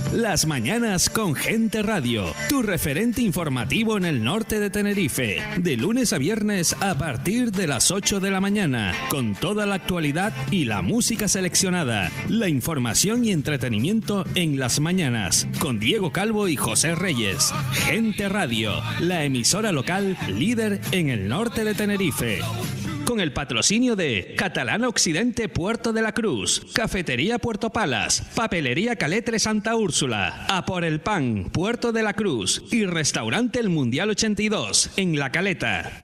Las mañanas con Gente Radio, tu referente informativo en el norte de Tenerife, de lunes a viernes a partir de las 8 de la mañana, con toda la actualidad y la música seleccionada, la información y entretenimiento en las mañanas, con Diego Calvo y José Reyes. Gente Radio, la emisora local líder en el norte de Tenerife. Con el patrocinio de Catalana Occidente Puerto de la Cruz, Cafetería Puerto Palas, Papelería Caletre Santa Úrsula, A por el Pan, Puerto de la Cruz y Restaurante El Mundial 82 en La Caleta.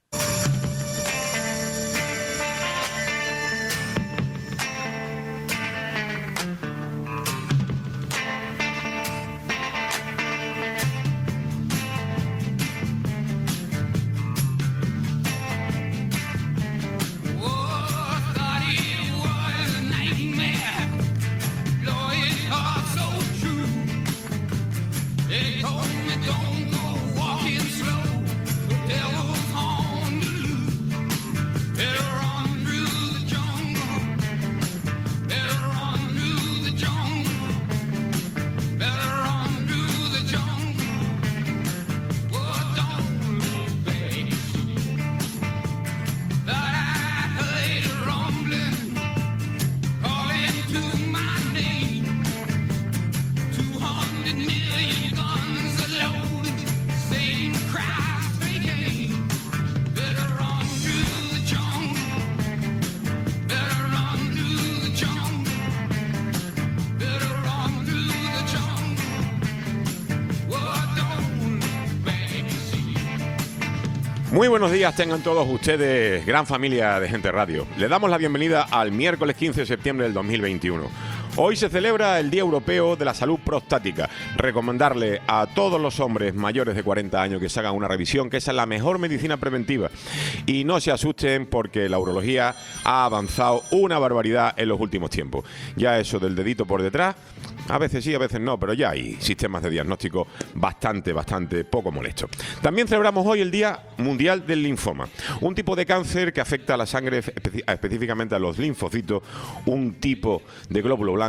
Muy buenos días tengan todos ustedes, gran familia de Gente Radio. Les damos la bienvenida al miércoles 15 de septiembre del 2021. Hoy se celebra el Día Europeo de la Salud Prostática. Recomendarle a todos los hombres mayores de 40 años que se hagan una revisión, que esa es la mejor medicina preventiva. Y no se asusten porque la urología ha avanzado una barbaridad en los últimos tiempos. Ya eso del dedito por detrás, a veces sí, a veces no, pero ya hay sistemas de diagnóstico bastante poco molestos. También celebramos hoy el Día Mundial del Linfoma, un tipo de cáncer que afecta a la sangre, específicamente a los linfocitos, un tipo de glóbulo blanco.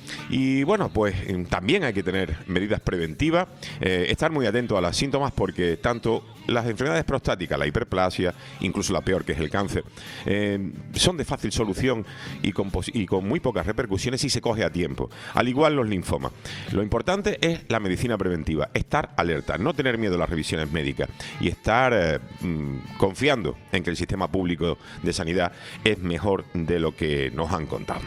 Y bueno, pues también hay que tener medidas preventivas, estar muy atento a los síntomas porque tanto las enfermedades prostáticas, la hiperplasia, incluso la peor que es el cáncer, son de fácil solución y con muy pocas repercusiones si se coge a tiempo, al igual los linfomas. Lo importante es la medicina preventiva, estar alerta, no tener miedo a las revisiones médicas y estar confiando en que el sistema público de sanidad es mejor de lo que nos han contado.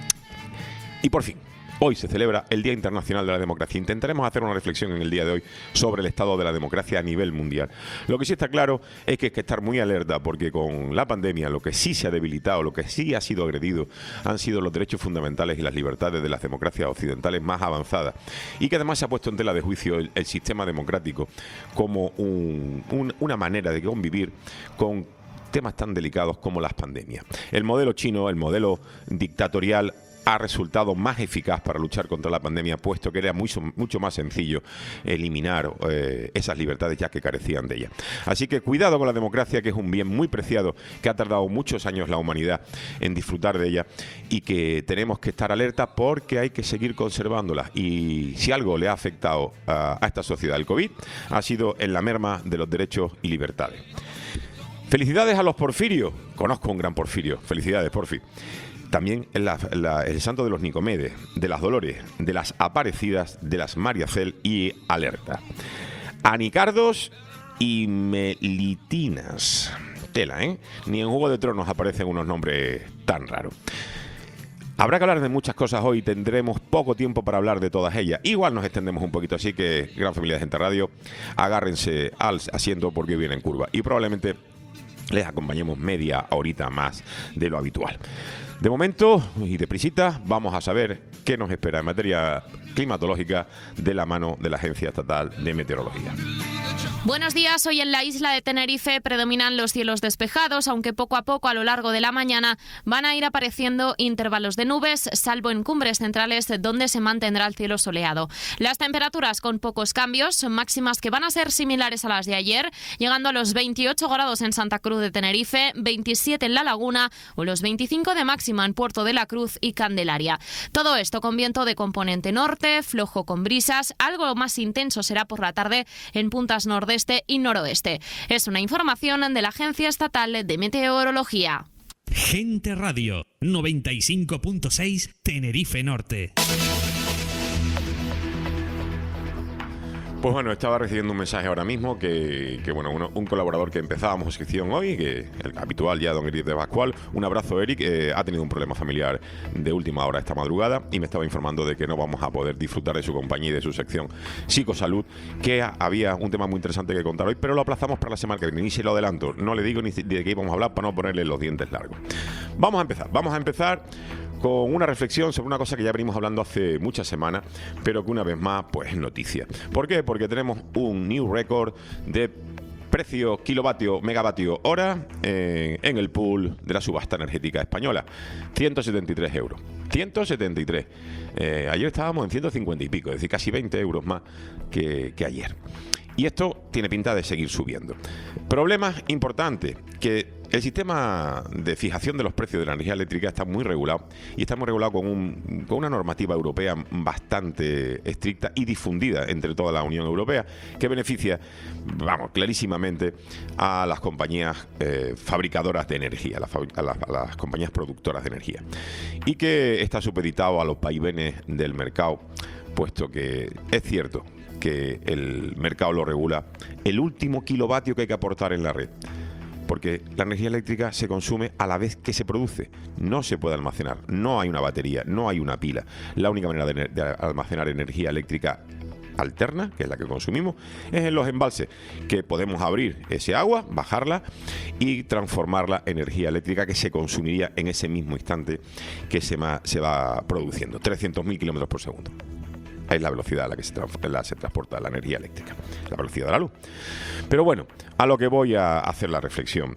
Y por fin, hoy se celebra el Día Internacional de la Democracia. Intentaremos hacer una reflexión en el día de hoy sobre el estado de la democracia a nivel mundial. Lo que sí está claro es que hay que estar muy alerta porque con la pandemia lo que sí se ha debilitado, lo que sí ha sido agredido han sido los derechos fundamentales y las libertades de las democracias occidentales más avanzadas y que además se ha puesto en tela de juicio el sistema democrático como una manera de convivir con temas tan delicados como las pandemias. El modelo chino, el modelo dictatorial, ha resultado más eficaz para luchar contra la pandemia, puesto que era mucho más sencillo eliminar esas libertades ya que carecían de ella. Así que cuidado con la democracia, que es un bien muy preciado, que ha tardado muchos años la humanidad en disfrutar de ella y que tenemos que estar alerta porque hay que seguir conservándola. Y si algo le ha afectado a esta sociedad, el COVID, ha sido en la merma de los derechos y libertades. Felicidades a los Porfirios. Conozco un gran Porfirio. Felicidades, Porfi. También el santo de los Nicomedes, de las Dolores, de las Aparecidas, de las Mariacel y Alerta. Anicardos y Melitinas. Tela, ¿eh? Ni en Juego de Tronos aparecen unos nombres tan raros. Habrá que hablar de muchas cosas hoy, tendremos poco tiempo para hablar de todas ellas. Igual nos extendemos un poquito, así que, gran familia de Gente Radio, agárrense al asiento porque viene en curva. Y probablemente les acompañemos media horita más de lo habitual. De momento, y de prisita, vamos a saber qué nos espera en materia climatológica de la mano de la Agencia Estatal de Meteorología. Buenos días. Hoy en la isla de Tenerife predominan los cielos despejados, aunque poco a poco a lo largo de la mañana van a ir apareciendo intervalos de nubes, salvo en cumbres centrales donde se mantendrá el cielo soleado. Las temperaturas con pocos cambios, máximas que van a ser similares a las de ayer, llegando a los 28 grados en Santa Cruz de Tenerife, 27 en La Laguna o los 25 de máxima en Puerto de la Cruz y Candelaria. Todo esto con viento de componente norte, flojo con brisas, algo más intenso será por la tarde en puntas nordeste y noroeste. Es una información de la Agencia Estatal de Meteorología. Gente Radio 95.6 Tenerife Norte. Pues bueno, estaba recibiendo un mensaje ahora mismo que un colaborador que empezábamos sección hoy, que el habitual ya, don Eric de Pascual, un abrazo, Eric, ha tenido un problema familiar de última hora esta madrugada y me estaba informando de que no vamos a poder disfrutar de su compañía y de su sección Psicosalud, que había un tema muy interesante que contar hoy, pero lo aplazamos para la semana que viene, ni se lo adelanto, no le digo ni de qué íbamos a hablar para no ponerle los dientes largos. Vamos a empezar con una reflexión sobre una cosa que ya venimos hablando hace muchas semanas, pero que una vez más pues es noticia. ¿Por qué? Porque tenemos un new record de precio kilovatio megavatio hora en el pool de la subasta energética española. 173 euros. 173. Ayer estábamos en 150 y pico, es decir, casi 20 euros más que ayer. Y esto tiene pinta de seguir subiendo. Problemas importantes, que el sistema de fijación de los precios de la energía eléctrica está muy regulado, y está muy regulado con una normativa europea bastante estricta y difundida entre toda la Unión Europea, que beneficia, clarísimamente a las compañías fabricadoras de energía, a las compañías productoras de energía, y que está supeditado a los vaivenes del mercado, puesto que es cierto que el mercado lo regula el último kilovatio que hay que aportar en la red, porque la energía eléctrica se consume a la vez que se produce, no se puede almacenar, no hay una batería, no hay una pila. La única manera de almacenar energía eléctrica alterna, que es la que consumimos, es en los embalses, que podemos abrir ese agua, bajarla y transformarla en energía eléctrica que se consumiría en ese mismo instante que se va produciendo, 300.000 kilómetros por segundo. Es la velocidad a la que se transporta la energía eléctrica, la velocidad de la luz. Pero bueno, a lo que voy a hacer la reflexión.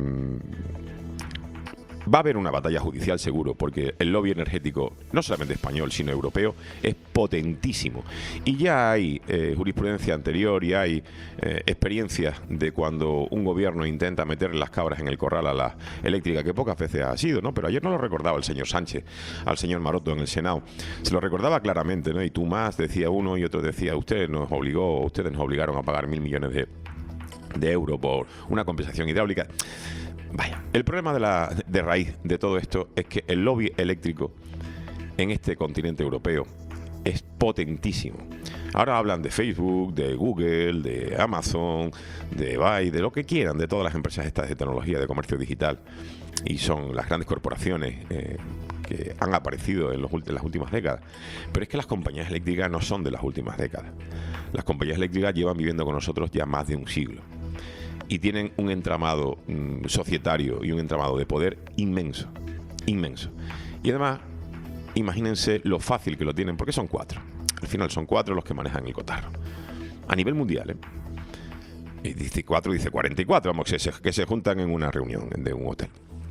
Va a haber una batalla judicial seguro, porque el lobby energético, no solamente español, sino europeo, es potentísimo. Y ya hay jurisprudencia anterior y hay experiencias de cuando un gobierno intenta meter las cabras en el corral a la eléctrica, que pocas veces ha sido, ¿no? Pero ayer no lo recordaba el señor Sánchez, al señor Maroto en el Senado. Se lo recordaba claramente, ¿no? Y tú más, decía uno, y otro decía, ustedes nos obligaron a pagar 1.000 millones de euros por una compensación hidráulica. Vaya, el problema de raíz de todo esto es que el lobby eléctrico en este continente europeo es potentísimo. Ahora hablan de Facebook, de Google, de Amazon, de Byte, de lo que quieran, de todas las empresas estas de tecnología, de comercio digital, y son las grandes corporaciones que han aparecido en las últimas décadas. Pero es que las compañías eléctricas no son de las últimas décadas. Las compañías eléctricas llevan viviendo con nosotros ya más de un siglo. Y tienen un entramado societario y un entramado de poder inmenso, inmenso. Y además, imagínense lo fácil que lo tienen, porque son 4. Al final son 4 los que manejan el cotarro. A nivel mundial, ¿eh? Y dice 4, dice 44, vamos, que se juntan en una reunión de un hotel.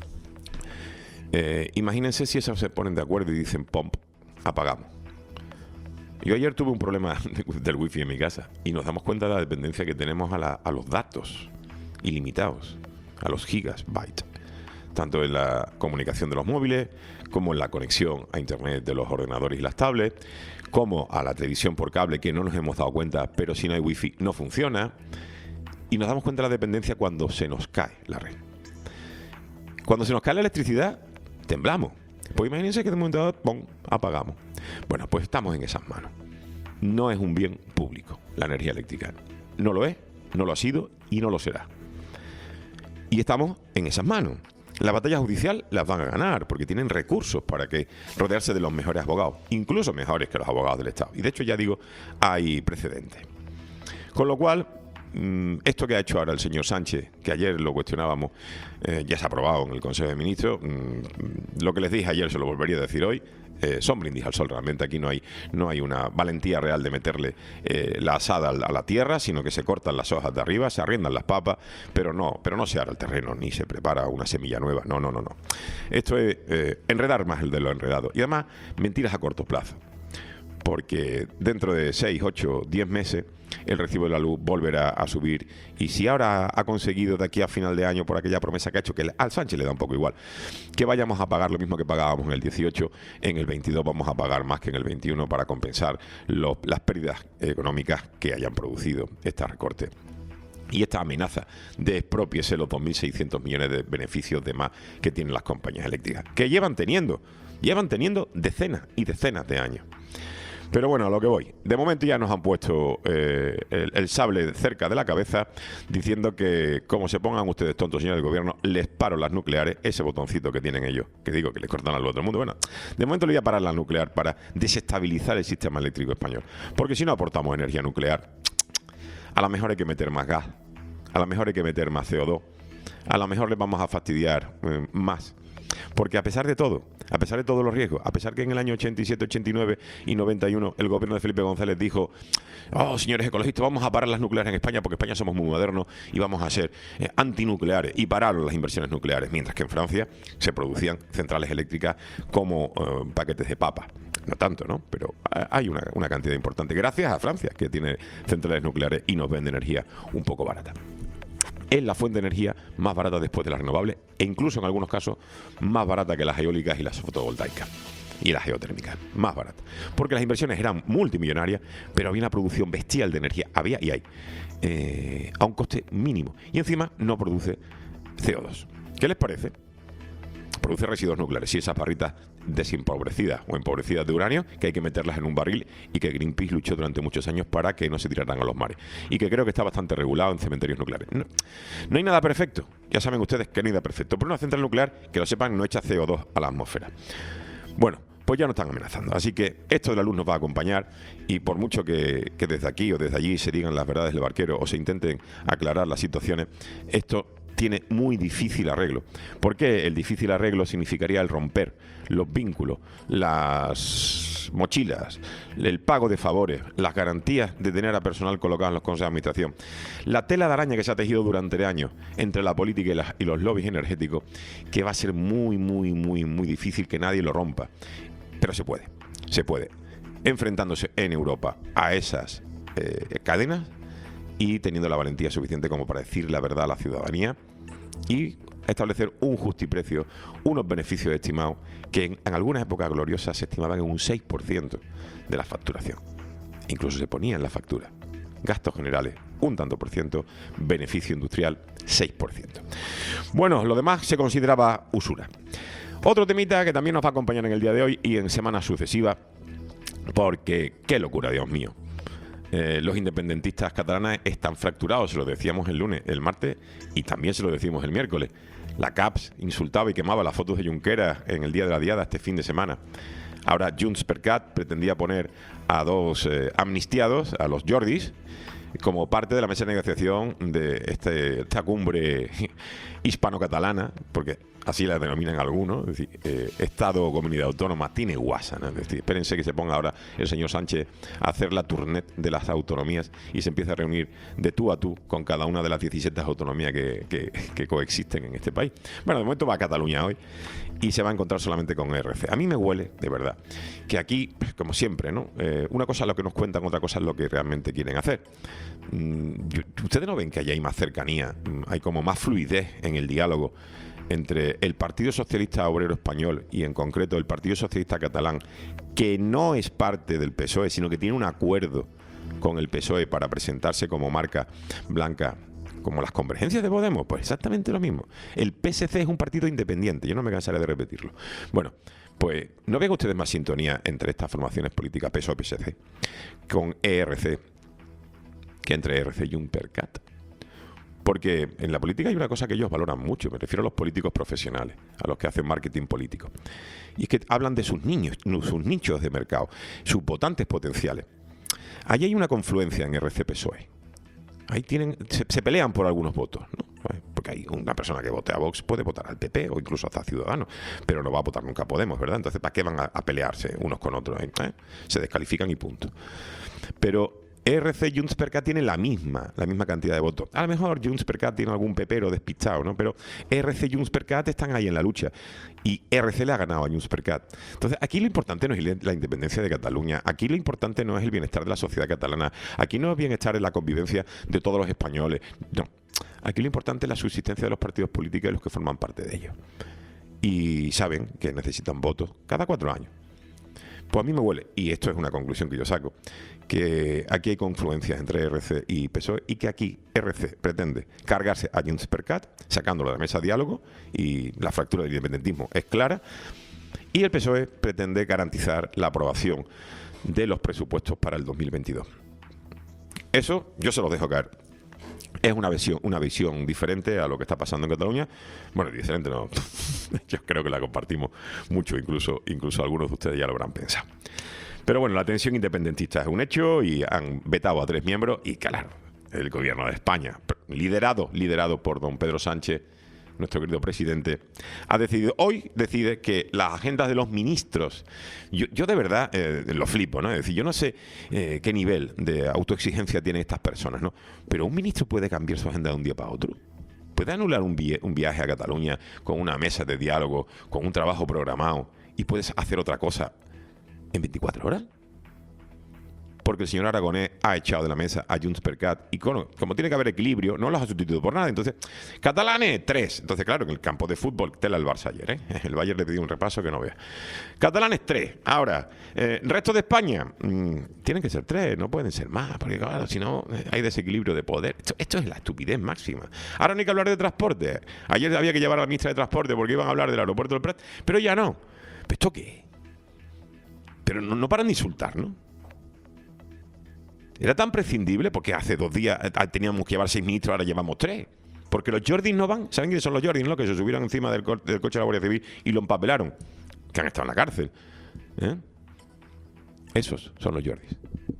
Imagínense si esos se ponen de acuerdo y dicen, pump, apagamos. Yo ayer tuve un problema del wifi en mi casa y nos damos cuenta de la dependencia que tenemos a los datos ilimitados, a los gigabytes, tanto en la comunicación de los móviles, como en la conexión a internet de los ordenadores y las tablets, como a la televisión por cable, que no nos hemos dado cuenta, pero si no hay wifi no funciona. Y nos damos cuenta de la dependencia cuando se nos cae la red. Cuando se nos cae la electricidad, temblamos. Pues imagínense que de un momento dado, ¡pum!, apagamos. Bueno, pues estamos en esas manos. No es un bien público la energía eléctrica. No lo es, no lo ha sido y no lo será. Y estamos en esas manos. La batalla judicial las van a ganar porque tienen recursos para rodearse de los mejores abogados, incluso mejores que los abogados del Estado. Y de hecho, ya digo, hay precedentes. Con lo cual, esto que ha hecho ahora el señor Sánchez, que ayer lo cuestionábamos, ya se ha aprobado en el Consejo de Ministros. Lo que les dije ayer se lo volvería a decir hoy. Son brindis al sol, realmente aquí no hay una valentía real de meterle la asada a la tierra, sino que se cortan las hojas de arriba, se arriendan las papas, pero no se ara el terreno, ni se prepara una semilla nueva. No. Esto es enredar más el de lo enredado. Y además, mentiras a corto plazo. Porque dentro de 6, 8, 10 meses el recibo de la luz volverá a subir. Y si ahora ha conseguido de aquí a final de año, por aquella promesa que ha hecho, que al Sánchez le da un poco igual, que vayamos a pagar lo mismo que pagábamos en el 18, en el 22 vamos a pagar más que en el 21 para compensar las pérdidas económicas que hayan producido este recorte. Y esta amenaza de expropiese los 2.600 millones de beneficios de más que tienen las compañías eléctricas, que llevan teniendo decenas y decenas de años. Pero bueno, a lo que voy. De momento ya nos han puesto el sable cerca de la cabeza, diciendo que como se pongan ustedes tontos, señores del gobierno, les paro las nucleares, ese botoncito que tienen ellos, que digo que les cortan la luz a todo el mundo. Bueno, de momento le voy a parar la nuclear para desestabilizar el sistema eléctrico español. Porque si no aportamos energía nuclear, a lo mejor hay que meter más gas, a lo mejor hay que meter más CO2, a lo mejor les vamos a fastidiar más. Porque a pesar de todos los riesgos, a pesar que en el año 87, 89 y 91 el gobierno de Felipe González dijo: oh, señores ecologistas, vamos a parar las nucleares en España porque España somos muy modernos y vamos a ser antinucleares, y pararon las inversiones nucleares, mientras que en Francia se producían centrales eléctricas como paquetes de papas. No tanto, ¿no? Pero hay una cantidad importante, gracias a Francia, que tiene centrales nucleares y nos vende energía un poco barata. Es la fuente de energía más barata después de las renovables, e incluso en algunos casos más barata que las eólicas y las fotovoltaicas y las geotérmicas, más barata, porque las inversiones eran multimillonarias, pero había una producción bestial de energía, había y hay, a un coste mínimo, y encima no produce CO2. ¿Qué les parece? Produce residuos nucleares, y esas barritas desempobrecidas o empobrecidas de uranio, que hay que meterlas en un barril, y que Greenpeace luchó durante muchos años para que no se tiraran a los mares, y que creo que está bastante regulado en cementerios nucleares. No hay nada perfecto, ya saben ustedes que no hay nada perfecto, pero una central nuclear, que lo sepan, no echa CO2 a la atmósfera. Bueno, pues ya nos están amenazando, así que esto de la luz nos va a acompañar, y por mucho que desde aquí o desde allí se digan las verdades del barquero o se intenten aclarar las situaciones, esto tiene muy difícil arreglo. ¿Por qué? El difícil arreglo significaría el romper los vínculos, las mochilas, el pago de favores, las garantías de tener a personal colocado en los consejos de administración, la tela de araña que se ha tejido durante años entre la política y los lobbies energéticos, que va a ser muy difícil que nadie lo rompa. Pero se puede, enfrentándose en Europa a esas cadenas, y teniendo la valentía suficiente como para decir la verdad a la ciudadanía y establecer un justiprecio, unos beneficios estimados que en algunas épocas gloriosas se estimaban en un 6% de la facturación. Incluso se ponía en la factura. Gastos generales, un tanto por ciento, beneficio industrial, 6%. Bueno, lo demás se consideraba usura. Otro temita que también nos va a acompañar en el día de hoy y en semanas sucesivas, porque qué locura, Dios mío. Los independentistas catalanes están fracturados, se lo decíamos el martes, y también se lo decimos el miércoles. La CAPS insultaba y quemaba las fotos de Junqueras en el Día de la Diada este fin de semana. Ahora JxCat pretendía poner a dos amnistiados, a los Jordis, como parte de la mesa de negociación de esta cumbre hispano-catalana, porque así la denominan algunos, es decir, Estado o Comunidad Autónoma, tiene guasa, ¿no? Es decir, espérense que se ponga ahora el señor Sánchez a hacer la tournette de las autonomías y se empiece a reunir de tú a tú con cada una de las 17 autonomías que coexisten en este país. Bueno, de momento va a Cataluña hoy y se va a encontrar solamente con ERC. A mí me huele, de verdad, que aquí, como siempre, ¿no? Una cosa es lo que nos cuentan, otra cosa es lo que realmente quieren hacer. ¿Ustedes no ven que allá hay más cercanía, hay como más fluidez en el diálogo entre el Partido Socialista Obrero Español y en concreto el Partido Socialista Catalán, que no es parte del PSOE, sino que tiene un acuerdo con el PSOE para presentarse como marca blanca, como las convergencias de Podemos? Pues exactamente lo mismo. El PSC es un partido independiente, yo no me cansaré de repetirlo. Bueno, pues ¿no ven ustedes más sintonía entre estas formaciones políticas PSOE-PSC con ERC que entre ERC y JxCat? Porque en la política hay una cosa que ellos valoran mucho, me refiero a los políticos profesionales, a los que hacen marketing político. Y es que hablan de sus nichos de mercado, sus votantes potenciales. Allí hay una confluencia en ERC-PSOE. Ahí se pelean por algunos votos, ¿no? Porque hay una persona que vote a Vox puede votar al PP o incluso hasta Ciudadanos, pero no va a votar nunca a Podemos, ¿verdad? Entonces, ¿para qué van a pelearse unos con otros? Se descalifican y punto. Pero ERC y Junts per Cat tienen la misma cantidad de votos. A lo mejor Junts per Cat tiene algún pepero despistado, ¿no? Pero ERC y Junts per Cat están ahí en la lucha. Y ERC le ha ganado a Junts per Cat. Entonces, aquí lo importante no es la independencia de Cataluña. Aquí lo importante no es el bienestar de la sociedad catalana. Aquí no es bienestar en la convivencia de todos los españoles. No. Aquí lo importante es la subsistencia de los partidos políticos y los que forman parte de ellos. Y saben que necesitan votos cada 4 años. Pues a mí me huele, y esto es una conclusión que yo saco, que aquí hay confluencias entre ERC y PSOE y que aquí ERC pretende cargarse a Junts per Cat, sacándolo de la mesa de diálogo, y la fractura del independentismo es clara, y el PSOE pretende garantizar la aprobación de los presupuestos para el 2022. Eso yo se los dejo caer. Es una visión diferente a lo que está pasando en Cataluña. Bueno, diferente no. Yo creo que la compartimos mucho, incluso algunos de ustedes ya lo habrán pensado. Pero bueno, la tensión independentista es un hecho y han vetado a 3 miembros y claro, el gobierno de España, liderado por don Pedro Sánchez, nuestro querido presidente, decide que las agendas de los ministros, yo de verdad lo flipo, ¿no? Es decir, yo no sé qué nivel de autoexigencia tienen estas personas, ¿no? Pero un ministro puede cambiar su agenda de un día para otro. Puede anular un viaje a Cataluña con una mesa de diálogo, con un trabajo programado, y puedes hacer otra cosa en 24 horas. Porque el señor Aragonés ha echado de la mesa a Junts per Cat y como tiene que haber equilibrio, no los ha sustituido por nada. Entonces, catalanes, 3. Entonces, claro, en el campo de fútbol, tela el Barça ayer, ¿eh? El Bayern le pidió un repaso que no vea. Catalanes, 3. Ahora, resto de España, tienen que ser 3, no pueden ser más, porque claro, si no, hay desequilibrio de poder. Esto es la estupidez máxima. Ahora no hay que hablar de transporte. Ayer había que llevar a la ministra de Transporte porque iban a hablar del aeropuerto del Prat, pero ya no. ¿Esto qué? Pero no paran de insultar, ¿no? Era tan prescindible porque hace 2 días teníamos que llevar 6 ministros, ahora llevamos 3. Porque los Jordis no van. ¿Saben quiénes son los Jordis? ¿No? Que se subieron encima del coche de la Guardia Civil y lo empapelaron. Que han estado en la cárcel. Esos son los Jordis.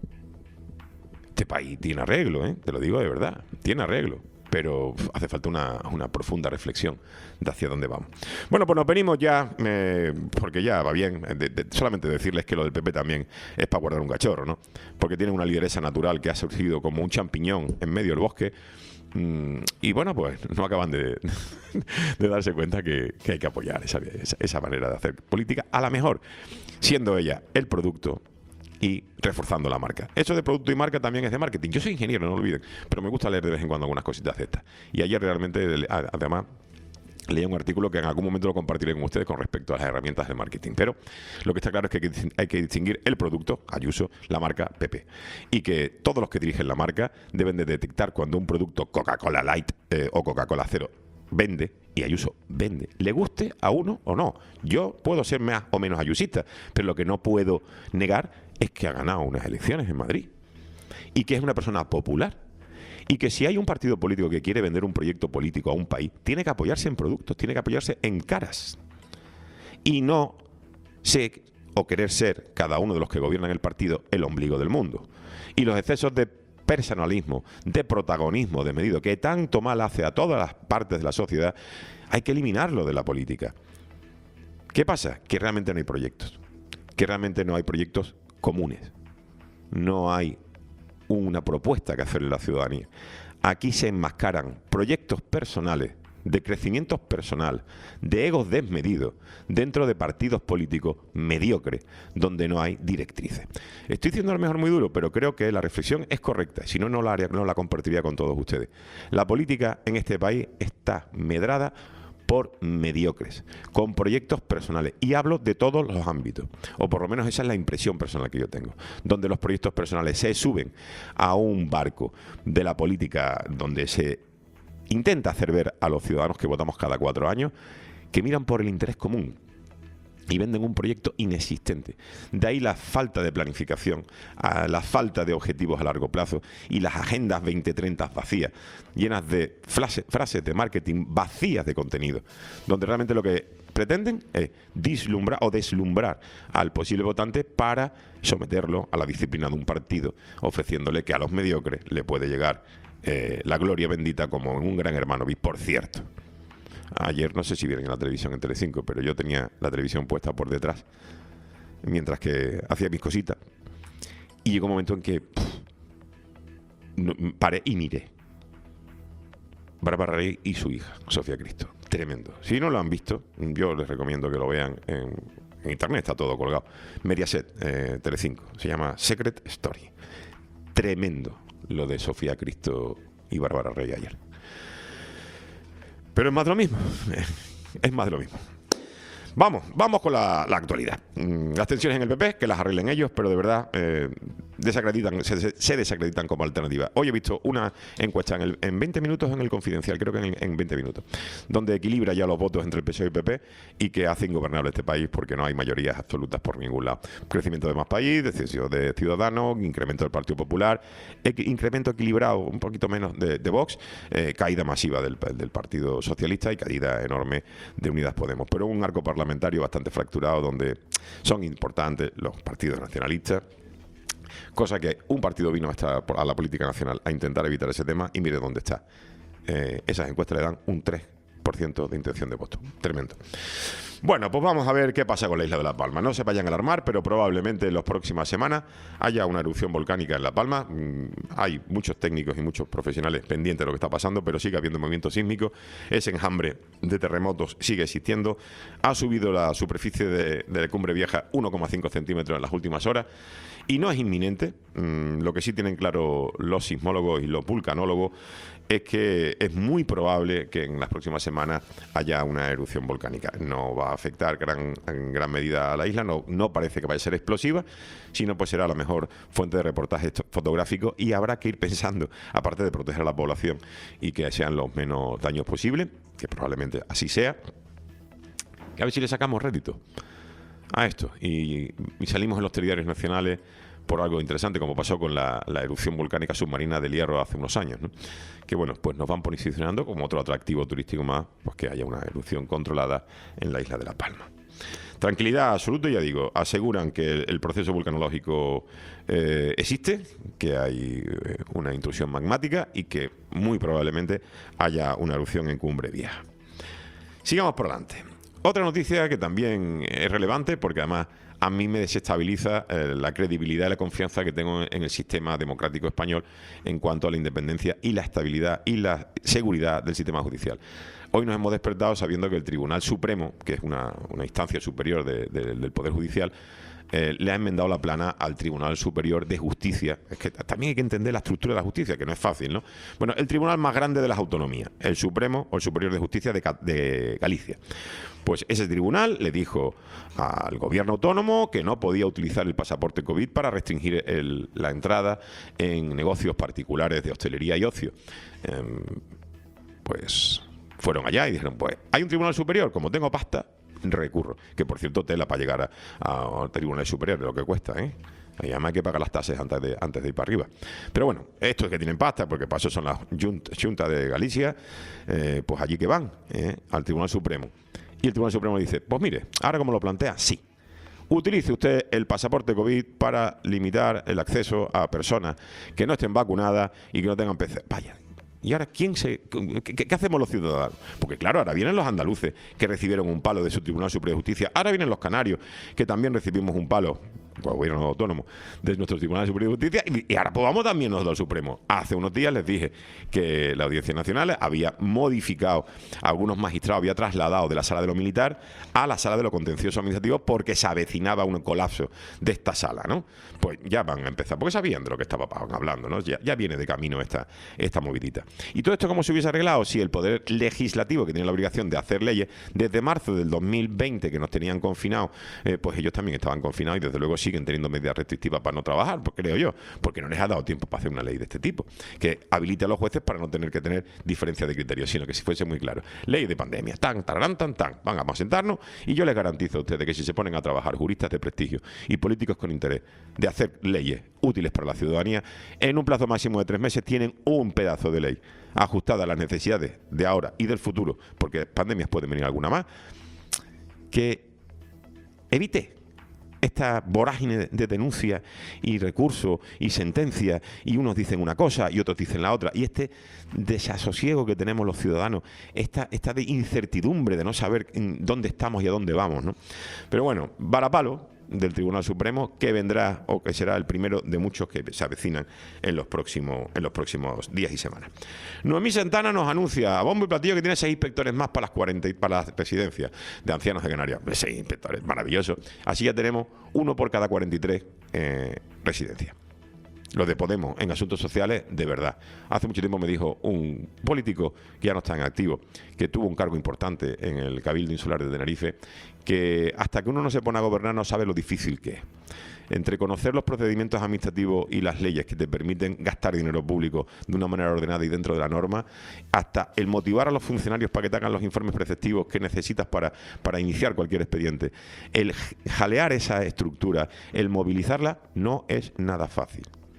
Este país tiene arreglo, te lo digo de verdad. Tiene arreglo. Pero hace falta una profunda reflexión de hacia dónde vamos. Bueno, pues nos venimos ya, porque ya va bien, solamente decirles que lo del PP también es para guardar un cachorro, ¿no? Porque tiene una lideresa natural que ha surgido como un champiñón en medio del bosque. Y bueno, pues no acaban de darse cuenta que hay que apoyar esa manera de hacer política, a la mejor siendo ella el producto y reforzando la marca. Eso de producto y marca también es de marketing. Yo soy ingeniero, no lo olviden, pero me gusta leer de vez en cuando algunas cositas de estas. Y ayer realmente, además, leí un artículo que en algún momento lo compartiré con ustedes con respecto a las herramientas de marketing. Pero lo que está claro es que hay que distinguir el producto, Ayuso, la marca PP. Y que todos los que dirigen la marca deben de detectar cuando un producto Coca-Cola Light o Coca-Cola Cero vende, y Ayuso vende, le guste a uno o no. Yo puedo ser más o menos ayusista, pero lo que no puedo negar es que ha ganado unas elecciones en Madrid y que es una persona popular y que si hay un partido político que quiere vender un proyecto político a un país, tiene que apoyarse en productos, tiene que apoyarse en caras y no querer ser cada uno de los que gobiernan el partido el ombligo del mundo. Y los excesos de personalismo, de protagonismo, de medido, que tanto mal hace a todas las partes de la sociedad, hay que eliminarlo de la política. ¿Qué pasa? Que realmente no hay proyectos, que realmente no hay proyectos comunes, no hay una propuesta que hacerle a la ciudadanía. Aquí se enmascaran proyectos personales, de crecimiento personal, de egos desmedidos, dentro de partidos políticos mediocres, donde no hay directrices. Estoy diciendo a lo mejor muy duro, pero creo que la reflexión es correcta, si no, no la compartiría con todos ustedes. La política en este país está medrada por mediocres, con proyectos personales, y hablo de todos los ámbitos, o por lo menos esa es la impresión personal que yo tengo, donde los proyectos personales se suben a un barco de la política donde se intenta hacer ver a los ciudadanos que votamos cada 4 años que miran por el interés común y venden un proyecto inexistente. De ahí la falta de planificación, la falta de objetivos a largo plazo y las agendas 2030 vacías, llenas de frases de marketing vacías de contenido, donde realmente lo que pretenden es deslumbrar al posible votante para someterlo a la disciplina de un partido, ofreciéndole que a los mediocres le puede llegar la gloria bendita como en un Gran Hermano VIP, por cierto. Ayer no sé si vieron en la televisión en Telecinco, pero yo tenía la televisión puesta por detrás mientras que hacía mis cositas. Y llegó un momento en que paré y miré. Bárbara Rey y su hija, Sofía Cristo. Tremendo. Si no lo han visto, yo les recomiendo que lo vean en internet, está todo colgado. Mediaset, Telecinco. Se llama Secret Story. Tremendo lo de Sofía Cristo y Bárbara Rey ayer. Pero es más de lo mismo. Es más de lo mismo. Vamos con la actualidad. Las tensiones en el PP, que las arreglen ellos, pero de verdad se desacreditan como alternativa. Hoy he visto una encuesta en 20 minutos en el Confidencial, creo que en 20 minutos, donde equilibra ya los votos entre el PSOE y el PP y que hace ingobernable este país porque no hay mayorías absolutas por ningún lado. Crecimiento de más país, descenso de Ciudadanos, incremento del Partido Popular, incremento equilibrado un poquito menos de Vox, caída masiva del Partido Socialista y caída enorme de Unidas Podemos. Pero un arco parlamentario bastante fracturado donde son importantes los partidos nacionalistas, cosa que un partido vino a la política nacional a intentar evitar ese tema y mire dónde está. Esas encuestas le dan un 3% de intención de voto. Tremendo. Bueno, pues vamos a ver qué pasa con la isla de La Palma. No se vayan a alarmar, pero probablemente en las próximas semanas haya una erupción volcánica en La Palma. Hay muchos técnicos y muchos profesionales pendientes de lo que está pasando, pero sigue habiendo movimiento sísmico. Ese enjambre de terremotos sigue existiendo. Ha subido la superficie de Cumbre Vieja 1,5 centímetros en las últimas horas y no es inminente. Lo que sí tienen claro los sismólogos y los vulcanólogos es que es muy probable que en las próximas semanas haya una erupción volcánica. No va a afectar en gran medida a la isla, no parece que vaya a ser explosiva, sino pues será la mejor fuente de reportaje fotográfico y habrá que ir pensando, aparte de proteger a la población y que sean los menos daños posibles, que probablemente así sea, que a ver si le sacamos rédito a esto y salimos en los telediarios nacionales por algo interesante, como pasó con la erupción volcánica submarina del Hierro hace unos años, ¿no? Que bueno, pues nos van posicionando como otro atractivo turístico más, pues que haya una erupción controlada en la isla de La Palma. Tranquilidad absoluta, ya digo, aseguran que el proceso vulcanológico existe, que hay una intrusión magmática y que muy probablemente haya una erupción en Cumbre Vieja. Sigamos por delante. Otra noticia que también es relevante, porque además a mí me desestabiliza la credibilidad y la confianza que tengo en el sistema democrático español en cuanto a la independencia y la estabilidad y la seguridad del sistema judicial. Hoy nos hemos despertado sabiendo que el Tribunal Supremo, que es una instancia superior del Poder Judicial, le ha enmendado la plana al Tribunal Superior de Justicia. Es que también hay que entender la estructura de la justicia, que no es fácil, ¿no? Bueno, el tribunal más grande de las autonomías, el Supremo o el Superior de Justicia de Galicia. Pues ese tribunal le dijo al gobierno autónomo que no podía utilizar el pasaporte COVID para restringir la entrada en negocios particulares de hostelería y ocio. Pues fueron allá y dijeron, pues hay un tribunal superior, como tengo pasta, recurro. Que por cierto, tela para llegar al tribunal superior de lo que cuesta, ¿eh? Y además hay que pagar las tasas antes de ir para arriba. Pero bueno, estos que tienen pasta, porque para eso son las Junta de Galicia, pues allí que van, al Tribunal Supremo. Y el Tribunal Supremo dice, pues mire, ahora como lo plantea, sí. Utilice usted el pasaporte COVID para limitar el acceso a personas que no estén vacunadas y que no tengan PCR. Vaya. ¿Y ahora qué hacemos los ciudadanos? Porque claro, ahora vienen los andaluces que recibieron un palo de su Tribunal Superior de Justicia. Ahora vienen los canarios que también recibimos un palo, gobierno autónomo, de nuestro Tribunal Superior de Justicia. Y ahora pues vamos también nosotros al Supremo. Hace unos días les dije que la Audiencia Nacional había modificado, algunos magistrados había trasladado de la sala de lo militar a la sala de lo contencioso administrativo porque se avecinaba un colapso de esta sala, ¿no? Pues ya van a empezar, porque sabían de lo que estaba hablando, ¿no? Ya viene de camino esta movidita. ¿Y todo esto cómo se hubiese arreglado? Si el Poder Legislativo, que tiene la obligación de hacer leyes, desde marzo del 2020 que nos tenían confinados, pues ellos también estaban confinados y desde luego siguen teniendo medidas restrictivas para no trabajar, pues creo yo, porque no les ha dado tiempo para hacer una ley de este tipo, que habilite a los jueces para no tener que tener diferencia de criterios, sino que si fuese muy claro. Ley de pandemia, tan, vamos a sentarnos y yo les garantizo a ustedes que si se ponen a trabajar juristas de prestigio y políticos con interés de hacer leyes útiles para la ciudadanía, en un plazo máximo de 3 meses tienen un pedazo de ley ajustada a las necesidades de ahora y del futuro, porque pandemias pueden venir alguna más, que evite esta vorágine de denuncias y recursos y sentencias, y unos dicen una cosa y otros dicen la otra, y este desasosiego que tenemos los ciudadanos, esta de incertidumbre de no saber dónde estamos y a dónde vamos, ¿no? Pero bueno, varapalo del Tribunal Supremo, que vendrá o que será el primero de muchos que se avecinan en los próximos días y semanas. Noemí Santana nos anuncia a bombo y platillo que tiene 6 inspectores más para las 40 para las presidencias de ancianos de Canarias. 6 inspectores, maravilloso. Así ya tenemos 1 por cada 43 residencias. Los de Podemos en asuntos sociales, de verdad. Hace mucho tiempo me dijo un político que ya no está en activo, que tuvo un cargo importante en el Cabildo Insular de Tenerife, que hasta que uno no se pone a gobernar no sabe lo difícil que es. Entre conocer los procedimientos administrativos y las leyes que te permiten gastar dinero público de una manera ordenada y dentro de la norma, hasta el motivar a los funcionarios para que te hagan los informes preceptivos que necesitas para iniciar cualquier expediente, el jalear esa estructura, el movilizarla, no es nada fácil.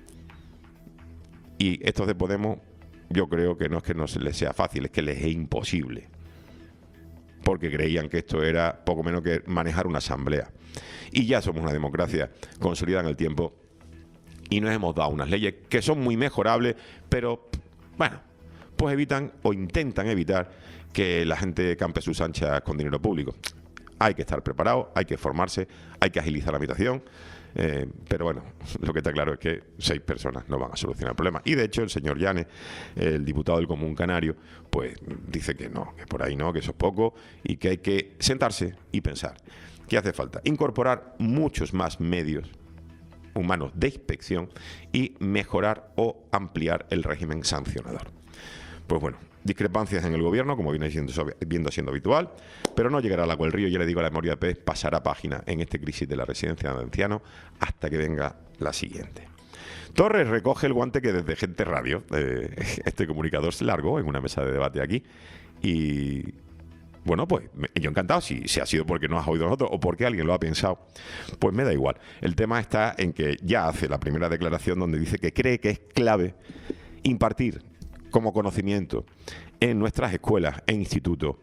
Y estos de Podemos, yo creo que no es que no les sea fácil, es que les es imposible. Porque creían que esto era poco menos que manejar una asamblea. Y ya somos una democracia consolidada en el tiempo y nos hemos dado unas leyes que son muy mejorables, pero, bueno, pues evitan o intentan evitar que la gente campe sus anchas con dinero público. Hay que estar preparado, hay que formarse, hay que agilizar la habitación. Pero bueno, lo que está claro es que 6 personas no van a solucionar el problema. Y de hecho el señor Llanes, el diputado del Común Canario, pues dice que no, que por ahí no, que eso es poco y que hay que sentarse y pensar que hace falta incorporar muchos más medios humanos de inspección y mejorar o ampliar el régimen sancionador. Pues bueno, discrepancias en el gobierno, como viene siendo habitual, pero no llegará al agua el río. Ya le digo, la memoria de pez pasará página en esta crisis de la residencia de ancianos hasta que venga la siguiente. Torres recoge el guante que desde Gente Radio, este comunicador se largó en una mesa de debate aquí y... Bueno, pues yo encantado, si ha sido porque no has oído a nosotros o porque alguien lo ha pensado, pues me da igual. El tema está en que ya hace la primera declaración donde dice que cree que es clave impartir como conocimiento en nuestras escuelas e institutos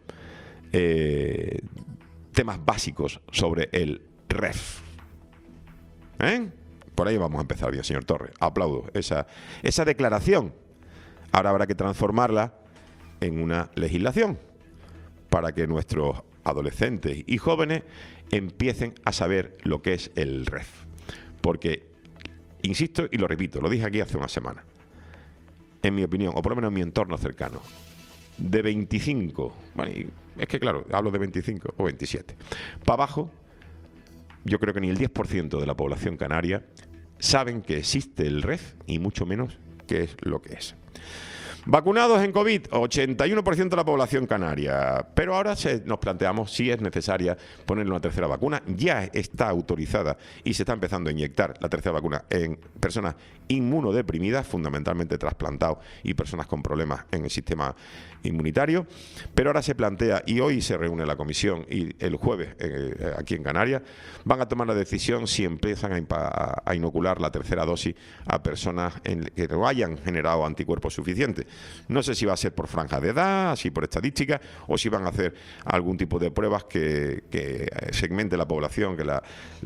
temas básicos sobre el REF. Por ahí vamos a empezar bien, señor Torres. Aplaudo esa declaración. Ahora habrá que transformarla en una legislación para que nuestros adolescentes y jóvenes empiecen a saber lo que es el REF. Porque, insisto y lo repito, lo dije aquí hace una semana, en mi opinión, o por lo menos en mi entorno cercano, de 25, bueno, es que claro, hablo de 25 o 27, para abajo, yo creo que ni el 10% de la población canaria saben que existe el REF y mucho menos qué es lo que es. Vacunados en COVID, 81% de la población canaria. Pero ahora nos planteamos si es necesaria ponerle una tercera vacuna. Ya está autorizada y se está empezando a inyectar la tercera vacuna en personas inmunodeprimidas, fundamentalmente trasplantados y personas con problemas en el sistema inmunitario. Pero ahora se plantea, y hoy se reúne la comisión, y el jueves aquí en Canarias, van a tomar la decisión si empiezan a inocular la tercera dosis a personas que no hayan generado anticuerpos suficientes. No sé si va a ser por franja de edad, así por estadística, o si van a hacer algún tipo de pruebas que segmente la población, que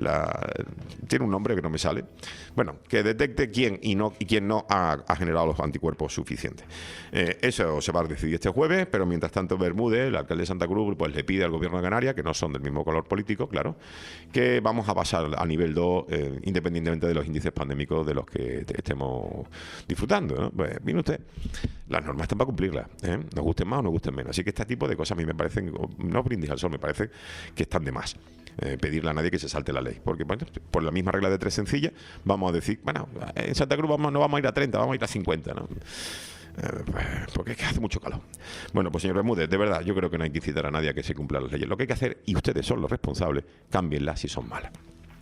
tiene un nombre que no me sale. Bueno, que detecte quién y quién no ha generado los anticuerpos suficientes. Eso se va a decidir este jueves, pero mientras tanto Bermúdez, el alcalde de Santa Cruz, pues le pide al gobierno de Canarias, que no son del mismo color político, claro, que vamos a pasar a nivel 2, independientemente de los índices pandémicos de los que estemos disfrutando, ¿no? Pues mire usted, las normas están para cumplirlas, nos gusten más o nos gusten menos. Así que este tipo de cosas a mí me parecen, no brindis al sol, me parece que están de más. Pedirle a nadie que se salte la ley, porque bueno, por la misma regla de 3 sencilla, vamos a decir, bueno, en Santa Cruz no vamos a ir a 30, vamos a ir a 50, ¿no? Porque es que hace mucho calor. Bueno, pues señor Bermúdez, de verdad, yo creo que no hay que incitar a nadie a que se cumplan las leyes. Lo que hay que hacer, y ustedes son los responsables, cámbienlas si son malas.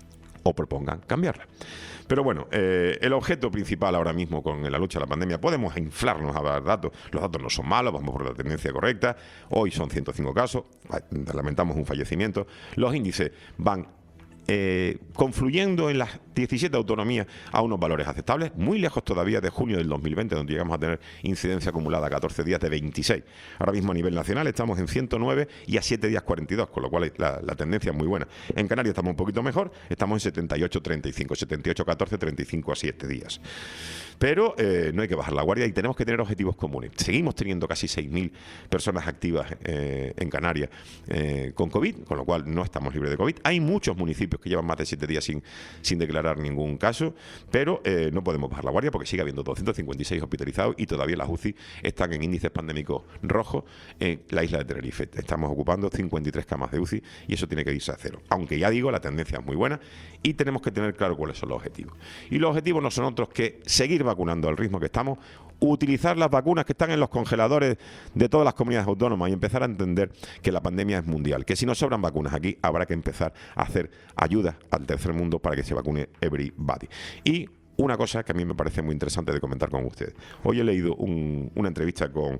o propongan cambiarla. Pero bueno, el objeto principal ahora mismo con la lucha a la pandemia, podemos inflarnos a dar datos. Los datos no son malos, vamos por la tendencia correcta. Hoy son 105 casos, lamentamos un fallecimiento. Los índices van confluyendo en las 17 autonomías a unos valores aceptables, muy lejos todavía de junio del 2020, donde llegamos a tener incidencia acumulada a 14 días de 26. Ahora mismo a nivel nacional estamos en 109 y a 7 días 42, con lo cual la tendencia es muy buena. En Canarias estamos un poquito mejor, estamos en 78-35, 78-14, 35 a 7 días. Pero no hay que bajar la guardia y tenemos que tener objetivos comunes. Seguimos teniendo casi 6.000 personas activas en Canarias con COVID, con lo cual no estamos libres de COVID. Hay muchos municipios que llevan más de 7 días sin declarar ningún caso, pero no podemos bajar la guardia porque sigue habiendo 256 hospitalizados y todavía las UCI están en índices pandémicos rojos en la isla de Tenerife. Estamos ocupando 53 camas de UCI y eso tiene que irse a cero. Aunque ya digo, la tendencia es muy buena y tenemos que tener claro cuáles son los objetivos. Y los objetivos no son otros que seguir vacunando al ritmo que estamos, utilizar las vacunas que están en los congeladores de todas las comunidades autónomas y empezar a entender que la pandemia es mundial, que si nos sobran vacunas aquí habrá que empezar a hacer ayuda al tercer mundo para que se vacune everybody. Y una cosa que a mí me parece muy interesante de comentar con ustedes. Hoy he leído una entrevista con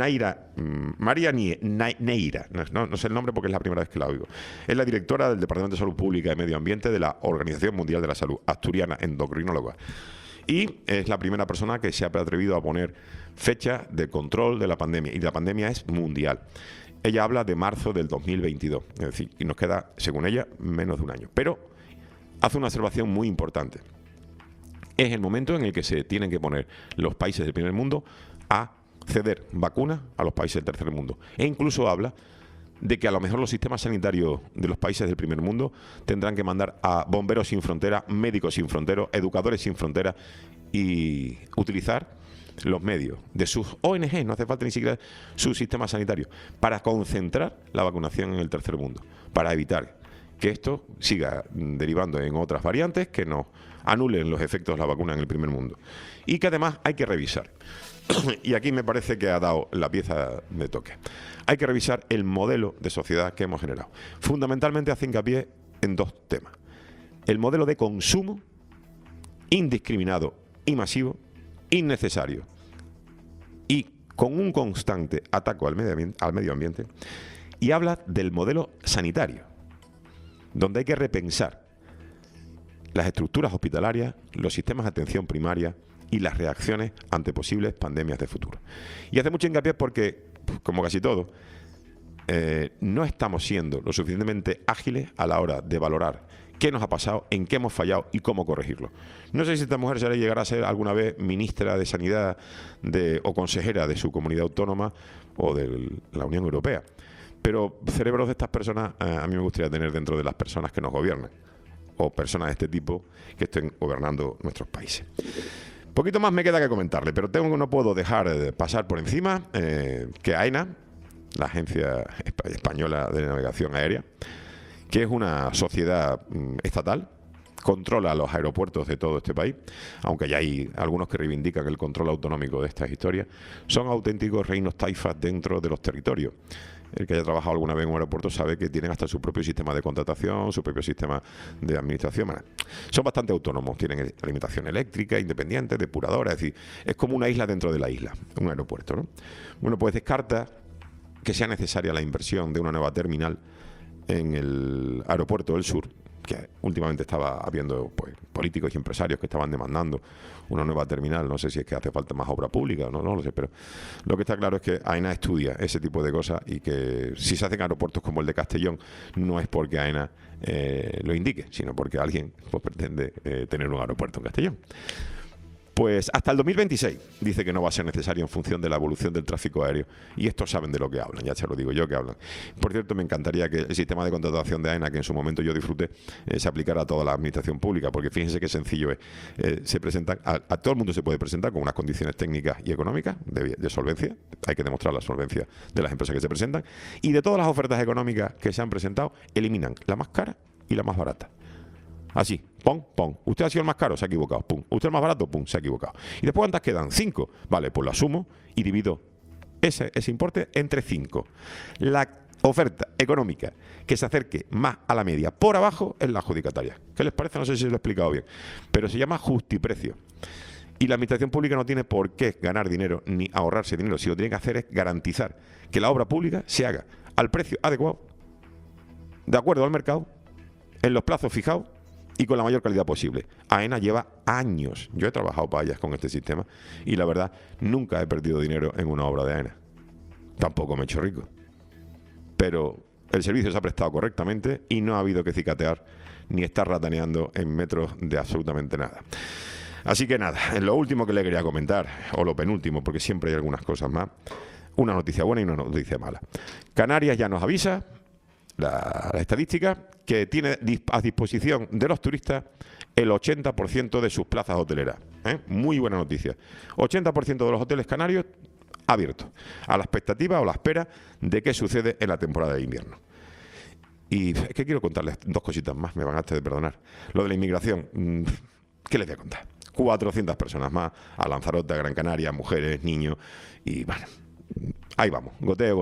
María Neira, no sé el nombre porque es la primera vez que la oigo. Es la directora del Departamento de Salud Pública y Medio Ambiente de la Organización Mundial de la Salud, asturiana, endocrinóloga. Y es la primera persona que se ha atrevido a poner fecha de control de la pandemia. Y la pandemia es mundial. Ella habla de marzo del 2022. Es decir, y nos queda, según ella, menos de un año. Pero hace una observación muy importante. Es el momento en el que se tienen que poner los países del primer mundo a ceder vacunas a los países del tercer mundo. E incluso habla de que a lo mejor los sistemas sanitarios de los países del primer mundo tendrán que mandar a bomberos sin fronteras, médicos sin fronteras, educadores sin fronteras y utilizar los medios de sus ONG, no hace falta ni siquiera sus sistemas sanitarios, para concentrar la vacunación en el tercer mundo, para evitar que esto siga derivando en otras variantes que nos anulen los efectos de la vacuna en el primer mundo. Y que además hay que revisar. Y aquí me parece que ha dado la pieza de toque. Hay que revisar el modelo de sociedad que hemos generado. Fundamentalmente hace hincapié en dos temas. El modelo de consumo indiscriminado y masivo, innecesario y con un constante ataque al medio ambiente, y habla del modelo sanitario, donde hay que repensar las estructuras hospitalarias, los sistemas de atención primaria y las reacciones ante posibles pandemias de futuro. Y hace mucho hincapié porque, como casi todo, no estamos siendo lo suficientemente ágiles a la hora de valorar qué nos ha pasado, en qué hemos fallado y cómo corregirlo. No sé si esta mujer llegará a ser alguna vez ministra de Sanidad o consejera de su comunidad autónoma o de la Unión Europea, pero cerebros de estas personas a mí me gustaría tener dentro de las personas que nos gobiernan, o personas de este tipo que estén gobernando nuestros países. Poquito más me queda que comentarle, pero no puedo dejar de pasar por encima que AENA, la Agencia Española de Navegación Aérea, que es una sociedad estatal, controla los aeropuertos de todo este país, aunque ya hay algunos que reivindican el control autonómico de estas historias. Son auténticos reinos taifas dentro de los territorios. El que haya trabajado alguna vez en un aeropuerto sabe que tienen hasta su propio sistema de contratación, su propio sistema de administración. Son bastante autónomos, tienen alimentación eléctrica, independiente, depuradora, es decir, es como una isla dentro de la isla, un aeropuerto, ¿no? Bueno, pues descarta que sea necesaria la inversión de una nueva terminal en el aeropuerto del sur, que últimamente estaba habiendo políticos y empresarios que estaban demandando una nueva terminal. No sé si es que hace falta más obra pública, no lo sé, pero lo que está claro es que AENA estudia ese tipo de cosas y que si se hacen aeropuertos como el de Castellón no es porque AENA lo indique, sino porque alguien pretende tener un aeropuerto en Castellón. Pues hasta el 2026 dice que no va a ser necesario en función de la evolución del tráfico aéreo. Y estos saben de lo que hablan, ya se lo digo yo que hablan. Por cierto, me encantaría que el sistema de contratación de AENA, que en su momento yo disfruté, se aplicara a toda la administración pública, porque fíjense qué sencillo es. Se presentan, a todo el mundo se puede presentar con unas condiciones técnicas y económicas de solvencia. Hay que demostrar la solvencia de las empresas que se presentan. Y de todas las ofertas económicas que se han presentado, eliminan la más cara y la más barata. Así, pum, pum. Usted ha sido el más caro, se ha equivocado. Pum. Usted el más barato, pum, se ha equivocado. Y después, ¿cuántas quedan? 5. Vale, pues lo asumo y divido ese importe entre 5. La oferta económica que se acerque más a la media por abajo es la adjudicataria. ¿Qué les parece? No sé si lo he explicado bien, pero se llama justiprecio. Y la administración pública no tiene por qué ganar dinero ni ahorrarse dinero. Si lo tiene que hacer es garantizar que la obra pública se haga al precio adecuado, de acuerdo al mercado, en los plazos fijados y con la mayor calidad posible. AENA lleva años. Yo he trabajado para ellas con este sistema y la verdad nunca he perdido dinero en una obra de AENA. Tampoco me he hecho rico. Pero el servicio se ha prestado correctamente y no ha habido que cicatear ni estar rataneando en metros de absolutamente nada. Así que nada, en lo último que le quería comentar, o lo penúltimo, porque siempre hay algunas cosas más, una noticia buena y una noticia mala. Canarias ya nos avisa, la estadística, que tiene a disposición de los turistas el 80% de sus plazas hoteleras. Muy buena noticia. 80% de los hoteles canarios abiertos, a la expectativa o la espera de qué sucede en la temporada de invierno. Y es que quiero contarles dos cositas más, me van a de perdonar. Lo de la inmigración, ¿qué les voy a contar? 400 personas más a Lanzarote, a Gran Canaria, mujeres, niños, y bueno, ahí vamos, goteo.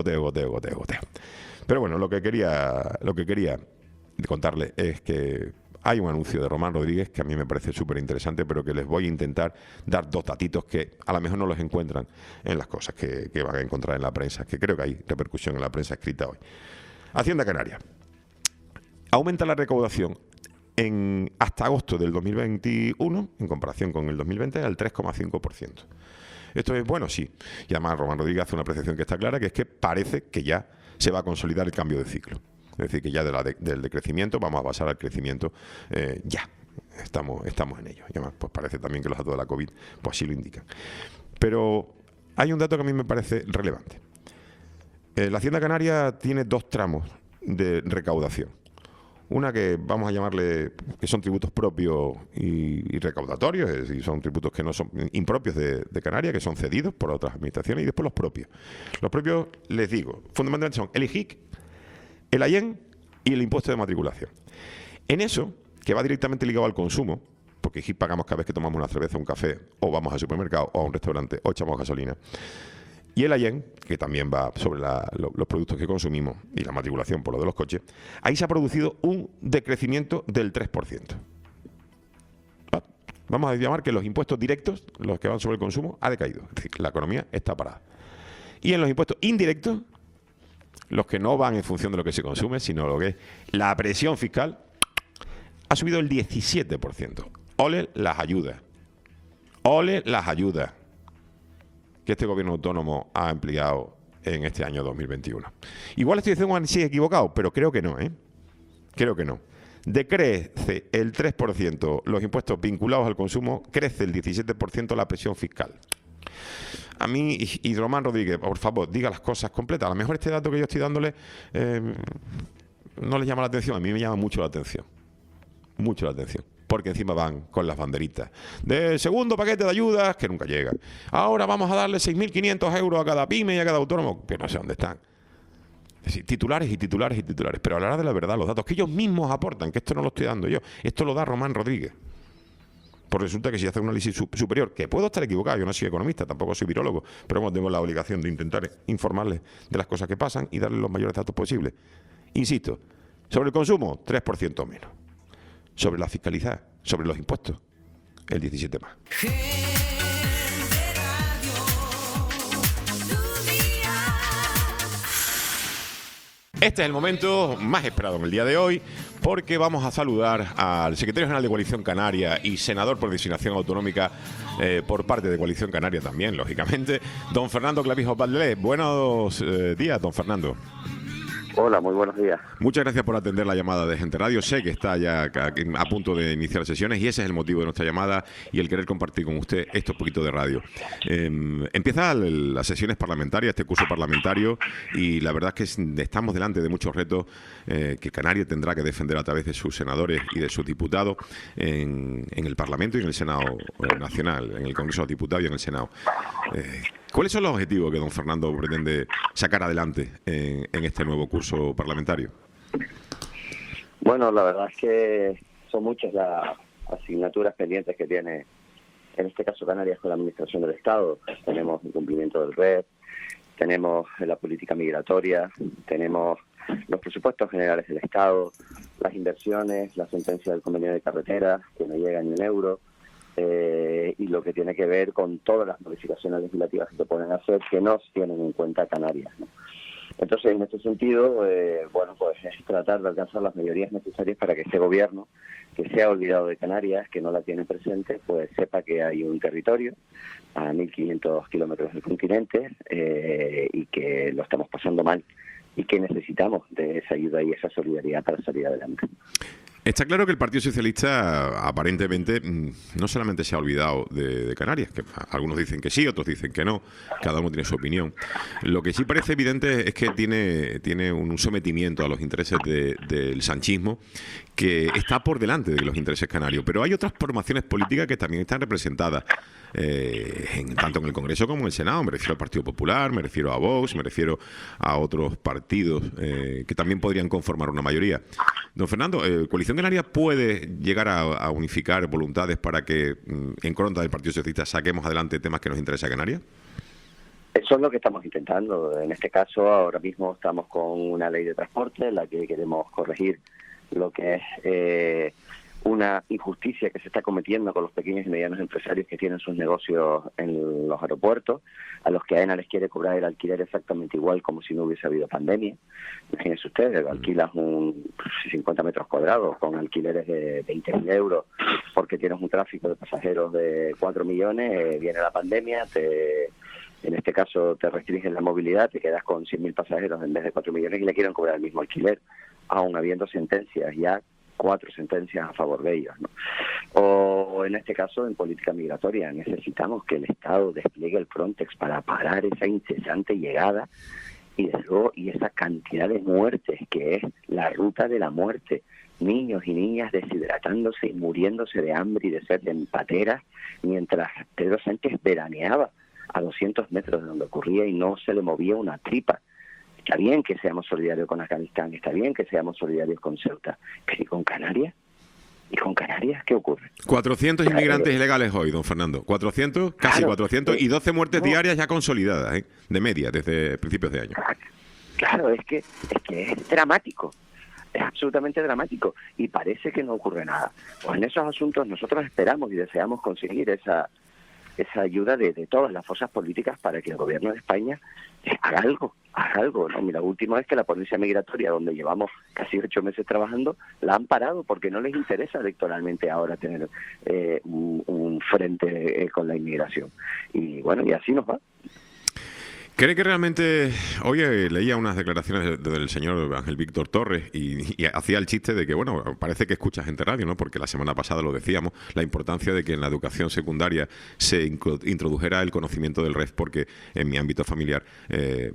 Pero bueno, lo que quería contarles es que hay un anuncio de Román Rodríguez que a mí me parece súper interesante, pero que les voy a intentar dar dos datitos que a lo mejor no los encuentran en las cosas que van a encontrar en la prensa, que creo que hay repercusión en la prensa escrita hoy. Hacienda Canaria aumenta la recaudación hasta agosto del 2021, en comparación con el 2020, al 3,5%. ¿Esto es bueno? Sí. Y además Román Rodríguez hace una apreciación que está clara, que es que parece que ya se va a consolidar el cambio de ciclo. Es decir, que ya del decrecimiento vamos a pasar al crecimiento ya. Estamos en ello. Y además, pues parece también que los datos de la COVID pues así lo indican. Pero hay un dato que a mí me parece relevante. La Hacienda Canaria tiene dos tramos de recaudación. Una que vamos a llamarle, que son tributos propios y recaudatorios, es decir, son tributos que no son impropios de Canarias, que son cedidos por otras administraciones, y después los propios. Los propios, les digo, fundamentalmente son el IJIC, el AIEN y el impuesto de matriculación. En eso, que va directamente ligado al consumo, porque IJIC pagamos cada vez que tomamos una cerveza, un café, o vamos al supermercado, o a un restaurante, o echamos gasolina. Y el AIEN, que también va sobre los productos que consumimos, y la matriculación por lo de los coches, ahí se ha producido un decrecimiento del 3%. Vamos a llamar que los impuestos directos, los que van sobre el consumo, ha decaído. Es decir, la economía está parada. Y en los impuestos indirectos, los que no van en función de lo que se consume, sino lo que es la presión fiscal, ha subido el 17%. Ole las ayudas. Ole las ayudas que este gobierno autónomo ha empleado en este año 2021. Igual estoy diciendo un sí equivocado, pero creo que no, Creo que no. Decrece el 3% los impuestos vinculados al consumo, crece el 17% la presión fiscal. A mí, y Román Rodríguez, por favor, diga las cosas completas. A lo mejor este dato que yo estoy dándole no les llama la atención. A mí me llama mucho la atención. Mucho la atención. Porque encima van con las banderitas de segundo paquete de ayudas que nunca llegan. Ahora vamos a darle 6.500 euros a cada pyme y a cada autónomo, que no sé dónde están. Es decir, titulares y titulares y titulares. Pero a la hora de la verdad, los datos que ellos mismos aportan, que esto no lo estoy dando yo, esto lo da Román Rodríguez. Pues resulta que si hace un análisis superior, que puedo estar equivocado, yo no soy economista, tampoco soy virólogo, pero bueno, tengo la obligación de intentar informarles de las cosas que pasan y darles los mayores datos posibles. Insisto, sobre el consumo, 3% menos. Sobre la fiscalidad, sobre los impuestos, el 17 más. Este es el momento más esperado en el día de hoy, porque vamos a saludar al secretario general de Coalición Canaria y senador por designación autonómica por parte de Coalición Canaria también, lógicamente, don Fernando Clavijo Valdés. Buenos días, don Fernando. Hola, muy buenos días. Muchas gracias por atender la llamada de Gente Radio. Sé que está ya a punto de iniciar sesiones y ese es el motivo de nuestra llamada y el querer compartir con usted estos poquitos de radio. Empiezan las sesiones parlamentarias, este curso parlamentario, y la verdad es que estamos delante de muchos retos que Canarias tendrá que defender a través de sus senadores y de sus diputados en el Parlamento y en el Senado Nacional, en el Congreso de los Diputados y en el Senado. ¿Cuáles son los objetivos que don Fernando pretende sacar adelante en este nuevo curso parlamentario? Bueno, la verdad es que son muchas las asignaturas pendientes que tiene, en este caso Canarias, con la Administración del Estado. Tenemos el cumplimiento del REP, tenemos la política migratoria, tenemos los presupuestos generales del Estado, las inversiones, la sentencia del convenio de carreteras, que no llega ni un euro, y lo que tiene que ver con todas las modificaciones legislativas que se pueden hacer que no tienen en cuenta Canarias, ¿no? Entonces, en este sentido, pues es tratar de alcanzar las mayorías necesarias para que este gobierno, que se ha olvidado de Canarias, que no la tiene presente, pues sepa que hay un territorio a 1.500 kilómetros del continente y que lo estamos pasando mal y que necesitamos de esa ayuda y esa solidaridad para salir adelante. Está claro que el Partido Socialista aparentemente no solamente se ha olvidado de Canarias, que algunos dicen que sí, otros dicen que no, cada uno tiene su opinión. Lo que sí parece evidente es que tiene un sometimiento a los intereses del sanchismo que está por delante de los intereses canarios. Pero hay otras formaciones políticas que también están representadas, tanto en el Congreso como en el Senado. Me refiero al Partido Popular, me refiero a Vox, me refiero a otros partidos que también podrían conformar una mayoría. Don Fernando, ¿Coalición Canaria puede llegar a unificar voluntades para que, en contra del Partido Socialista, saquemos adelante temas que nos interesa a Canarias? Eso es lo que estamos intentando. En este caso, ahora mismo estamos con una ley de transporte en la que queremos corregir lo que es una injusticia que se está cometiendo con los pequeños y medianos empresarios que tienen sus negocios en los aeropuertos, a los que AENA les quiere cobrar el alquiler exactamente igual como si no hubiese habido pandemia. Imagínense ustedes, alquilas 50 metros cuadrados con alquileres de 20.000 euros porque tienes un tráfico de pasajeros de 4 millones, viene la pandemia, en este caso te restringen la movilidad, te quedas con 100.000 pasajeros en vez de 4 millones y le quieren cobrar el mismo alquiler, aún habiendo sentencias, ya 4 sentencias a favor de ellos, ¿no? O en este caso, en política migratoria, necesitamos que el Estado despliegue el Frontex para parar esa incesante llegada y esa cantidad de muertes que es la ruta de la muerte. Niños y niñas deshidratándose y muriéndose de hambre y de sed en pateras, mientras Pedro Sánchez veraneaba a 200 metros de donde ocurría y no se le movía una tripa. Está bien que seamos solidarios con Afganistán, está bien que seamos solidarios con Ceuta, pero ¿y con Canarias? ¿Y con Canarias qué ocurre? 400 inmigrantes ilegales hoy, don Fernando. 400, casi claro, 400, y 12 muertes diarias ya consolidadas, de media, desde principios de año. Claro, es que es dramático. Es absolutamente dramático y parece que no ocurre nada. Pues en esos asuntos nosotros esperamos y deseamos conseguir esa ayuda de todas las fuerzas políticas para que el gobierno de España haga algo, ¿no? Mira, la última vez que la policía migratoria, donde llevamos casi 8 meses trabajando, la han parado porque no les interesa electoralmente ahora tener un frente con la inmigración. Y bueno, y así nos va. ¿Cree que realmente... Hoy leía unas declaraciones del señor Ángel Víctor Torres y hacía el chiste de que, bueno, parece que escucha Gente Radio, ¿no? Porque la semana pasada lo decíamos, la importancia de que en la educación secundaria se introdujera el conocimiento del REF, porque en mi ámbito familiar el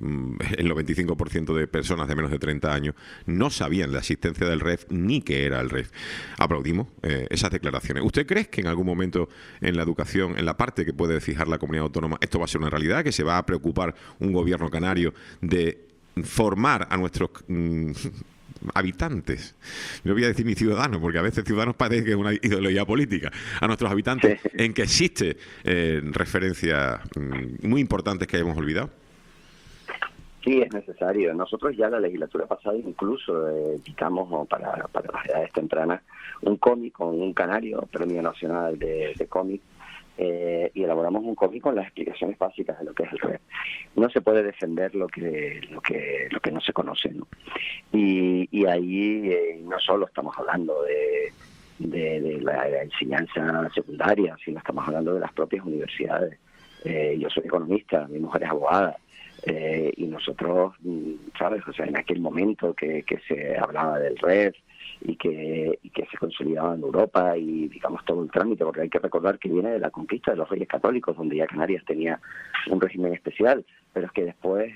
95% de personas de menos de 30 años no sabían la existencia del REF ni qué era el REF. Aplaudimos esas declaraciones. ¿Usted cree que en algún momento en la educación, en la parte que puede fijar la comunidad autónoma, esto va a ser una realidad, que se va a preocupar un gobierno canario de formar a nuestros habitantes? No voy a decir ni ciudadanos, porque a veces ciudadanos parece que es una ideología política. A nuestros habitantes, en que existe referencias muy importantes que hayamos olvidado. Sí, es necesario. Nosotros ya la legislatura pasada incluso quitamos para las edades tempranas un cómic con un canario, Premio Nacional de Cómic, y elaboramos un cómic con las explicaciones básicas de lo que es el REF. No se puede defender lo que no se conoce, ¿no? Y ahí no solo estamos hablando de la enseñanza secundaria, sino estamos hablando de las propias universidades. Yo soy economista, mi mujer es abogada, y nosotros, ¿sabes? O sea, en aquel momento que se hablaba del REF y que se consolidaba en Europa y digamos todo el trámite, porque hay que recordar que viene de la conquista de los Reyes Católicos, donde ya Canarias tenía un régimen especial, pero es que después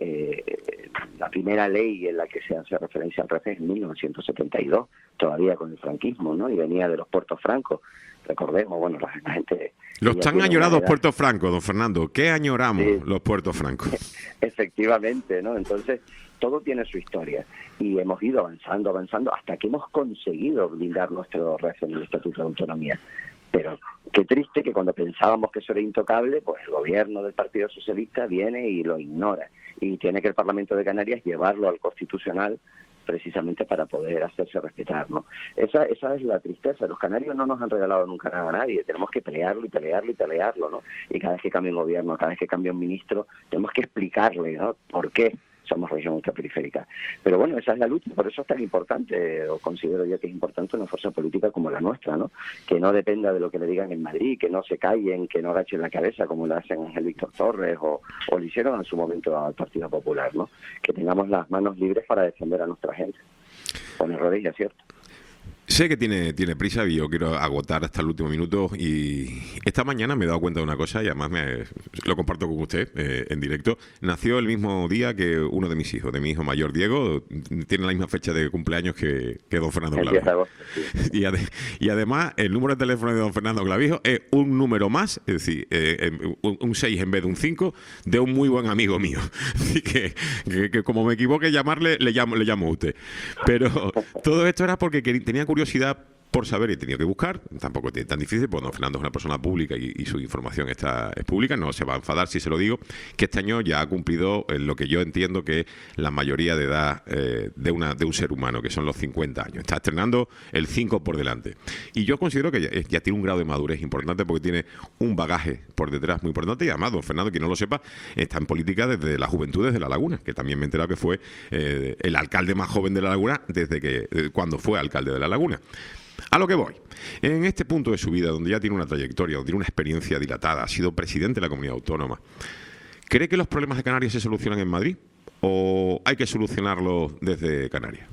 la primera ley en la que se hace referencia al REF es en 1972, todavía con el franquismo, ¿no? Y venía de los puertos francos. Recordemos, bueno, la gente... Los tan añorados puertos francos, don Fernando. ¿Qué añoramos los puertos francos? Efectivamente, ¿no? Entonces, todo tiene su historia. Y hemos ido avanzando, hasta que hemos conseguido blindar nuestro REF en el Estatuto de Autonomía. Pero qué triste que cuando pensábamos que eso era intocable, pues el gobierno del Partido Socialista viene y lo ignora. Y tiene que el Parlamento de Canarias llevarlo al Constitucional precisamente para poder hacerse respetar, ¿no? Esa es la tristeza. Los canarios no nos han regalado nunca nada a nadie. Tenemos que pelearlo y pelearlo y pelearlo, ¿no? Y cada vez que cambia un gobierno, cada vez que cambia un ministro, tenemos que explicarle, ¿no?, por qué somos región ultraperiférica. Pero bueno, esa es la lucha, por eso es tan importante, o considero yo que es importante una fuerza política como la nuestra, ¿no? Que no dependa de lo que le digan en Madrid, que no se callen, que no agachen la cabeza como lo hacen Ángel Víctor Torres o lo hicieron en su momento al Partido Popular, ¿no? Que tengamos las manos libres para defender a nuestra gente, con errores y aciertos. Sé que tiene prisa y yo quiero agotar hasta el último minuto, y esta mañana me he dado cuenta de una cosa y además lo comparto con usted en directo. Nació el mismo día que uno de mis hijos, de mi hijo mayor Diego, tiene la misma fecha de cumpleaños que don Fernando Clavijo. Y además el número de teléfono de don Fernando Clavijo es un número más, es decir, un 6 en vez de un 5, de un muy buen amigo mío. Así que como me equivoque llamarle, le llamo a usted. Pero todo esto era porque tenía curiosidad por saber y he tenido que buscar. Tampoco es tan difícil, porque don Fernando es una persona pública y su información es pública. No se va a enfadar si se lo digo, que este año ya ha cumplido lo que yo entiendo que es la mayoría de edad de un ser humano, que son los 50 años. Está estrenando el 5 por delante. Y yo considero que ya tiene un grado de madurez importante, porque tiene un bagaje por detrás muy importante. Y además, don Fernando, quien no lo sepa, está en política desde la juventud, desde La Laguna, que también me he enterado que fue el alcalde más joven de La Laguna cuando fue alcalde de La Laguna. A lo que voy, en este punto de su vida, donde ya tiene una trayectoria, donde tiene una experiencia dilatada, ha sido presidente de la comunidad autónoma, ¿cree que los problemas de Canarias se solucionan en Madrid o hay que solucionarlos desde Canarias?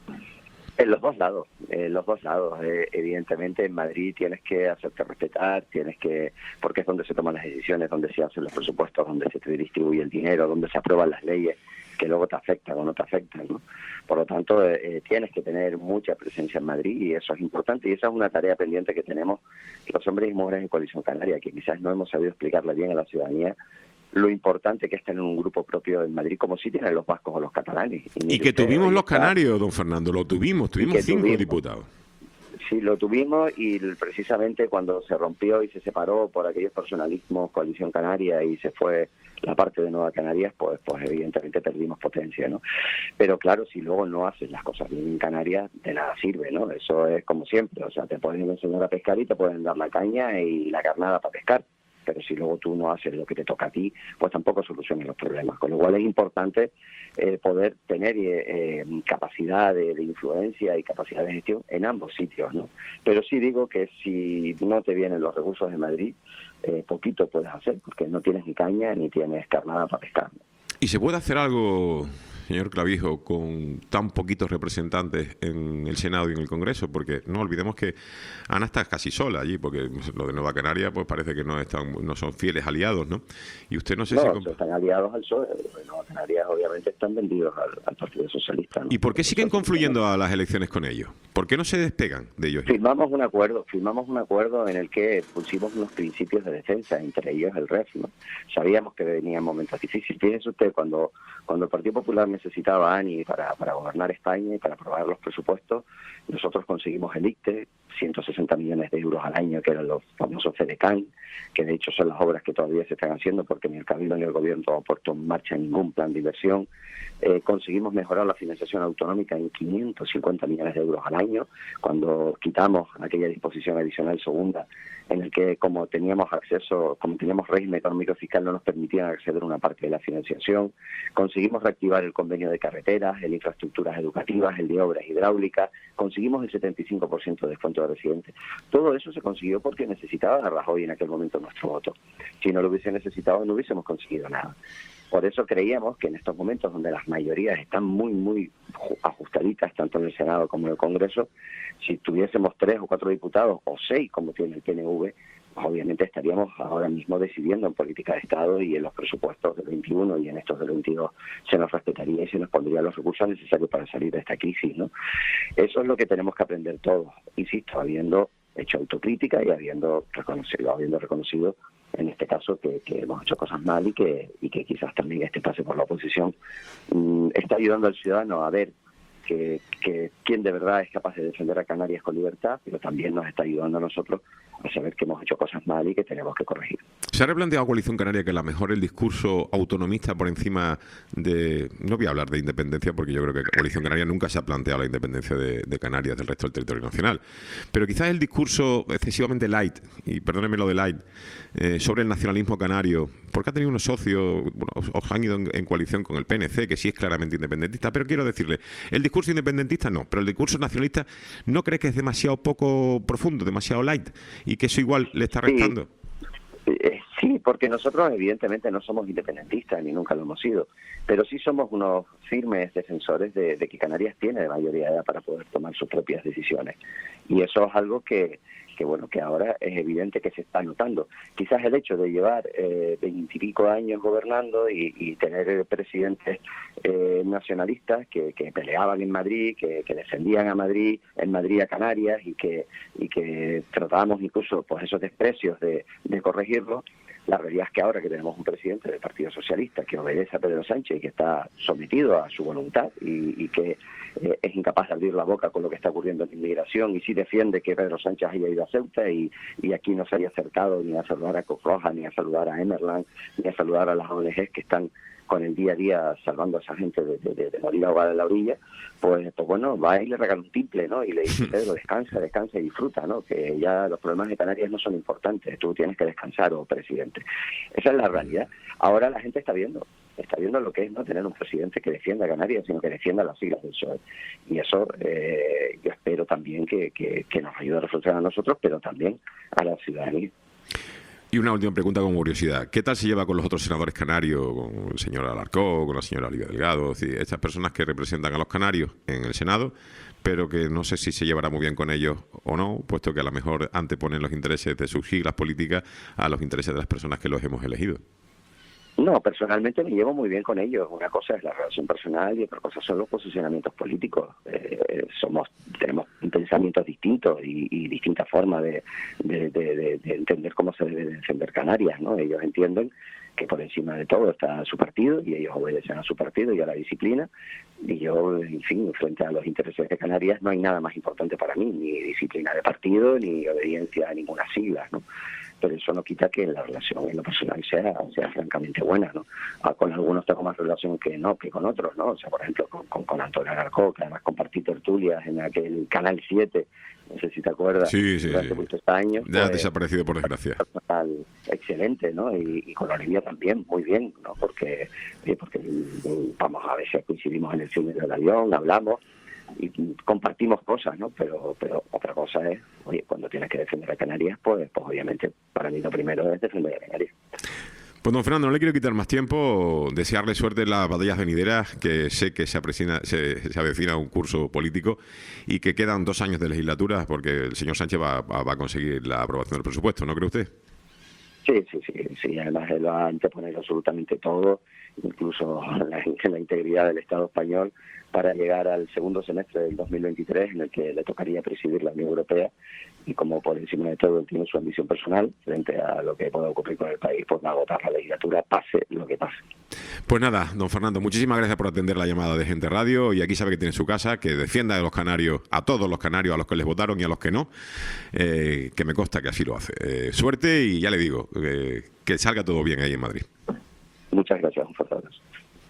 En los dos lados, evidentemente en Madrid tienes que hacerte respetar, porque es donde se toman las decisiones, donde se hacen los presupuestos, donde se te distribuye el dinero, donde se aprueban las leyes que luego te afectan o no te afectan, ¿no? Por lo tanto, tienes que tener mucha presencia en Madrid y eso es importante, y esa es una tarea pendiente que tenemos los hombres y mujeres en Coalición Canaria, que quizás no hemos sabido explicarle bien a la ciudadanía lo importante que es tener un grupo propio en Madrid, como si tienen los vascos o los catalanes. Y que tuvimos los canarios, don Fernando, tuvimos 5 diputados. Sí, lo tuvimos, y precisamente cuando se rompió y se separó por aquellos personalismos Coalición Canaria y se fue la parte de Nueva Canarias, pues evidentemente perdimos potencia, ¿no? Pero claro, si luego no haces las cosas bien en Canarias, de nada sirve, ¿no? Eso es como siempre, o sea, te pueden enseñar a pescar y te pueden dar la caña y la carnada para pescar, pero si luego tú no haces lo que te toca a ti, pues tampoco solucionas los problemas. Con lo cual es importante poder tener capacidad de influencia y capacidad de gestión en ambos sitios, ¿no? Pero sí digo que si no te vienen los recursos de Madrid, poquito puedes hacer, porque no tienes ni caña ni tienes carnada para pescar, ¿no? ¿Y se puede hacer algo, señor Clavijo, con tan poquitos representantes en el Senado y en el Congreso? Porque no olvidemos que Ana está casi sola allí, porque los de Nueva Canaria pues parece que no son fieles aliados, ¿no? Y usted no sé si... están aliados al PSOE. Los de Nueva Canarias obviamente están vendidos al Partido Socialista, ¿no? ¿Y por qué siguen confluyendo a las elecciones con ellos? ¿Por qué no se despegan de ellos? Firmamos un acuerdo en el que pusimos unos principios de defensa, entre ellos el REF, ¿no? Sabíamos que venían momentos difíciles. Fíjense usted, cuando el Partido Popular necesitaba a ANI para gobernar España y para aprobar los presupuestos, nosotros conseguimos el ICTE, 160 millones de euros al año, que eran los famosos FEDECAN, que de hecho son las obras que todavía se están haciendo, porque ni el Cabildo ni el Gobierno ha puesto en marcha ningún plan de inversión. Conseguimos mejorar la financiación autonómica en 550 millones de euros al año, cuando quitamos aquella disposición adicional segunda, en el que como teníamos régimen económico fiscal, no nos permitían acceder a una parte de la financiación. Conseguimos reactivar el convenio de carreteras, el de infraestructuras educativas, el de obras hidráulicas. Conseguimos el 75% de descuento de residentes. Todo eso se consiguió porque necesitaba a Rajoy en aquel momento nuestro voto. Si no lo hubiese necesitado, no hubiésemos conseguido nada. Por eso creíamos que en estos momentos donde las mayorías están muy, muy ajustaditas, tanto en el Senado como en el Congreso, si tuviésemos 3 o 4 diputados, o 6 como tiene el PNV, pues obviamente estaríamos ahora mismo decidiendo en política de Estado, y en los presupuestos del 21 y en estos del 22 se nos respetaría y se nos pondría los recursos necesarios para salir de esta crisis, ¿no? Eso es lo que tenemos que aprender todos, insisto, habiendo hecho autocrítica y habiendo reconocido en este caso que hemos hecho cosas mal y que quizás también este pase por la oposición está ayudando al ciudadano a ver que quién de verdad es capaz de defender a Canarias con libertad, pero también nos está ayudando a nosotros a saber que hemos hecho cosas mal y que tenemos que corregir. ¿Se ha replanteado Coalición Canaria que a lo mejor el discurso autonomista por encima de... No voy a hablar de independencia porque yo creo que Coalición Canaria nunca se ha planteado la independencia de Canarias del resto del territorio nacional, pero quizás el discurso excesivamente light, y perdónenme lo de light, sobre el nacionalismo canario, porque ha tenido unos socios, bueno, os han ido en coalición con el PNC, que sí es claramente independentista, pero quiero decirle, el discurso independentista no, pero el discurso nacionalista, ¿no cree que es demasiado poco profundo, demasiado light, y que eso igual le está restando? Sí, porque nosotros evidentemente no somos independentistas, ni nunca lo hemos sido, pero sí somos unos firmes defensores de que Canarias tiene mayoría de edad para poder tomar sus propias decisiones. Y eso es algo que ahora es evidente que se está notando. Quizás el hecho de llevar 20 y pico años gobernando y tener presidentes nacionalistas que peleaban en Madrid, que defendían a Madrid, en Madrid a Canarias y que tratábamos incluso pues esos desprecios de corregirlo. La realidad es que ahora que tenemos un presidente del Partido Socialista que obedece a Pedro Sánchez y que está sometido a su voluntad y que es incapaz de abrir la boca con lo que está ocurriendo en inmigración y sí defiende que Pedro Sánchez haya ido a Ceuta y aquí no se haya acercado ni a saludar a Cruz Roja, ni a saludar a Emerland, ni a saludar a las ONGs que están con el día a día salvando a esa gente de morir ahogada en la orilla, pues bueno, va y le regala un timple, ¿no? Y le dice, Pedro, descansa y disfruta, ¿no? Que ya los problemas de Canarias no son importantes, tú tienes que descansar, presidente. Esa es la realidad. Ahora la gente está viendo lo que es no tener un presidente que defienda a Canarias, sino que defienda las siglas del PSOE. Y eso yo espero también que nos ayude a reflexionar a nosotros, pero también a la ciudadanía. Y una última pregunta con curiosidad. ¿Qué tal se lleva con los otros senadores canarios, con el señor Alarcó, con la señora Olivia Delgado? Es decir, estas personas que representan a los canarios en el Senado, pero que no sé si se llevará muy bien con ellos o no, puesto que a lo mejor anteponen los intereses de sus siglas políticas a los intereses de las personas que los hemos elegido. No, personalmente me llevo muy bien con ellos. Una cosa es la relación personal y otra cosa son los posicionamientos políticos. Tenemos pensamientos distintos y distintas formas de entender cómo se debe defender Canarias, ¿no? Ellos entienden que por encima de todo está su partido y ellos obedecen a su partido y a la disciplina. Y yo, en fin, frente a los intereses de Canarias no hay nada más importante para mí, ni disciplina de partido, ni obediencia a ninguna sigla, ¿no? Pero eso no quita que la relación en lo personal sea francamente buena, ¿no? Con algunos tengo más relación que con otros, ¿no? O sea, por ejemplo, con Antonio Alarcó, que además compartí tertulias en aquel Canal 7, no sé si te acuerdas, durante muchos años. Ya ha desaparecido, por desgracia. Excelente, ¿no? Y con Olivia también, muy bien, ¿no? Porque vamos, a veces coincidimos en el cine del avión, hablamos y compartimos cosas, ¿no? Pero otra cosa es, oye, cuando tienes que defender a Canarias, pues obviamente para mí lo primero es defender a Canarias. Pues don Fernando, no le quiero quitar más tiempo, desearle suerte en las batallas venideras, que sé que se avecina un curso político y que quedan 2 años de legislatura porque el señor Sánchez va a conseguir la aprobación del presupuesto, ¿no cree usted? Sí, además él va a anteponer absolutamente todo, incluso la integridad del Estado español, para llegar al segundo semestre del 2023, en el que le tocaría presidir la Unión Europea, y como por encima de todo él tiene su ambición personal frente a lo que pueda ocurrir con el país, pues va a agotar la legislatura, pase lo que pase. Pues nada, don Fernando, muchísimas gracias por atender la llamada de Gente Radio, y aquí sabe que tiene su casa, que defienda a los canarios, a todos los canarios, a los que les votaron y a los que no, que me consta que así lo hace. Suerte y ya le digo, que salga todo bien ahí en Madrid. Muchas gracias, un fuerte abrazo.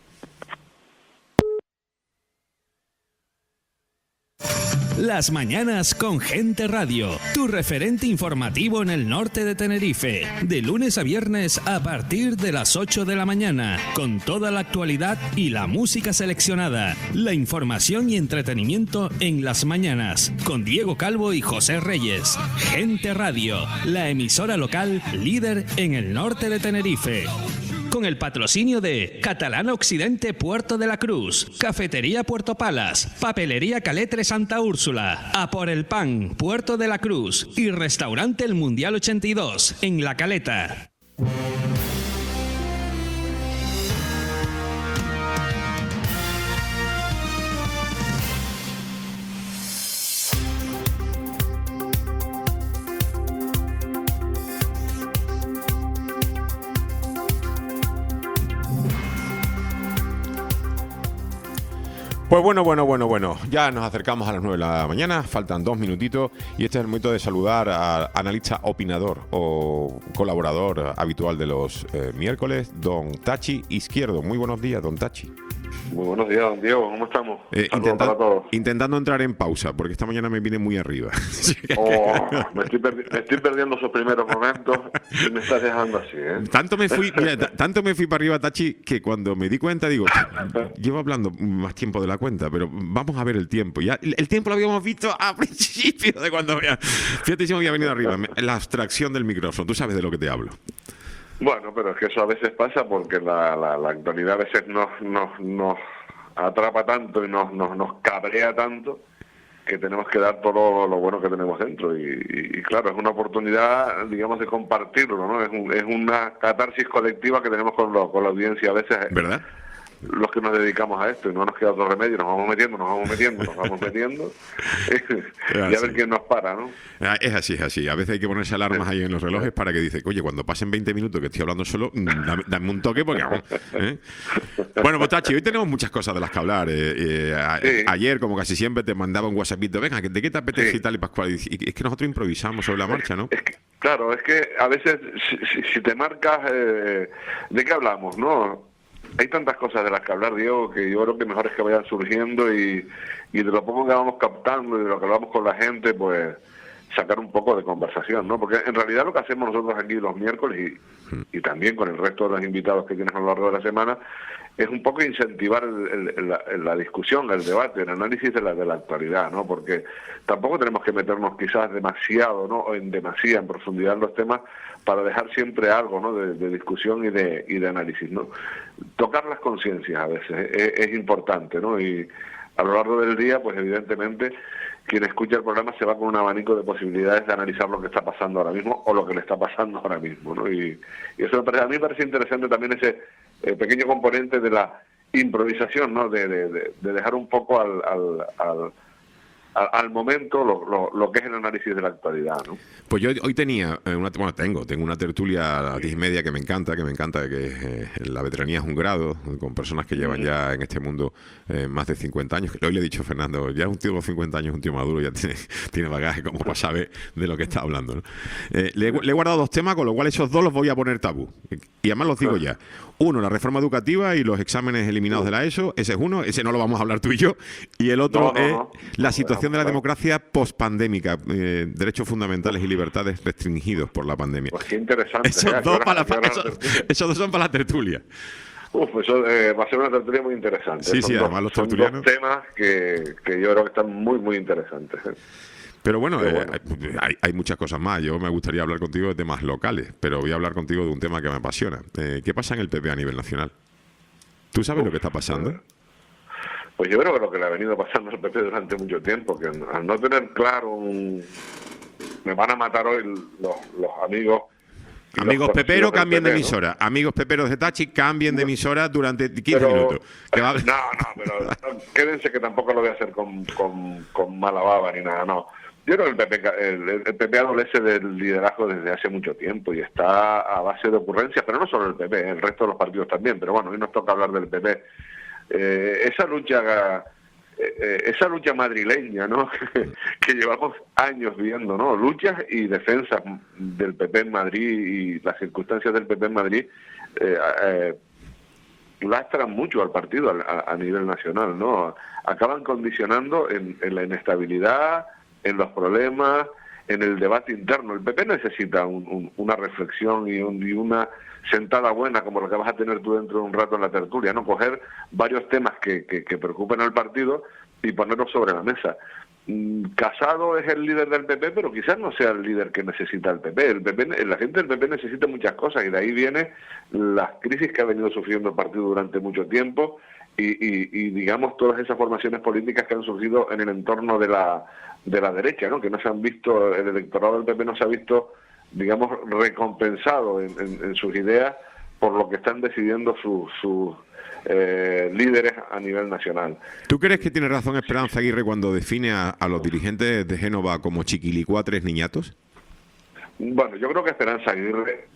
Las mañanas con Gente Radio, tu referente informativo en el norte de Tenerife, de lunes a viernes a partir de las 8 de la mañana, con toda la actualidad y la música seleccionada, la información y entretenimiento en las mañanas, con Diego Calvo y José Reyes. Gente Radio, la emisora local líder en el norte de Tenerife. Con el patrocinio de Catalana Occidente Puerto de la Cruz, Cafetería Puerto Palas, Papelería Caletre Santa Úrsula, A por el Pan Puerto de la Cruz y Restaurante El Mundial 82 en La Caleta. Pues bueno, ya nos acercamos a las 9 de la mañana, faltan 2 minutitos y este es el momento de saludar al analista opinador o colaborador habitual de los miércoles, don Tachi Izquierdo. Muy buenos días, don Tachi. Muy buenos días, don Diego, ¿cómo estamos? Para todos. Intentando entrar en pausa, porque esta mañana me vine muy arriba. Me estoy perdiendo esos primeros momentos y me estás dejando así, ¿eh? Tanto me fui para arriba, Tachi, que cuando me di cuenta, digo, llevo hablando más tiempo de la cuenta, pero vamos a ver el tiempo. Ya el tiempo lo habíamos visto a principio de cuando fíjate si me había venido arriba. La abstracción del micrófono, tú sabes de lo que te hablo. Bueno, pero es que eso a veces pasa porque la actualidad a veces nos atrapa tanto y nos cabrea tanto que tenemos que dar todo lo bueno que tenemos dentro y claro, es una oportunidad, digamos, de compartirlo, ¿no? Es una catarsis colectiva que tenemos con la audiencia a veces. ¿Verdad? Los que nos dedicamos a esto y no nos queda otro remedio, nos vamos metiendo y a ver quién nos para, ¿no? Es así. A veces hay que ponerse alarmas ahí en los relojes para que dice, oye, cuando pasen 20 minutos que estoy hablando solo, dame un toque porque vamos. Bueno, pues Tachi, hoy tenemos muchas cosas de las que hablar. Sí. Ayer, como casi siempre, te mandaba un WhatsAppito, venga, ¿de qué te apetece y tal y Pascual? Y es que nosotros improvisamos sobre la marcha, ¿no? Claro, es que a veces si te marcas, ¿de qué hablamos, no? Hay tantas cosas de las que hablar, Diego, que yo creo que mejor es que vayan surgiendo y de lo poco que vamos captando y de lo que hablamos con la gente, pues sacar un poco de conversación, ¿no? Porque en realidad lo que hacemos nosotros aquí los miércoles y también con el resto de los invitados que tienes a lo largo de la semana es un poco incentivar la discusión, el debate, el análisis de la actualidad, ¿no? Porque tampoco tenemos que meternos quizás demasiado, ¿no? O en profundidad en los temas para dejar siempre algo, ¿no? De discusión y de análisis, ¿no? Tocar las conciencias a veces es importante, ¿no? Y a lo largo del día, pues evidentemente quien escucha el programa se va con un abanico de posibilidades de analizar lo que está pasando ahora mismo o lo que le está pasando ahora mismo, ¿no? Y eso a mí me parece interesante también ese pequeño componente de la improvisación, ¿no? De dejar un poco al momento lo que es el análisis de la actualidad, ¿no? Pues yo hoy tenía tengo una tertulia a las 10:30 que me encanta, que la veteranía es un grado, con personas que llevan ya en este mundo más de 50 años. Hoy le he dicho a Fernando, ya es un tío de 50 años, un tío maduro, ya tiene bagaje como para saber de lo que está hablando, ¿no? Le he guardado 2 temas, con lo cual esos 2 los voy a poner tabú. Y además los digo ya. Uno, la reforma educativa y los exámenes eliminados de la ESO, ese es uno, ese no lo vamos a hablar tú y yo. Y el otro es la situación de la democracia pospandémica, derechos fundamentales y libertades restringidos por la pandemia. Pues qué interesante. Esos 2 son para la tertulia. Eso va a ser una tertulia muy interesante. Sí, además los tertulianos. Son 2 temas que yo creo que están muy, muy interesantes. Pero bueno, hay muchas cosas más. Yo me gustaría hablar contigo de temas locales, pero voy a hablar contigo de un tema que me apasiona. ¿Qué pasa en el PP a nivel nacional? ¿Tú sabes lo que está pasando? Pues yo creo que lo que le ha venido pasando al PP durante mucho tiempo, que al no tener claro me van a matar hoy los amigos. Amigos peperos, cambien de emisora. ¿No? Amigos peperos de Tachi, cambien de emisora durante 15 minutos. No, pero quédense que tampoco lo voy a hacer con mala baba ni nada, no. Yo creo que el PP adolece del liderazgo desde hace mucho tiempo y está a base de ocurrencias, pero no solo el PP, el resto de los partidos también, pero bueno, hoy nos toca hablar del PP. Esa lucha madrileña, ¿no? que llevamos años viendo, ¿no? Luchas y defensas del PP en Madrid y las circunstancias del PP en Madrid lastran mucho al partido a nivel nacional, ¿no? Acaban condicionando en la inestabilidad, en los problemas, en el debate interno. El PP necesita una reflexión y una sentada buena como lo que vas a tener tú dentro de un rato en la tertulia, ¿no? Coger varios temas que preocupen al partido y ponerlos sobre la mesa. Casado es el líder del PP, pero quizás no sea el líder que necesita el PP. La gente del PP necesita muchas cosas y de ahí viene las crisis que ha venido sufriendo el partido durante mucho tiempo y digamos todas esas formaciones políticas que han surgido en el entorno de la derecha, ¿no? Que no se han visto, el electorado del PP no se ha visto, digamos, recompensado en sus ideas por lo que están decidiendo sus líderes a nivel nacional. ¿Tú crees que tiene razón Esperanza Aguirre cuando define a los dirigentes de Génova como chiquilicuatres niñatos? Bueno, yo creo que Esperanza Aguirre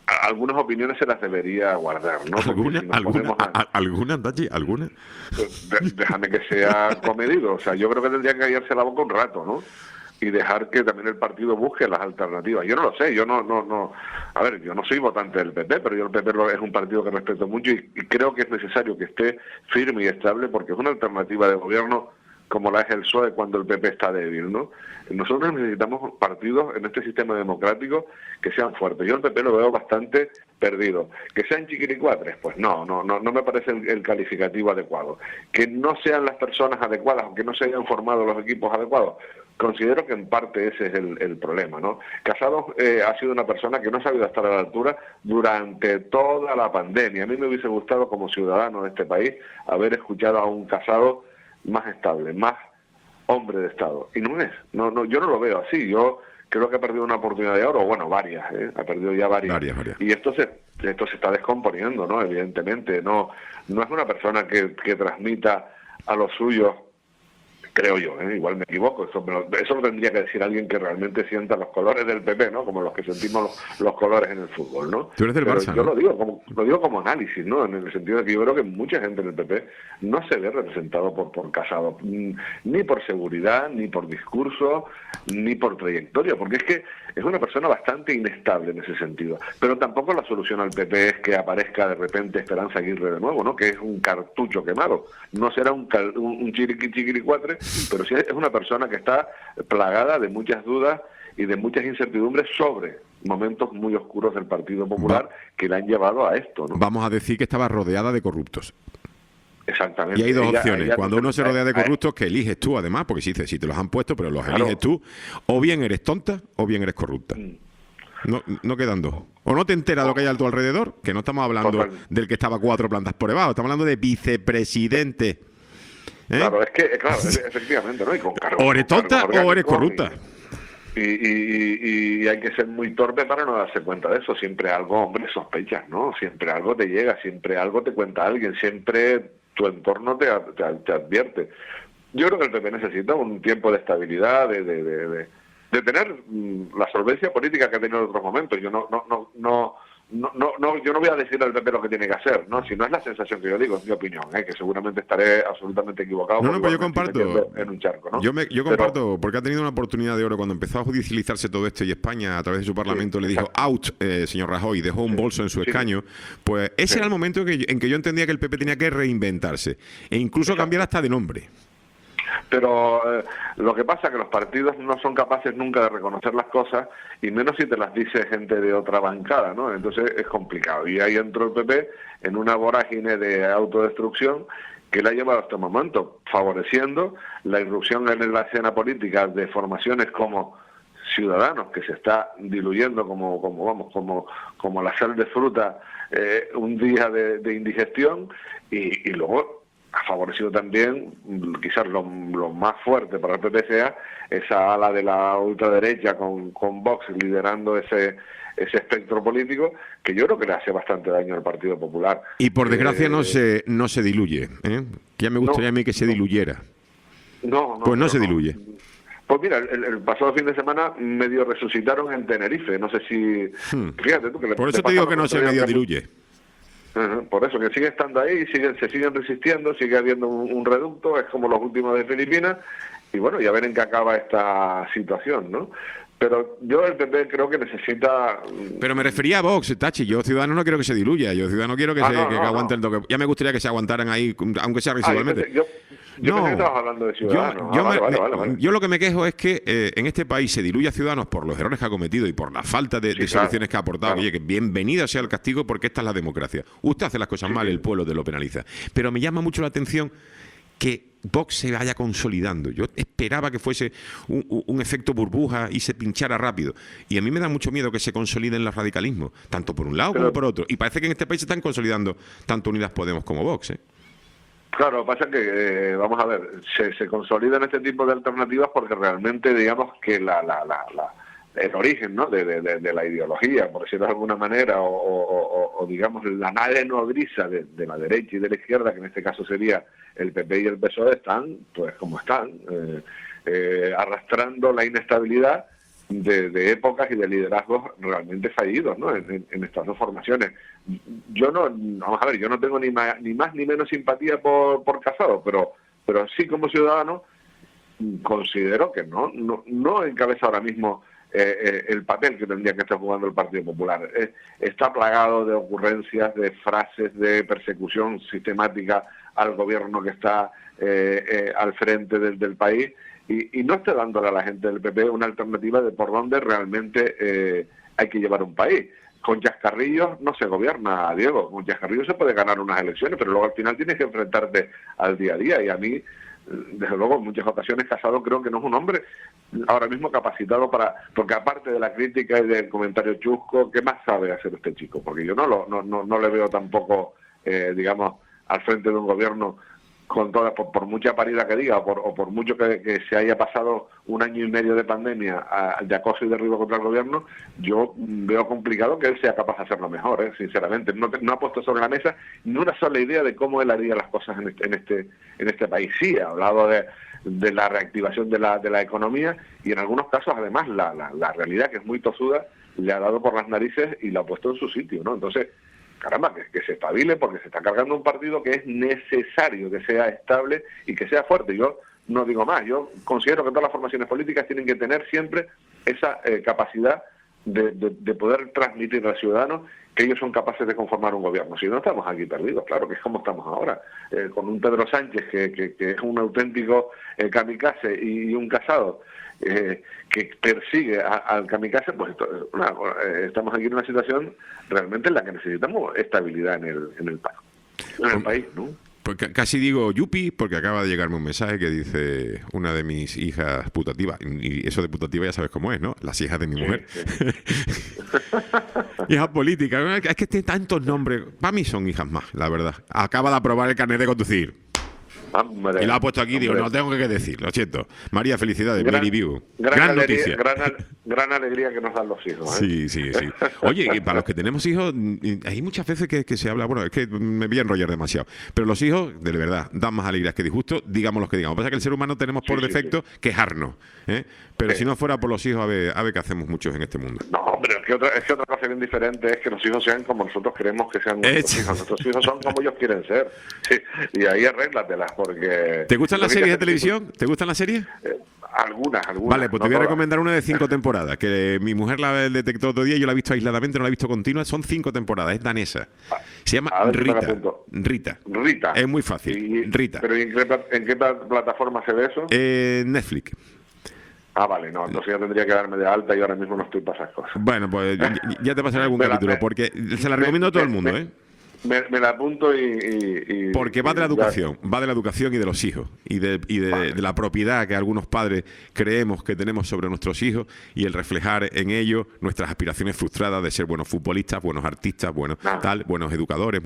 algunas opiniones se las debería guardar, ¿no? ¿Alguna, Tachi? ¿Alguna? Déjame que sea comedido. O sea, yo creo que tendría que callarse la boca un rato, ¿no? Y dejar que también el partido busque las alternativas. Yo no lo sé, yo no. A ver, yo no soy votante del PP, pero yo el PP es un partido que respeto mucho y creo que es necesario que esté firme y estable porque es una alternativa de gobierno como la es el PSOE cuando el PP está débil, ¿no? Nosotros necesitamos partidos en este sistema democrático que sean fuertes. Yo el PP lo veo bastante perdido. Que sean chiquiricuatres, pues no me parece el calificativo adecuado. Que no sean las personas adecuadas, aunque no se hayan formado los equipos adecuados. Considero que en parte ese es el problema, ¿no? Casado ha sido una persona que no ha sabido estar a la altura durante toda la pandemia. A mí me hubiese gustado como ciudadano de este país haber escuchado a un Casado más estable, más hombre de Estado. Y no es, yo no lo veo así. Yo creo que ha perdido una oportunidad de oro, bueno, varias, ha perdido ya varias. Y esto se está descomponiendo, ¿no? Evidentemente, no es una persona que transmita a los suyos, creo yo, igual me equivoco, eso lo tendría que decir alguien que realmente sienta los colores del PP, ¿no? Como los que sentimos los colores en el fútbol, ¿no? Tú eres del Barça, yo ¿no? lo digo como análisis, ¿no? En el sentido de que yo creo que mucha gente en el PP no se ve representado por Casado, ni por seguridad, ni por discurso, ni por trayectoria, porque es que es una persona bastante inestable en ese sentido. Pero tampoco la solución al PP es que aparezca de repente Esperanza Aguirre de nuevo, ¿no? Que es un cartucho quemado. No será un chiquiricuatre, pero sí es una persona que está plagada de muchas dudas y de muchas incertidumbres sobre momentos muy oscuros del Partido Popular que le han llevado a esto, ¿no? Vamos a decir que estaba rodeada de corruptos. Exactamente. Y hay dos opciones. Cuando uno se rodea de corruptos, que eliges tú, además, porque sí te los han puesto, pero los eliges tú, o bien eres tonta o bien eres corrupta. No quedan dos. O no te enteras de lo que hay a tu alrededor, que no estamos hablando del que estaba 4 plantas por debajo, estamos hablando de vicepresidente. Claro, efectivamente, ¿no? Y con cargos, o eres tonta o eres corrupta. Y hay que ser muy torpe para no darse cuenta de eso. Siempre algo, hombre, sospechas, ¿no? Siempre algo te llega, siempre algo te cuenta alguien, siempre tu entorno te advierte. Yo creo que el PP necesita un tiempo de estabilidad, de tener la solvencia política que ha tenido en otros momentos. Yo no voy a decir al PP lo que tiene que hacer, ¿no? Si no es la sensación que yo digo, es mi opinión, que seguramente estaré absolutamente equivocado. Pues yo comparto. En un charco, ¿no? Yo comparto, porque ha tenido una oportunidad de oro cuando empezó a judicializarse todo esto y España, a través de su parlamento, le dijo out, señor Rajoy, dejó un bolso en su escaño. Pues ese era el momento en que yo entendía que el PP tenía que reinventarse e incluso cambiar hasta de nombre. Pero lo que pasa es que los partidos no son capaces nunca de reconocer las cosas, y menos si te las dice gente de otra bancada, ¿no? Entonces es complicado. Y ahí entró el PP en una vorágine de autodestrucción que la ha llevado hasta el momento, favoreciendo la irrupción en la escena política de formaciones como Ciudadanos, que se está diluyendo como la sal de fruta un día de indigestión, y luego ha favorecido también, quizás lo más fuerte para el PP sea esa ala de la ultraderecha con Vox liderando ese espectro político, que yo creo que le hace bastante daño al Partido Popular. Y por desgracia no se diluye, que ya me gustaría a mí que se diluyera. No se diluye. Pues mira, el pasado fin de semana medio resucitaron en Tenerife, no sé si... Fíjate tú que por eso te digo que no se medio diluye. Por eso, que sigue estando ahí, se siguen resistiendo, sigue habiendo un reducto, es como los últimos de Filipinas, y bueno, ya ver en qué acaba esta situación, ¿no? Pero yo el PP creo que necesita... Pero me refería a Vox, Tachi. Yo Ciudadanos no quiero que se diluya. Yo Ciudadanos quiero que aguante el toque. Ya me gustaría que se aguantaran ahí, aunque sea residualmente. Yo pensé que estabas hablando de Ciudadanos. Yo lo que me quejo es que en este país se diluya Ciudadanos por los errores que ha cometido y por la falta de soluciones que ha aportado. Oye, que bienvenida sea el castigo, porque esta es la democracia. Usted hace las cosas mal, el pueblo te lo penaliza. Pero me llama mucho la atención que Vox se vaya consolidando. Yo esperaba que fuese un efecto burbuja y se pinchara rápido. Y a mí me da mucho miedo que se consoliden los radicalismos, tanto por un lado como por otro. Y parece que en este país se están consolidando tanto Unidas Podemos como Vox, Claro, lo que pasa es que, vamos a ver, se consolidan este tipo de alternativas porque realmente, digamos, que el origen, ¿no?, de la ideología, por decirlo de alguna manera, o digamos, la nave nodriza de la derecha y de la izquierda, que en este caso sería el PP y el PSOE, están, pues como están, arrastrando la inestabilidad de épocas y de liderazgos realmente fallidos, ¿no? En estas dos formaciones. Yo vamos a ver, yo no tengo ni más ni menos simpatía por Casado, pero sí como ciudadano considero que no encabeza ahora mismo el papel que tendría que estar jugando el Partido Popular. Está plagado de ocurrencias, de frases de persecución sistemática al gobierno que está al frente del país, y no está dándole a la gente del PP una alternativa de por dónde realmente hay que llevar un país. Con chascarrillos no se gobierna, Diego. Con chascarrillos se puede ganar unas elecciones, pero luego al final tienes que enfrentarte al día a día, y a mí, desde luego, en muchas ocasiones Casado creo que no es un hombre ahora mismo capacitado porque aparte de la crítica y del comentario chusco, ¿qué más sabe hacer este chico? Porque yo no le veo tampoco, digamos, al frente de un gobierno con toda, por mucha parida que diga, o por mucho que se haya pasado un año y medio de pandemia de acoso y derribo contra el gobierno, yo veo complicado que él sea capaz de hacerlo mejor, sinceramente. No ha puesto sobre la mesa ni una sola idea de cómo él haría las cosas en este país. Sí, ha hablado de la reactivación de la economía, y en algunos casos, además, la realidad, que es muy tosuda, le ha dado por las narices y la ha puesto en su sitio, ¿no? Entonces, caramba, que se espabile, porque se está cargando un partido que es necesario que sea estable y que sea fuerte. Yo no digo más, yo considero que todas las formaciones políticas tienen que tener siempre esa capacidad de poder transmitir al ciudadano que ellos son capaces de conformar un gobierno. Si no, estamos aquí perdidos, claro, que es como estamos ahora, con un Pedro Sánchez que es un auténtico kamikaze, y un Casado que persigue al kamikaze. Pues estamos aquí en una situación realmente en la que necesitamos estabilidad en el país, ¿no? Pues casi digo yupi, porque acaba de llegarme un mensaje que dice una de mis hijas putativas, y eso de putativa ya sabes cómo es, ¿no? Las hijas de mi mujer. Sí. Hijas políticas, es que tiene tantos nombres. Para mí son hijas más, la verdad. Acaba de aprobar el carnet de conducir. Hombre, y lo ha puesto aquí, digo, no tengo que decir, lo siento. María, felicidades, Mary View. Gran noticia. Gran alegría que nos dan los hijos, ¿eh? Sí. Oye, y para los que tenemos hijos, hay muchas veces que se habla, bueno, es que me voy a enrollar demasiado, pero los hijos, de verdad, dan más alegrías que disgustos, digamos los que digamos. Lo que pasa es que el ser humano tenemos por defecto quejarnos, ¿eh? Pero si no fuera por los hijos, a ver qué hacemos muchos en este mundo. No, hombre, es que otra cosa bien diferente es que los hijos sean como nosotros queremos que sean nuestros hijos. Nuestros hijos son como ellos quieren ser. Sí, y ahí arréglatelas, porque... ¿Te gustan las series de televisión? ¿Te gustan las series? Algunas. Vale, pues te voy a recomendar una de 5 temporadas, que mi mujer la detectó otro día, yo la he visto aisladamente, no la he visto continua, son 5 temporadas, es danesa. Se llama Rita. Es muy fácil, Rita. ¿Pero en qué plataforma se ve eso? Netflix. Ah, vale, no, entonces ya tendría que darme de alta y ahora mismo no estoy para esas cosas. Bueno, pues ya te pasaré algún capítulo, porque se la recomiendo a todo el mundo, ¿eh? Me la apunto y porque va de la educación y de los hijos y de la propiedad que algunos padres creemos que tenemos sobre nuestros hijos, y el reflejar en ellos nuestras aspiraciones frustradas de ser buenos futbolistas, buenos artistas, buenos educadores,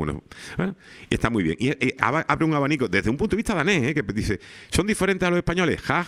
y está muy bien. Y abre un abanico desde un punto de vista danés, que dice, ¿son diferentes a los españoles? Ja.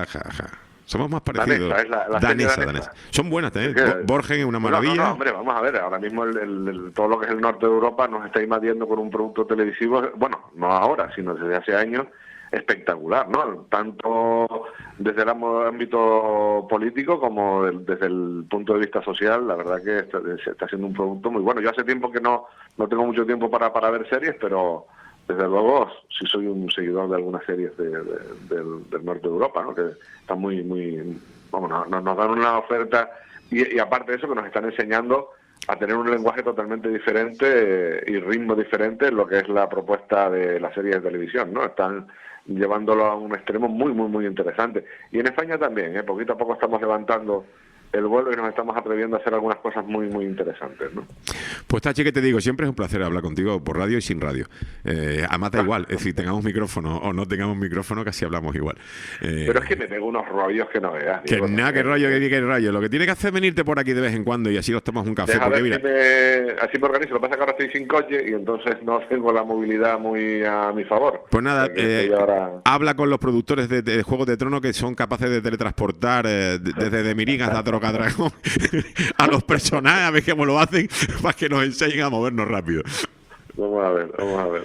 Somos más parecidos. Danesa. Son buenas también. Borgen es una maravilla. No, hombre, vamos a ver. Ahora mismo todo lo que es el norte de Europa nos está invadiendo con un producto televisivo, bueno, no ahora, sino desde hace años, espectacular, ¿no? Tanto desde el ámbito político como desde el punto de vista social. La verdad que está siendo un producto muy bueno. Yo hace tiempo que no tengo mucho tiempo para ver series, pero... Desde luego, sí soy un seguidor de algunas series del norte de Europa, ¿no? Que están muy, vamos, nos dan una oferta, y aparte de eso, que nos están enseñando a tener un lenguaje totalmente diferente y ritmo diferente en lo que es la propuesta de las series de televisión, ¿no? Están llevándolo a un extremo muy, muy, muy interesante. Y en España también, poquito a poco estamos levantando el vuelo y nos estamos atreviendo a hacer algunas cosas muy, muy interesantes, ¿no? Pues Tachi, que te digo, siempre es un placer hablar contigo por radio y sin radio. Además da igual, es decir, tengamos micrófono o no tengamos micrófono, casi hablamos igual. Pero es que me pego unos rollos que no veas. Que nada, qué rollo. Lo que tienes que hacer es venirte por aquí de vez en cuando y así nos tomamos un café. Porque mira, así me organizo. Lo que pasa es que ahora estoy sin coche y entonces no tengo la movilidad muy a mi favor. Pues nada, habla con los productores de Juegos de Tronos, que son capaces de teletransportar desde Demirín hasta Trocadragón a los personajes, a ver cómo lo hacen, para que nos enseñen a movernos rápido. Vamos a ver.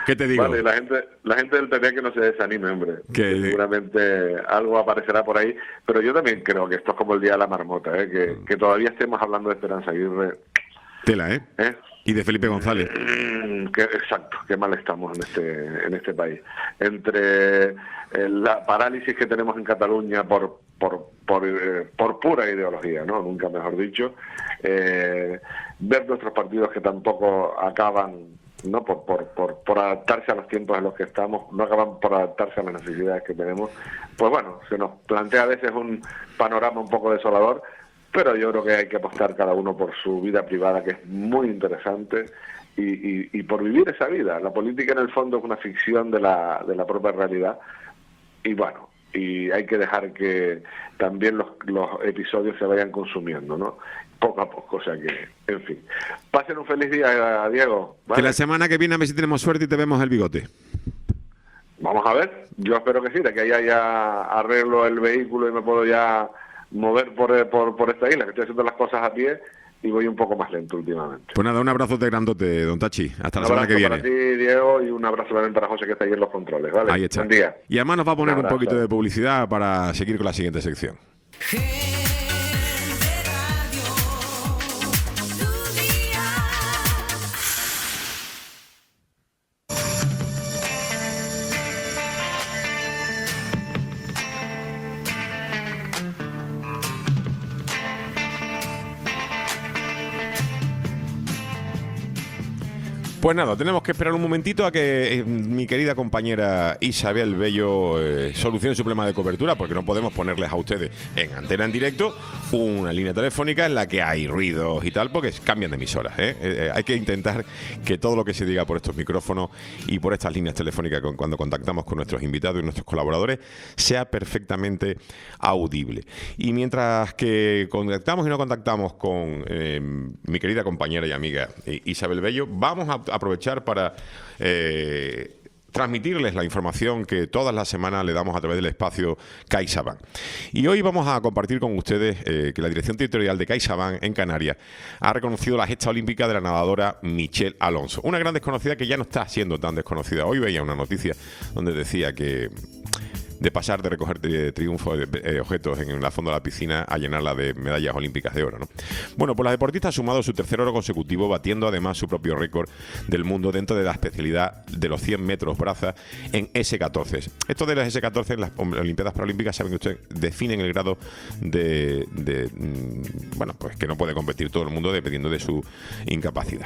¿Qué te digo? Vale, la gente del PP que no se desanime, hombre. Que seguramente algo aparecerá por ahí, pero yo también creo que esto es como el día de la marmota, que todavía estemos hablando de Esperanza Aguirre. Tela, ¿eh? Y de Felipe González. Exacto, qué mal estamos en este país. Entre la parálisis que tenemos en Cataluña por pura ideología, ¿no? Nunca mejor dicho. Ver nuestros partidos que tampoco acaban, ¿no? Por adaptarse a los tiempos en los que estamos, no acaban por adaptarse a las necesidades que tenemos. Pues bueno, se nos plantea a veces un panorama un poco desolador, pero yo creo que hay que apostar cada uno por su vida privada, que es muy interesante, y por vivir esa vida. La política en el fondo es una ficción de la propia realidad, y bueno, y hay que dejar que también los episodios se vayan consumiendo, ¿no? Poco a poco, o sea que, en fin. Pasen un feliz día, Diego, ¿vale? Que la semana que viene a ver si tenemos suerte y te vemos el bigote. Vamos a ver, yo espero que sí, de que haya ya arreglo el vehículo y me puedo ya mover por esta isla, que estoy haciendo las cosas a pie y voy un poco más lento últimamente. Pues nada, un abrazote grandote, don Tachi. Hasta la semana que viene. Un abrazo para ti, Diego, y un abrazo también para José, que está ahí en los controles, ¿vale? Ahí está. Buen día. Y además nos va a poner un poquito de publicidad para seguir con la siguiente sección. Pues nada, tenemos que esperar un momentito a que mi querida compañera Isabel Bello solucione su problema de cobertura, porque no podemos ponerles a ustedes en antena en directo una línea telefónica en la que hay ruidos y tal, porque cambian de emisoras. Hay que intentar que todo lo que se diga por estos micrófonos y por estas líneas telefónicas cuando contactamos con nuestros invitados y nuestros colaboradores sea perfectamente audible. Y mientras que contactamos y no contactamos con mi querida compañera y amiga Isabel Bello, vamos a aprovechar para transmitirles la información que todas las semanas le damos a través del espacio CaixaBank. Y hoy vamos a compartir con ustedes que la Dirección Territorial de CaixaBank en Canarias ha reconocido la gesta olímpica de la nadadora Michelle Alonso, una gran desconocida que ya no está siendo tan desconocida. Hoy veía una noticia donde decía que de pasar de recoger triunfos objetos en la fondo de la piscina a llenarla de medallas olímpicas de oro, ¿no? Bueno, pues la deportista ha sumado su tercer oro consecutivo, batiendo además su propio récord del mundo dentro de la especialidad de los 100 metros braza en S14. Esto de las S14 en las Olimpiadas Paralímpicas, saben que ustedes definen el grado bueno, pues que no puede competir todo el mundo dependiendo de su incapacidad.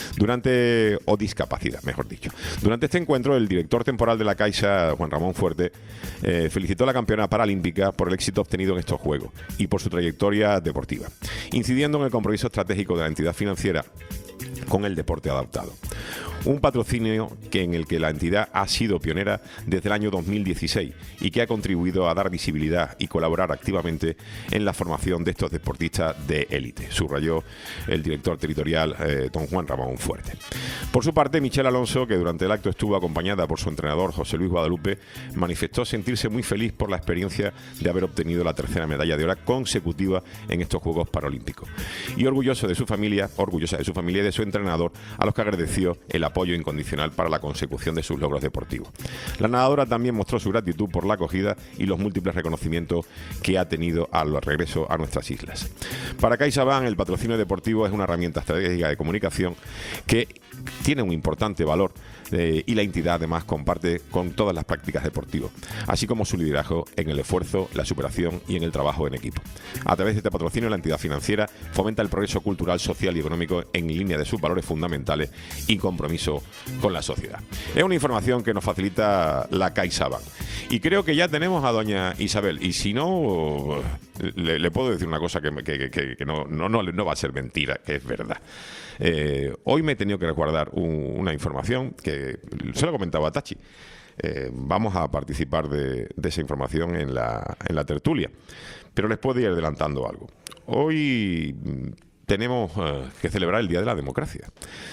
O discapacidad, mejor dicho. Durante este encuentro, el director temporal de la Caixa, Juan Ramón Fuerte, felicitó a la campeona paralímpica por el éxito obtenido en estos Juegos y por su trayectoria deportiva, incidiendo en el compromiso estratégico de la entidad financiera con el deporte adaptado. Un patrocinio en el que la entidad ha sido pionera desde el año 2016 y que ha contribuido a dar visibilidad y colaborar activamente en la formación de estos deportistas de élite, subrayó el director territorial don Juan Ramón Fuerte. Por su parte, Michelle Alonso, que durante el acto estuvo acompañada por su entrenador José Luis Guadalupe, manifestó sentirse muy feliz por la experiencia de haber obtenido la tercera medalla de oro consecutiva en estos Juegos Paralímpicos y orgullosa de su familia y de su entrenador, a los que agradeció el apoyo incondicional para la consecución de sus logros deportivos. La nadadora también mostró su gratitud por la acogida y los múltiples reconocimientos que ha tenido al regreso a nuestras islas. Para CaixaBank, el patrocinio deportivo es una herramienta estratégica de comunicación que tiene un importante valor y la entidad además comparte con todas las prácticas deportivas, así como su liderazgo en el esfuerzo, la superación y en el trabajo en equipo. A través de este patrocinio, la entidad financiera fomenta el progreso cultural, social y económico en línea de sus valores fundamentales y compromiso con la sociedad. Es una información que nos facilita la CaixaBank. Y creo que ya tenemos a doña Isabel. Y si no, le puedo decir una cosa que no va a ser mentira, que es verdad. Hoy me he tenido que resguardar una información que se lo comentaba a Tachi. Vamos a participar de esa información en la tertulia. Pero les puedo ir adelantando algo. Hoy tenemos que celebrar el Día de la Democracia.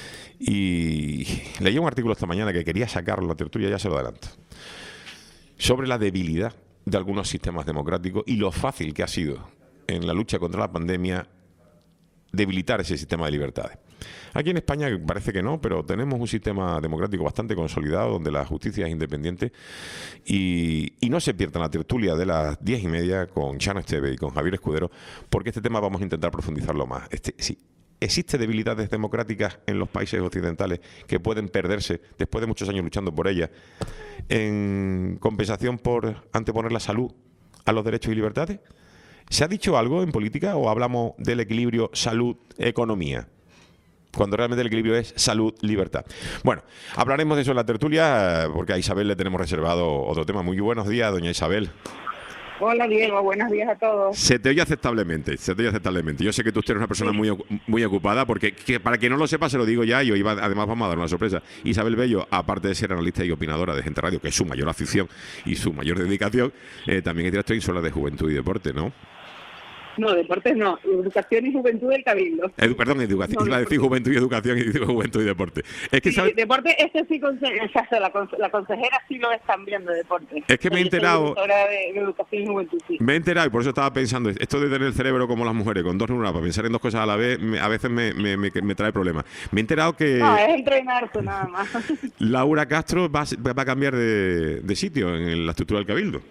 Y leí un artículo esta mañana que quería sacarlo en la tertulia, ya se lo adelanto, sobre la debilidad de algunos sistemas democráticos y lo fácil que ha sido en la lucha contra la pandemia debilitar ese sistema de libertades. Aquí en España parece que no, pero tenemos un sistema democrático bastante consolidado donde la justicia es independiente y no se pierdan la tertulia de las 10:30 con Chano Esteve y con Javier Escudero, porque este tema vamos a intentar profundizarlo más. Sí. ¿Existen debilidades democráticas en los países occidentales que pueden perderse después de muchos años luchando por ellas en compensación por anteponer la salud a los derechos y libertades? ¿Se ha dicho algo en política o hablamos del equilibrio salud-economía? Cuando realmente el equilibrio es salud-libertad. Bueno, hablaremos de eso en la tertulia porque a Isabel le tenemos reservado otro tema. Muy buenos días, doña Isabel. Hola Diego, buenos días a todos. Se te oye aceptablemente. Yo sé que tú eres una persona muy ocupada, porque para quien no lo sepa se lo digo ya, y hoy además vamos a dar una sorpresa. Isabel Bello, aparte de ser analista y opinadora de Gente Radio, que es su mayor afición y su mayor dedicación, también es directora insular de Juventud y Deporte, ¿no? No, deportes no, Educación y Juventud del Cabildo. Perdón, educación, iba a decir Juventud y Educación y digo Juventud y Deporte. Es que sí, deporte, sí, la consejera sí lo están viendo, deporte. Es que me he enterado... de Educación y Juventud, sí. Me he enterado y por eso estaba pensando, esto de tener el cerebro como las mujeres, con dos neuronas, para pensar en dos cosas a la vez, a veces me trae problemas. Me he enterado que... No, es entrenarse nada más. Laura Castro va a cambiar de sitio en la estructura del Cabildo.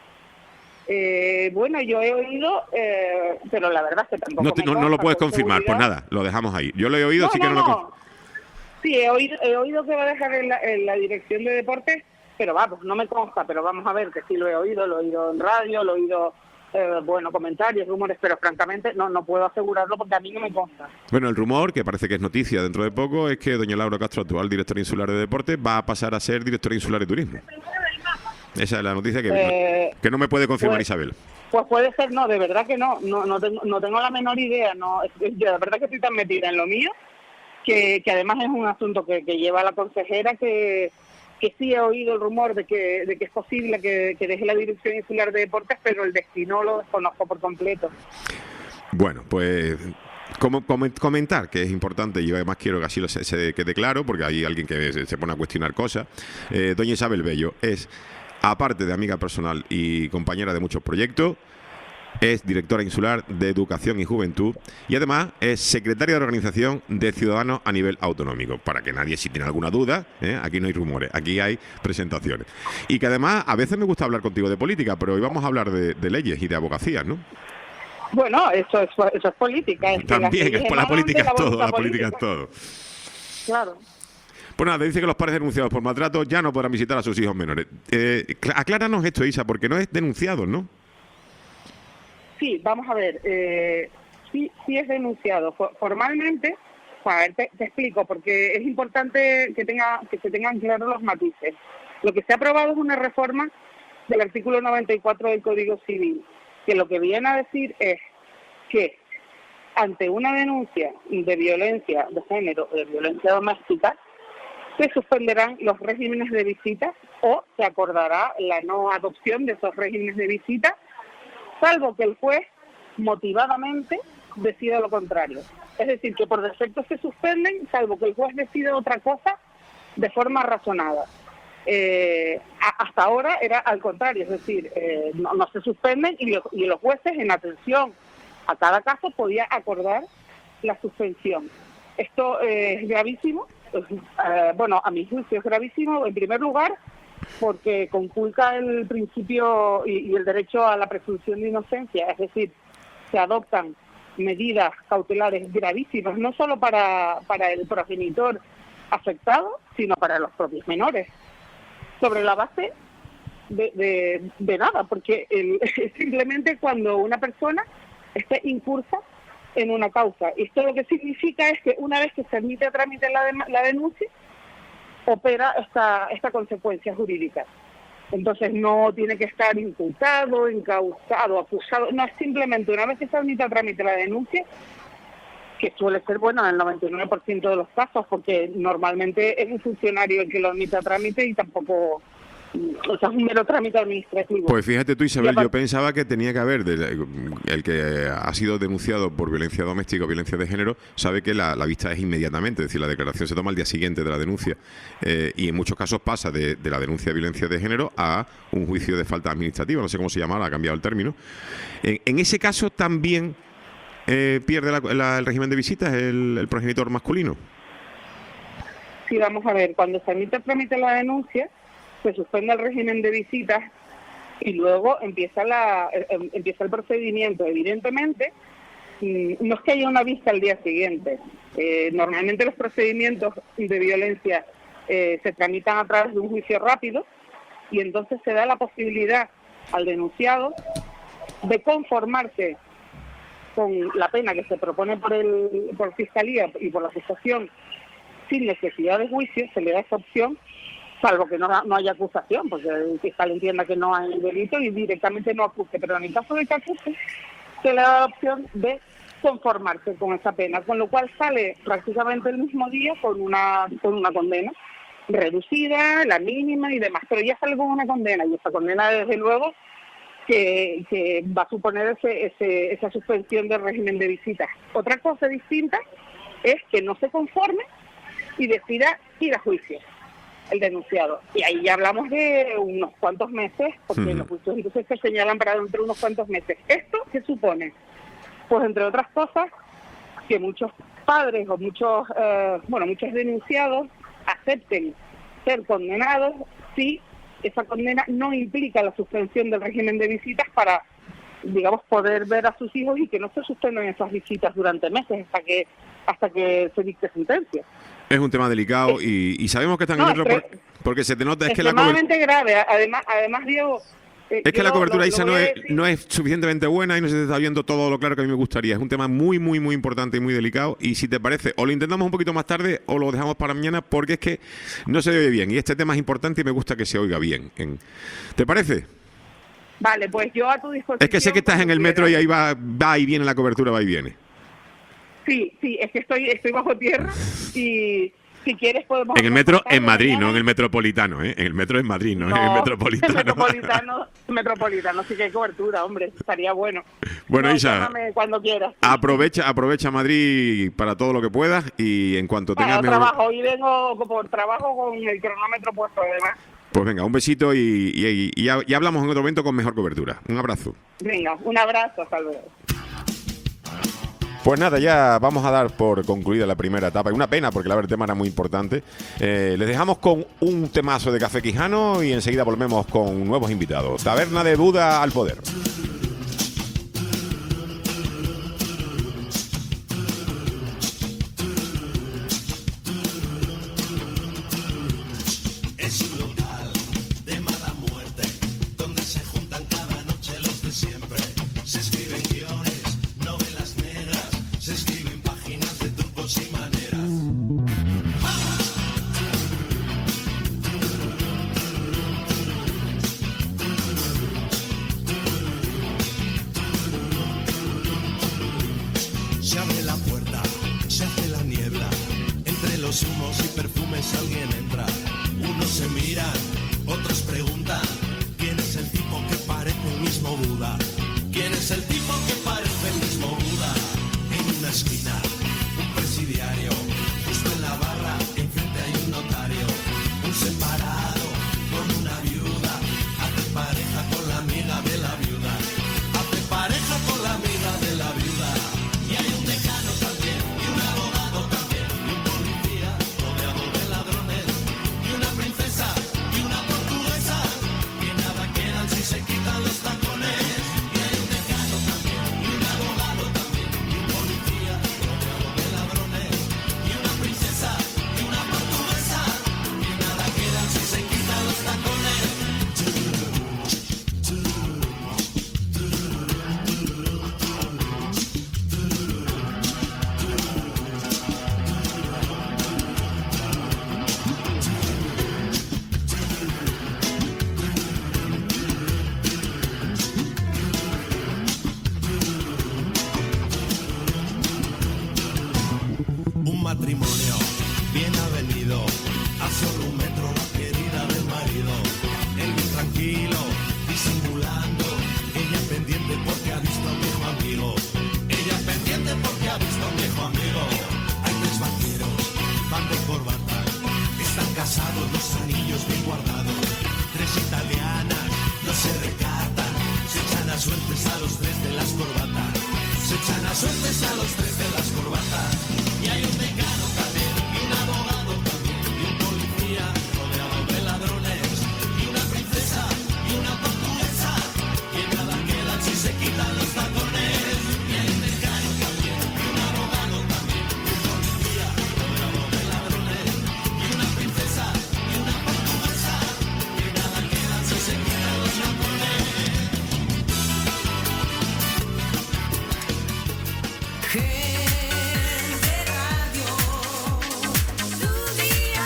Bueno, yo he oído, pero la verdad es que tampoco no lo puedes confirmar, pues nada, lo dejamos ahí. Yo lo he oído, así que no lo confirmo. Sí, he oído que va a dejar en la dirección de deportes, pero vamos, no me consta, pero vamos a ver que sí lo he oído en radio, lo he oído, comentarios, rumores, pero francamente no puedo asegurarlo porque a mí no me consta. Bueno, el rumor, que parece que es noticia dentro de poco, es que doña Laura Castro, actual directora insular de deportes, va a pasar a ser directora insular de turismo. Esa es la noticia que no me puede confirmar Isabel. Pues puede ser, no, de verdad que no tengo la menor idea, no, yo de verdad que estoy tan metida en lo mío, que además es un asunto que lleva la consejera, que sí he oído el rumor de que es posible que deje la dirección insular de deportes, pero el destino lo desconozco por completo. Bueno, pues... comentar, que es importante, y además quiero que así se quede claro, porque hay alguien que se pone a cuestionar cosas. Doña Isabel Bello es, aparte de amiga personal y compañera de muchos proyectos, es directora insular de Educación y Juventud y además es secretaria de Organización de Ciudadanos a nivel autonómico. Para que nadie, si tiene alguna duda, aquí no hay rumores, aquí hay presentaciones. Y que además a veces me gusta hablar contigo de política, pero hoy vamos a hablar de leyes y de abogacías, ¿no? Bueno, eso es política. También, la política es todo, la política es todo. Claro. Pues nada, dice que los padres denunciados por maltrato ya no podrán visitar a sus hijos menores. Acláranos esto, Isa, porque no es denunciado, ¿no? Sí, vamos a ver. Sí es denunciado. Formalmente, a ver, te explico, porque es importante que se tengan claros los matices. Lo que se ha aprobado es una reforma del artículo 94 del Código Civil, que lo que viene a decir es que ante una denuncia de violencia de género o de violencia doméstica, se suspenderán los regímenes de visita o se acordará la no adopción de esos regímenes de visita, salvo que el juez motivadamente decida lo contrario. Es decir, que por defecto se suspenden, salvo que el juez decida otra cosa de forma razonada. Hasta ahora era al contrario, es decir, no se suspenden y los jueces, en atención a cada caso, podían acordar la suspensión. Esto es gravísimo. A mi juicio es gravísimo, en primer lugar, porque conculca el principio y el derecho a la presunción de inocencia, es decir, se adoptan medidas cautelares gravísimas, no solo para el progenitor afectado, sino para los propios menores, sobre la base de nada, porque es simplemente cuando una persona esté incursa en una causa. Esto lo que significa es que una vez que se admite a trámite la denuncia, opera esta consecuencia jurídica. Entonces no tiene que estar imputado, encausado, acusado, no, es simplemente una vez que se admite a trámite la denuncia, que suele ser, en el 99% de los casos, porque normalmente es un funcionario el que lo admite a trámite y tampoco... O sea, es un mero trámite administrativo. Pues fíjate tú, Isabel, yo pensaba que tenía que haber, el que ha sido denunciado por violencia doméstica o violencia de género, sabe que la vista es inmediatamente, es decir, la declaración se toma al día siguiente de la denuncia, y en muchos casos pasa de la denuncia de violencia de género a un juicio de falta administrativa, no sé cómo se llama, ha cambiado el término. En ese caso también pierde el régimen de visitas el progenitor masculino? Sí, vamos a ver, cuando se tramita la denuncia, se suspende el régimen de visitas y luego empieza el procedimiento. Evidentemente, no es que haya una vista al día siguiente. Normalmente los procedimientos de violencia se tramitan a través de un juicio rápido y entonces se da la posibilidad al denunciado de conformarse con la pena que se propone por Fiscalía y por la acusación sin necesidad de juicio. Se le da esa opción, salvo que no haya acusación, porque el fiscal entienda que no hay delito y directamente no acuse. Pero en el caso de que acuse, se le da la opción de conformarse con esa pena, con lo cual sale prácticamente el mismo día con una condena reducida, la mínima y demás, pero ya sale con una condena, y esa condena desde luego que va a suponer esa suspensión del régimen de visitas. Otra cosa distinta es que no se conforme y decida ir a juicio el denunciado. Y ahí ya hablamos de unos cuantos meses, porque los juicios entonces se señalan para dentro de unos cuantos meses. ¿Esto qué supone? Pues entre otras cosas, que muchos padres o muchos denunciados acepten ser condenados si esa condena no implica la suspensión del régimen de visitas para, digamos, poder ver a sus hijos y que no se suspendan esas visitas durante meses hasta que se dicte sentencia. Es un tema delicado y sabemos que están en el metro porque se te nota es que la extremadamente grave. Además, Diego, es que la cobertura, Isa, no es suficientemente buena y no se te está viendo todo lo claro que a mí me gustaría. Es un tema muy, muy, muy importante y muy delicado. Y si te parece, o lo intentamos un poquito más tarde o lo dejamos para mañana, porque es que no se oye bien. Y este tema es importante y me gusta que se oiga bien. ¿Te parece? Vale, pues yo a tu disposición. Es que sé que estás en el metro y ahí va y viene la cobertura, va y viene. Sí, es que estoy bajo tierra y si quieres podemos... En el metro en Madrid, no en el metropolitano, ¿eh? En el metro en Madrid, no en el metropolitano. Metropolitano, sí que hay cobertura, hombre, estaría bueno. Bueno, Isa, cuando quieras. Aprovecha Madrid para todo lo que puedas y en cuanto tengas mejor... Hoy vengo por trabajo con el cronómetro puesto, además. Pues venga, un besito y hablamos en otro momento con mejor cobertura. Un abrazo. Venga, un abrazo, hasta luego. Pues nada, ya vamos a dar por concluida la primera etapa. Y una pena, porque la verdad el tema era muy importante. Les dejamos con un temazo de Café Quijano y enseguida volvemos con nuevos invitados. Taberna de Buda al poder. Es un local de mala muerte, donde se juntan cada noche los de siempre. Se escriben guiones, novelas negras, se escriben páginas de trucos y maneras. Se abre la puerta, se hace la niebla, entre los humos y perfumes alguien entra. Unos se miran, otros preguntan, ¿quién es el tipo que parece el mismo Buda? ¿Quién es el tipo que parece el mismo Buda? En una esquina, un presidiario, justo en la barra, enfrente hay un notario, un separado con una viuda, hace pareja con la amiga de la viuda, hace pareja con la amiga de la viuda, y hay un decano también, y un abogado también, y un policía rodeado de ladrones, y una princesa, y una portuguesa, que nada quedan si se quitan los tacones, y hay un decano también, y un abogado también, y un policía rodeado de ladrones, y una princesa, y una portuguesa, que nada quedan si se quitan los tacones. Un matrimonio bien avenido, a solo un metro la querida del marido. Él bien tranquilo, disimulando, ella pendiente porque ha visto a un viejo amigo. Ella pendiente porque ha visto a un viejo amigo. Hay tres vaqueros, van de corbata, están casados, los anillos bien guardados. Tres italianas, no se recatan, se echan a suertes a los tres de las corbatas. se echan a suertes a los tres de las corbatas. Y hay un decano también, y un abogado también, y un policía rodeado de ladrones, y una princesa, y una portuguesa, y nada queda si se quitan los tacones. Y hay un decano también, y un abogado también, y un policía rodeado de ladrones, y una princesa, y una portuguesa, y nada queda si se quitan los tacones. Gente Radio, tu día.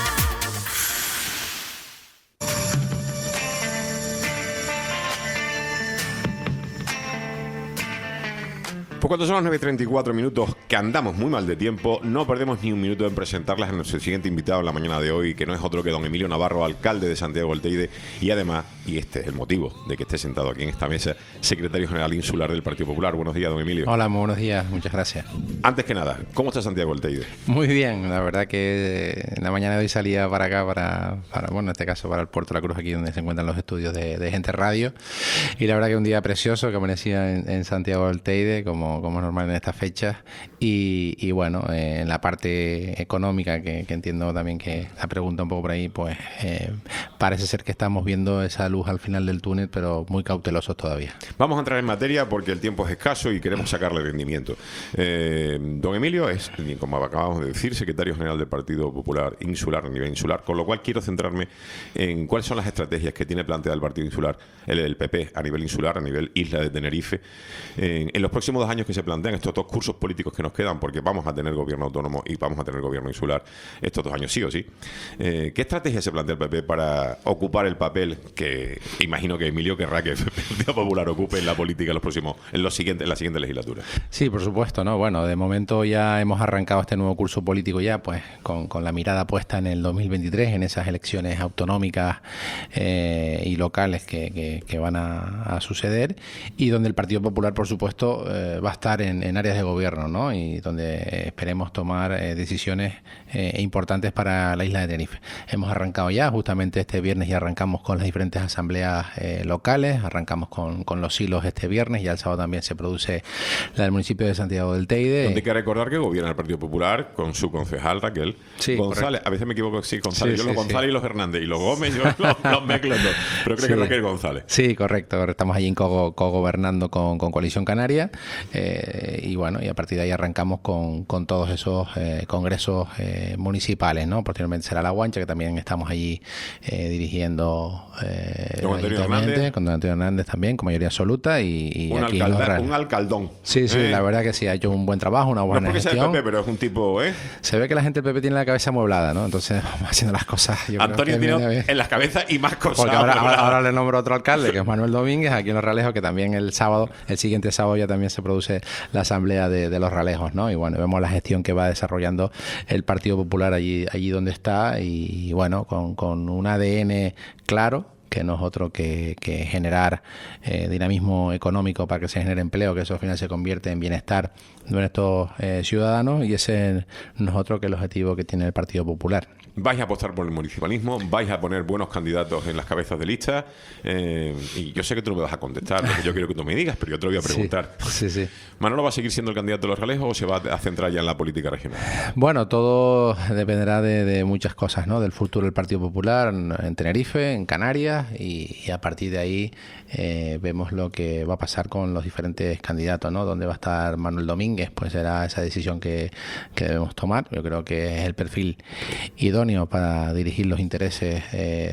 Pues cuando son las 9:34 minutos, que andamos muy mal de tiempo, no perdemos ni un minuto en presentarles a nuestro siguiente invitado en la mañana de hoy, que no es otro que don Emilio Navarro, alcalde de Santiago del Teide, y además, y este es el motivo de que esté sentado aquí en esta mesa, secretario general insular del Partido Popular. Buenos días, don Emilio. Hola, muy buenos días, muchas gracias. Antes que nada, ¿cómo está Santiago del Teide? Muy bien, la verdad que en la mañana de hoy salía para acá, bueno, en este caso para el Puerto de la Cruz, aquí donde se encuentran los estudios de Gente Radio, y la verdad que un día precioso que amanecía en Santiago del Teide, como es normal en estas fechas, y bueno, en la parte económica, que entiendo también que la pregunta un poco por ahí, pues parece ser que estamos viendo esa luz al final del túnel, pero muy cautelosos todavía. Vamos a entrar en materia porque el tiempo es escaso y queremos sacarle rendimiento. Don Emilio es, como acabamos de decir, secretario general del Partido Popular Insular a nivel insular, con lo cual quiero centrarme en cuáles son las estrategias que tiene planteada el Partido Insular, el PP, a nivel insular, a nivel isla de Tenerife, en los próximos 2 años que se plantean estos 2 cursos políticos que nos quedan, porque vamos a tener gobierno autónomo y vamos a tener gobierno insular estos 2 años sí o sí. ¿Qué estrategia se plantea el PP para ocupar el papel que imagino que Emilio querrá que el Partido Popular ocupe en la política en la siguiente legislatura? Sí, por supuesto, ¿no? Bueno, de momento ya hemos arrancado este nuevo curso político ya, pues con la mirada puesta en el 2023, en esas elecciones autonómicas y locales que van a suceder, y donde el Partido Popular, por supuesto, va a estar en áreas de gobierno, ¿no? Y donde esperemos tomar decisiones importantes para la isla de Tenerife. Hemos arrancado ya, justamente este viernes ya arrancamos con las diferentes asambleas locales, arrancamos con los silos este viernes, ya el sábado también se produce la del municipio de Santiago del Teide. Donde hay que recordar que gobierna el Partido Popular con su concejal Raquel González. Correcto. A veces me equivoco, sí, González. Sí, yo los González y los Hernández, y los Gómez yo los mezclo todos, pero creo que Raquel González. Sí, correcto. Estamos allí cogobernando con Coalición Canaria, y bueno, y a partir de ahí arrancamos con todos esos congresos municipales, ¿no? Posteriormente será La Guancha, que también estamos allí dirigiendo con Antonio Hernández también, con mayoría absoluta, y un aquí un alcaldón. Sí, la verdad que sí, ha hecho un buen trabajo, una buena gestión. No es porque sea el PP, pero es un tipo, Se ve que la gente del PP tiene la cabeza amueblada, ¿no? Entonces vamos haciendo las cosas. Antonio tiene en las cabezas y más cosas. Porque ahora le nombro otro alcalde, que es Manuel Domínguez, aquí en Los Ralejos, que también el siguiente sábado ya también se produce la asamblea de Los Ralejos, ¿no? Y bueno, vemos la gestión que va desarrollando el Partido Popular allí donde está, y bueno, con un ADN claro, que no es otro que generar dinamismo económico para que se genere empleo, que eso al final se convierte en bienestar de nuestros ciudadanos, y ese no es otro que el objetivo que tiene el Partido Popular. Vais a apostar por el municipalismo, vais a poner buenos candidatos en las cabezas de lista, y yo sé que tú no me vas a contestar lo que yo quiero que tú me digas, pero yo te lo voy a preguntar. Sí. ¿Manolo va a seguir siendo el candidato de Los Ralejos o se va a centrar ya en la política regional? Bueno, todo dependerá de muchas cosas, ¿no? Del futuro del Partido Popular en Tenerife, en Canarias, y a partir de ahí vemos lo que va a pasar con los diferentes candidatos, ¿no? Dónde va a estar Manuel Domínguez, pues será esa decisión que debemos tomar. Yo creo que es el perfil idóneo para dirigir los intereses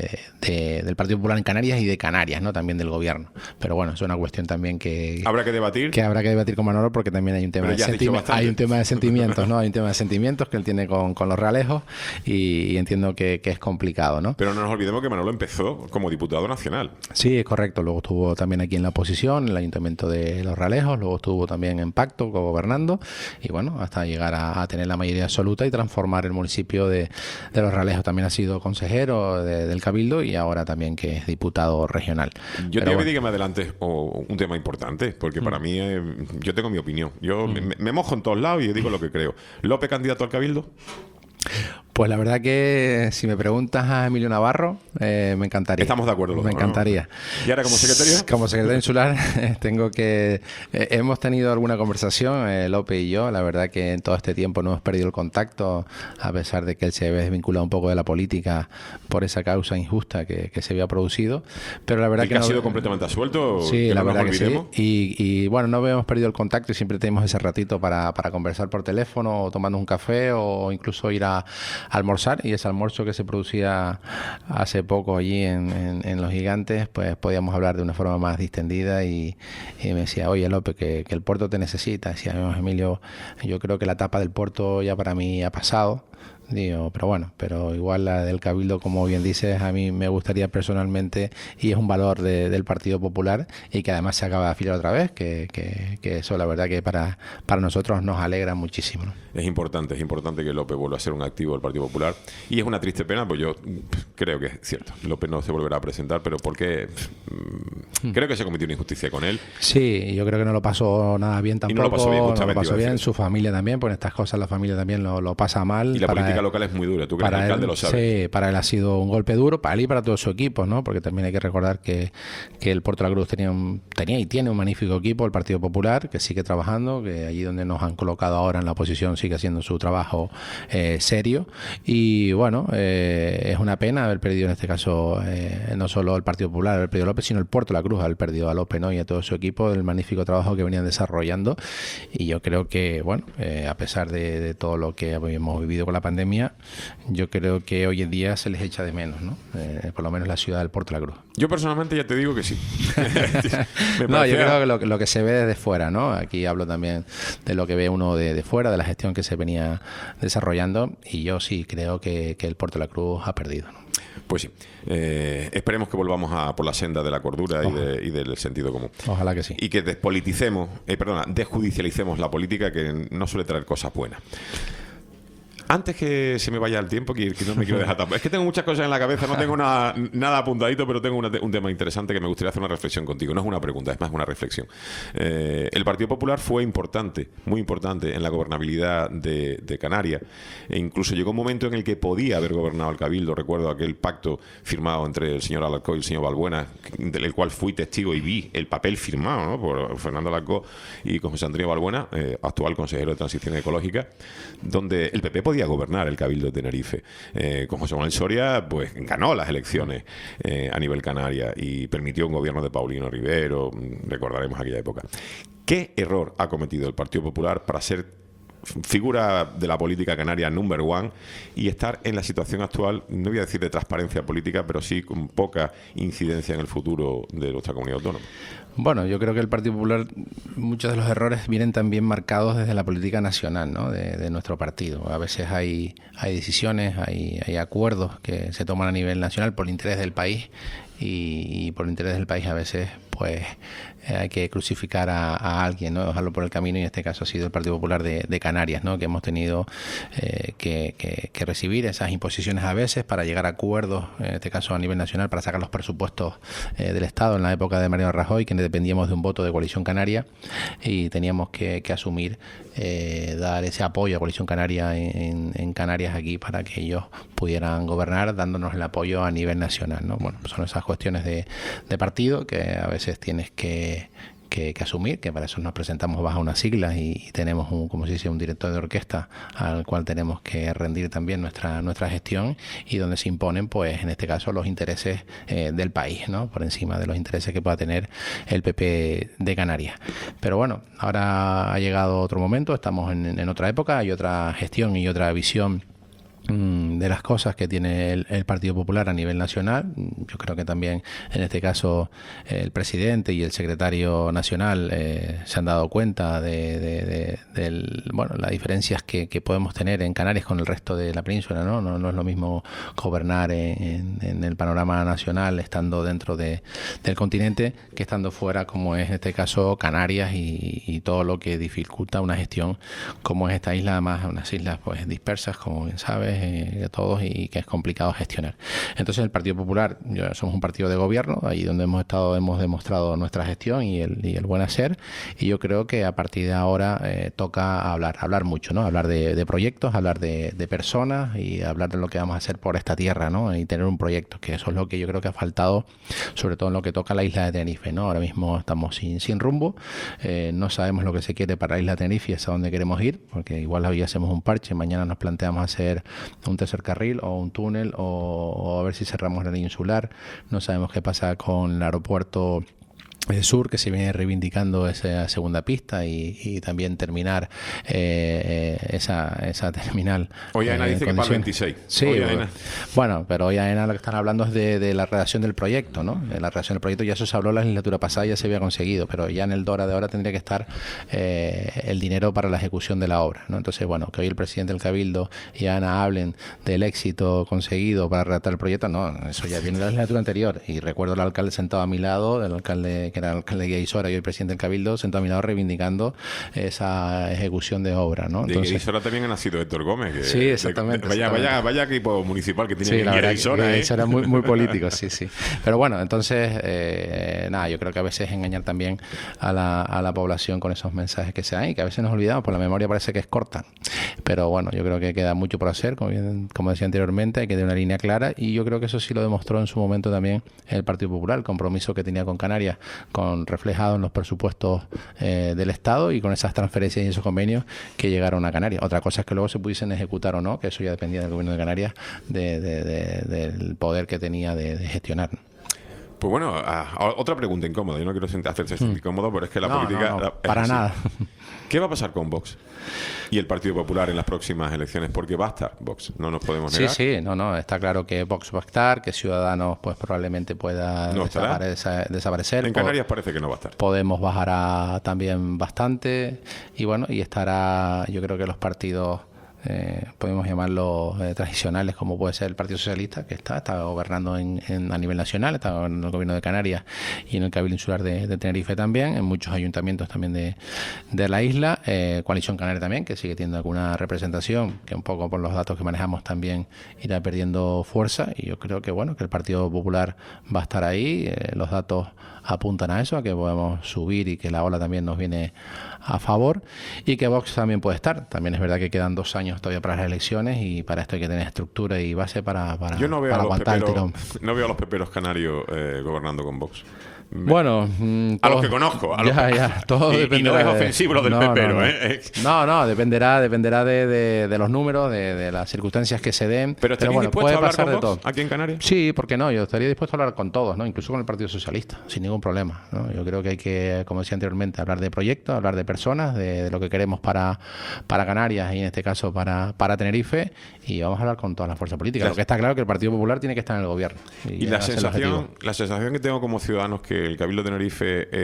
del Partido Popular en Canarias y de Canarias, ¿no? También del gobierno. Pero bueno, es una cuestión también que habrá que debatir. Que habrá que debatir con Manolo, porque también hay un tema de sentimientos, ¿no? Hay un tema de sentimientos que él tiene con Los Ralejos, y entiendo que es complicado, ¿no? Pero no nos olvidemos que Manolo empezó como diputado nacional. Sí, es correcto. Luego estuvo también aquí en la oposición, en el Ayuntamiento de Los Ralejos, luego estuvo también en Pacto, gobernando, y bueno, hasta llegar a tener la mayoría absoluta y transformar el municipio de Los Ralejos. También ha sido consejero del Cabildo, y ahora también que es diputado regional. Yo te voy a pedir que me adelantes un tema importante, porque para mí yo tengo mi opinión. Yo me mojo en todos lados y digo lo que creo. ¿López candidato al Cabildo? Pues la verdad que si me preguntas a Emilio Navarro, me encantaría. Estamos de acuerdo. Me encantaría. ¿Y ahora como secretario? Como secretario insular tengo que... hemos tenido alguna conversación, Lope y yo. La verdad que en todo este tiempo no hemos perdido el contacto, a pesar de que él se ve desvinculado un poco de la política por esa causa injusta que se había producido. Pero la verdad ¿El que ha no, sido completamente absuelto? Sí, que la no nos verdad que sí. olvidemos. Y bueno, no habíamos perdido el contacto y siempre tenemos ese ratito para conversar por teléfono o tomando un café o incluso ir a almorzar. Y ese almuerzo que se producía hace poco allí en Los Gigantes, pues podíamos hablar de una forma más distendida y me decía, oye López, que el puerto te necesita. Decía, Emilio, yo creo que la etapa del puerto ya para mí ha pasado. Digo, pero bueno, pero igual la del Cabildo, como bien dices, a mí me gustaría personalmente, y es un valor del Partido Popular, y que además se acaba de afiliar otra vez, que eso la verdad que para nosotros nos alegra muchísimo, ¿no? Es importante que López vuelva a ser un activo del Partido Popular, y es una triste pena, pues yo creo que es cierto, López no se volverá a presentar, pero porque creo que se cometió una injusticia con él. Sí, yo creo que no lo pasó nada bien tampoco. Y no lo pasó bien, no justamente, lo pasó iba a bien, decir su familia también, pues en estas cosas la familia también lo pasa mal. Y la Para política local es muy dura, tú que eres para alcalde él, lo sabes. sí, para él ha sido un golpe duro, para él y para todo su equipo, ¿no? Porque también hay que recordar que el Puerto de la Cruz tenía y tiene un magnífico equipo, el Partido Popular, que sigue trabajando, que allí donde nos han colocado ahora en la oposición sigue haciendo su trabajo serio. Y bueno, es una pena haber perdido en este caso no solo el Partido Popular, haber perdido a López, sino el Puerto de la Cruz, haber perdido a López, ¿no? Y a todo su equipo, del magnífico trabajo que venían desarrollando. Y yo creo que, bueno, a pesar de todo lo que hemos vivido con la pandemia, yo creo que hoy en día se les echa de menos, ¿no? Por lo menos la ciudad del Puerto de la Cruz. Yo personalmente ya te digo que sí. No, yo creo que lo que se ve desde fuera, ¿no? Aquí hablo también de lo que ve uno de fuera, de la gestión que se venía desarrollando, y yo sí creo que el Puerto de la Cruz ha perdido, ¿no? Pues sí. Esperemos que volvamos por la senda de la cordura y del sentido común. Ojalá que sí. Y que desjudicialicemos la política, que no suele traer cosas buenas. Antes que se me vaya el tiempo, que no me quiero dejar tapar. Es que tengo muchas cosas en la cabeza, no tengo nada apuntadito, pero tengo un tema interesante que me gustaría hacer una reflexión contigo. No es una pregunta, es más una reflexión. El Partido Popular fue importante, muy importante, en la gobernabilidad de Canarias. E incluso llegó un momento en el que podía haber gobernado el Cabildo. Recuerdo aquel pacto firmado entre el señor Alarcó y el señor Balbuena, del cual fui testigo y vi el papel firmado, ¿no?, por Fernando Alarcó y con José Antonio Balbuena, actual consejero de Transición Ecológica, donde el PP podía gobernar el Cabildo de Tenerife. Con José Manuel Soria, pues ganó las elecciones a nivel canaria y permitió un gobierno de Paulino Rivero. Recordaremos aquella época. ¿Qué error ha cometido el Partido Popular para ser figura de la política canaria number one y estar en la situación actual, no voy a decir de transparencia política, pero sí con poca incidencia en el futuro de nuestra comunidad autónoma? Bueno, yo creo que el Partido Popular, muchos de los errores vienen también marcados desde la política nacional, ¿no?, de nuestro partido. A veces hay decisiones, hay acuerdos que se toman a nivel nacional por el interés del país, y por el interés del país a veces pues hay que crucificar a alguien, ¿no?, dejarlo por el camino, y en este caso ha sido el Partido Popular de Canarias, ¿no?, que hemos tenido que recibir esas imposiciones a veces para llegar a acuerdos, en este caso a nivel nacional, para sacar los presupuestos del Estado en la época de Mariano Rajoy, que dependíamos de un voto de Coalición Canaria, y teníamos que asumir dar ese apoyo a Coalición Canaria en Canarias aquí para que ellos pudieran gobernar, dándonos el apoyo a nivel nacional, ¿no? Bueno, son esas cuestiones de partido que a veces tienes que asumir, que para eso nos presentamos bajo unas siglas y tenemos como se dice, un director de orquesta al cual tenemos que rendir también nuestra gestión, y donde se imponen, pues en este caso, los intereses del país, ¿no?, por encima de los intereses que pueda tener el PP de Canarias. Pero bueno, ahora ha llegado otro momento, estamos en otra época, hay otra gestión y otra visión de las cosas que tiene el Partido Popular a nivel nacional. Yo creo que también en este caso el presidente y el secretario nacional se han dado cuenta de las diferencias que podemos tener en Canarias con el resto de la península, ¿no? No es lo mismo gobernar en el panorama nacional estando dentro del continente que estando fuera, como es en este caso Canarias, y todo lo que dificulta una gestión como es esta isla, además unas islas pues dispersas, como bien sabes, de todos y que es complicado gestionar. Entonces el Partido Popular, somos un partido de gobierno, ahí donde hemos estado hemos demostrado nuestra gestión y el buen hacer, y yo creo que a partir de ahora toca hablar mucho, ¿no? Hablar de proyectos, hablar de personas y hablar de lo que vamos a hacer por esta tierra, ¿no? Y tener un proyecto, que eso es lo que yo creo que ha faltado, sobre todo en lo que toca a la isla de Tenerife, ¿no? Ahora mismo estamos sin rumbo, no sabemos lo que se quiere para la isla de Tenerife y hacia dónde queremos ir, porque igual hoy hacemos un parche, mañana nos planteamos hacer un tercer carril o un túnel o a ver si cerramos la línea insular. No sabemos qué pasa con el aeropuerto sur, que se viene reivindicando esa segunda pista y también terminar esa terminal. Hoy AENA dice que para el 26. Sí, hoy AENA. Bueno, pero hoy AENA lo que están hablando es de la redacción del proyecto, ¿no? La redacción del proyecto ya eso se habló en la legislatura pasada y ya se había conseguido, pero ya en el DORA de ahora tendría que estar el dinero para la ejecución de la obra, ¿no? Entonces, bueno, que hoy el presidente del Cabildo y AENA hablen del éxito conseguido para redactar el proyecto, no, eso ya viene de la legislatura anterior, y recuerdo al alcalde sentado a mi lado, el alcalde que era el alcalde de Guiaisora y el presidente del Cabildo sentado a mi lado reivindicando esa ejecución de obra, ¿no? Entonces, de Guiaisora también ha nacido Héctor Gómez. Que sí, exactamente. Vaya equipo municipal que tiene sí, en Guiaisora. Guiaisora muy político, sí. Pero bueno, entonces, nada, yo creo que a veces engañar también a la población con esos mensajes que se dan y que a veces nos olvidamos, por la memoria parece que es corta. Pero bueno, yo creo que queda mucho por hacer, como decía anteriormente, hay que tener una línea clara, y yo creo que eso sí lo demostró en su momento también el Partido Popular, el compromiso que tenía con Canarias, reflejado en los presupuestos del Estado y con esas transferencias y esos convenios que llegaron a Canarias. Otra cosa es que luego se pudiesen ejecutar o no, que eso ya dependía del gobierno de Canarias, del poder que tenía de gestionar. Pues bueno, otra pregunta incómoda. Yo no quiero hacerse incómodo, pero es que la política... No, para nada. ¿Qué va a pasar con Vox y el Partido Popular en las próximas elecciones? Porque va a estar Vox, no nos podemos negar. Sí, está claro que Vox va a estar, que Ciudadanos pues probablemente pueda desaparecer. En Canarias parece que no va a estar. Podemos bajará también bastante, y bueno, y estará, yo creo que los partidos... podemos llamarlos tradicionales, como puede ser el Partido Socialista, que está gobernando a nivel nacional, está gobernando el gobierno de Canarias y en el Cabildo Insular de Tenerife también, en muchos ayuntamientos también de la isla, Coalición Canaria también, que sigue teniendo alguna representación, que un poco por los datos que manejamos también irá perdiendo fuerza, y yo creo que bueno, que el Partido Popular va a estar ahí, los datos apuntan a eso, a que podemos subir y que la ola también nos viene a favor, y que Vox también puede estar. También es verdad que quedan 2 años todavía para las elecciones, y para esto hay que tener estructura y base para Yo no veo aguantar el tirón. No veo a los peperos canarios gobernando con Vox. Bueno, a los que conozco, todo dependerá. Y no es ofensivo lo del pepero, No, dependerá de los números, de las circunstancias que se den. Pero estaría bueno, dispuesto a hablar pasar con de Vox todo aquí en Canarias. Sí, ¿por qué no? Yo estaría dispuesto a hablar con todos, ¿no? Incluso con el Partido Socialista, sin ningún problema, ¿no? Yo creo que hay que, como decía anteriormente, hablar de proyectos, hablar de personas, de lo que queremos para Canarias y en este caso para Tenerife, y vamos a hablar con todas las fuerzas políticas. Lo que está claro es que el Partido Popular tiene que estar en el gobierno. Y la sensación que tengo como ciudadano es que el Cabildo de Tenerife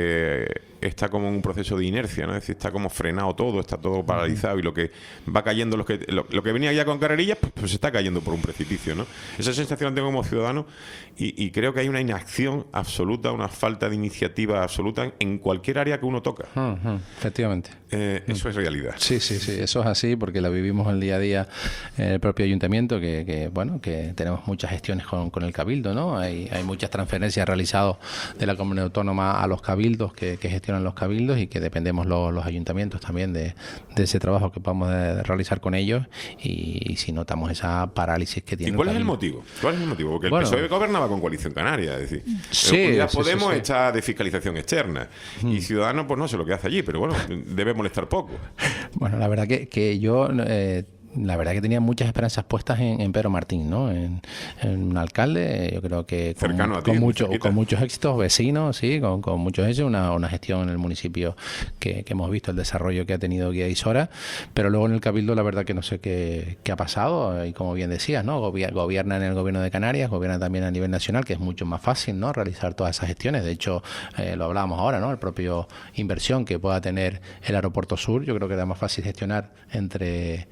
está como en un proceso de inercia, ¿no? Es decir, está como frenado todo, está todo paralizado, y lo que va cayendo, lo que venía ya con carrerillas, pues se está cayendo por un precipicio, ¿no? Esa sensación la tengo como ciudadano, y creo que hay una inacción absoluta, una falta de iniciativa absoluta en cualquier área que uno toca. Efectivamente. Eso es realidad. Sí, eso es así, porque la vivimos el día a día en el propio ayuntamiento, que tenemos muchas gestiones con el Cabildo, ¿no? Hay muchas transferencias realizadas de la comunidad autónoma a los cabildos que gestionan los cabildos, y que dependemos los ayuntamientos también de ese trabajo que podamos realizar con ellos, y si notamos esa parálisis que tiene. ¿Y cuál es el motivo? Porque el PSOE gobernaba con Coalición Canaria, es decir, Podemos está de fiscalización externa, y Ciudadanos pues no sé lo que hace allí, pero bueno, debe molestar poco. Bueno, la verdad que yo... la verdad que tenía muchas esperanzas puestas en Pedro Martín, ¿no? En un alcalde, yo creo que con muchos éxitos, vecinos, sí, con muchos éxitos, una gestión en el municipio que hemos visto el desarrollo que ha tenido Guiaisora, pero luego en el Cabildo la verdad que no sé qué ha pasado, y como bien decías, ¿no? Gobierna en el gobierno de Canarias, gobierna también a nivel nacional, que es mucho más fácil, ¿no? Realizar todas esas gestiones. De hecho, lo hablábamos ahora, ¿no? El propio inversión que pueda tener el aeropuerto sur, yo creo que era más fácil gestionar entre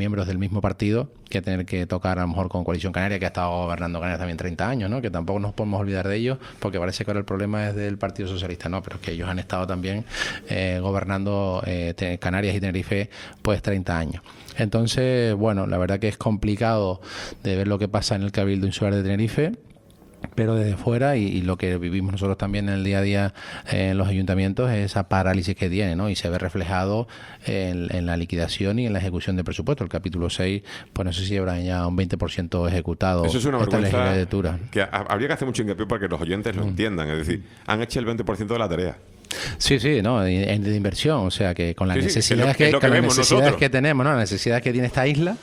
miembros del mismo partido que tener que tocar a lo mejor con Coalición Canaria, que ha estado gobernando Canarias también 30 años, ¿no? Que tampoco nos podemos olvidar de ellos, porque parece que ahora el problema es del Partido Socialista, no, pero es que ellos han estado también gobernando Canarias y Tenerife pues 30 años. Entonces, bueno, la verdad que es complicado de ver lo que pasa en el Cabildo Insular de Tenerife, pero desde fuera, y lo que vivimos nosotros también en el día a día en los ayuntamientos, es esa parálisis que tiene, ¿no? Y se ve reflejado en la liquidación y en la ejecución del presupuesto. El capítulo 6, pues no sé si habrá ya un 20% ejecutado. Eso es una esta vergüenza legislatura. que habría que hacer mucho hincapié para que los oyentes lo entiendan. Es decir, han hecho el 20% de la tarea. Sí, no, de inversión, o sea que con las Sí, necesidades es lo que con las vemos necesidades nosotros. que tenemos, ¿no? Las necesidades que tiene esta isla,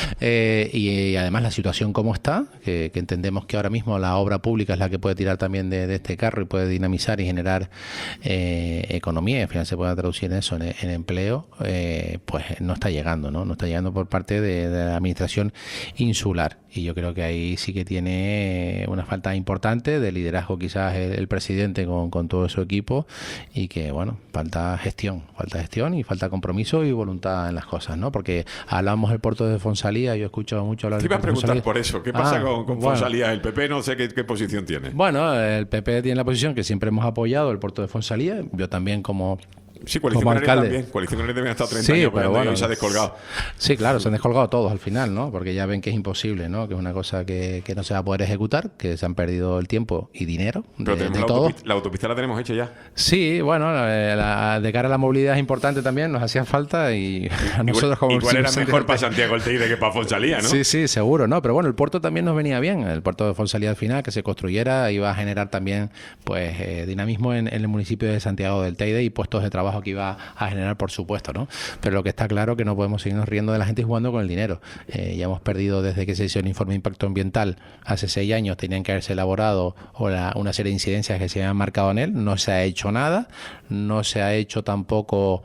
y además la situación como está, que entendemos que ahora mismo la obra pública es la que puede tirar también de este carro y puede dinamizar y generar economía, y al final se puede traducir eso en empleo, pues no está llegando, ¿no? No está llegando por parte de la administración insular. Y yo creo que ahí sí que tiene una falta importante de liderazgo, quizás el presidente con todo su equipo, y que, bueno, falta gestión y falta compromiso y voluntad en las cosas, ¿no? Porque hablamos del puerto de Fonsalía, yo escucho mucho hablar Te del iba a puerto de preguntar Fonsalía. por eso. ¿Qué pasa con bueno. Fonsalía? El PP no sé qué posición tiene. Bueno, el PP tiene la posición que siempre hemos apoyado, el puerto de Fonsalía. Yo también como Sí, Coalición como Canaria alcalde. también. Coalición Canaria también ha estado 30 Sí, años pero apoyando bueno, y se ha descolgado. Sí, claro, se han descolgado todos al final, ¿no? Porque ya ven que es imposible, ¿no? Que es una cosa que no se va a poder ejecutar, que se han perdido el tiempo y dinero Pero de tenemos todos. la autopista la tenemos hecha ya. Sí, bueno, de cara a la movilidad es importante también, nos hacía falta, y a nosotros como Igual era siempre- mejor para Santiago el Teide que para Fonsalía, ¿no? Sí, seguro, ¿no? Pero bueno, el puerto también nos venía bien. El puerto de Fonsalía al final, que se construyera, iba a generar también pues dinamismo en el municipio de Santiago del Teide y puestos de trabajo que iba a generar, por supuesto, ¿no? Pero lo que está claro es que no podemos seguirnos riendo de la gente y jugando con el dinero. Ya hemos perdido desde que se hizo el informe de impacto ambiental hace 6 años, tenían que haberse elaborado una serie de incidencias que se habían marcado en él. No se ha hecho nada, no se ha hecho tampoco...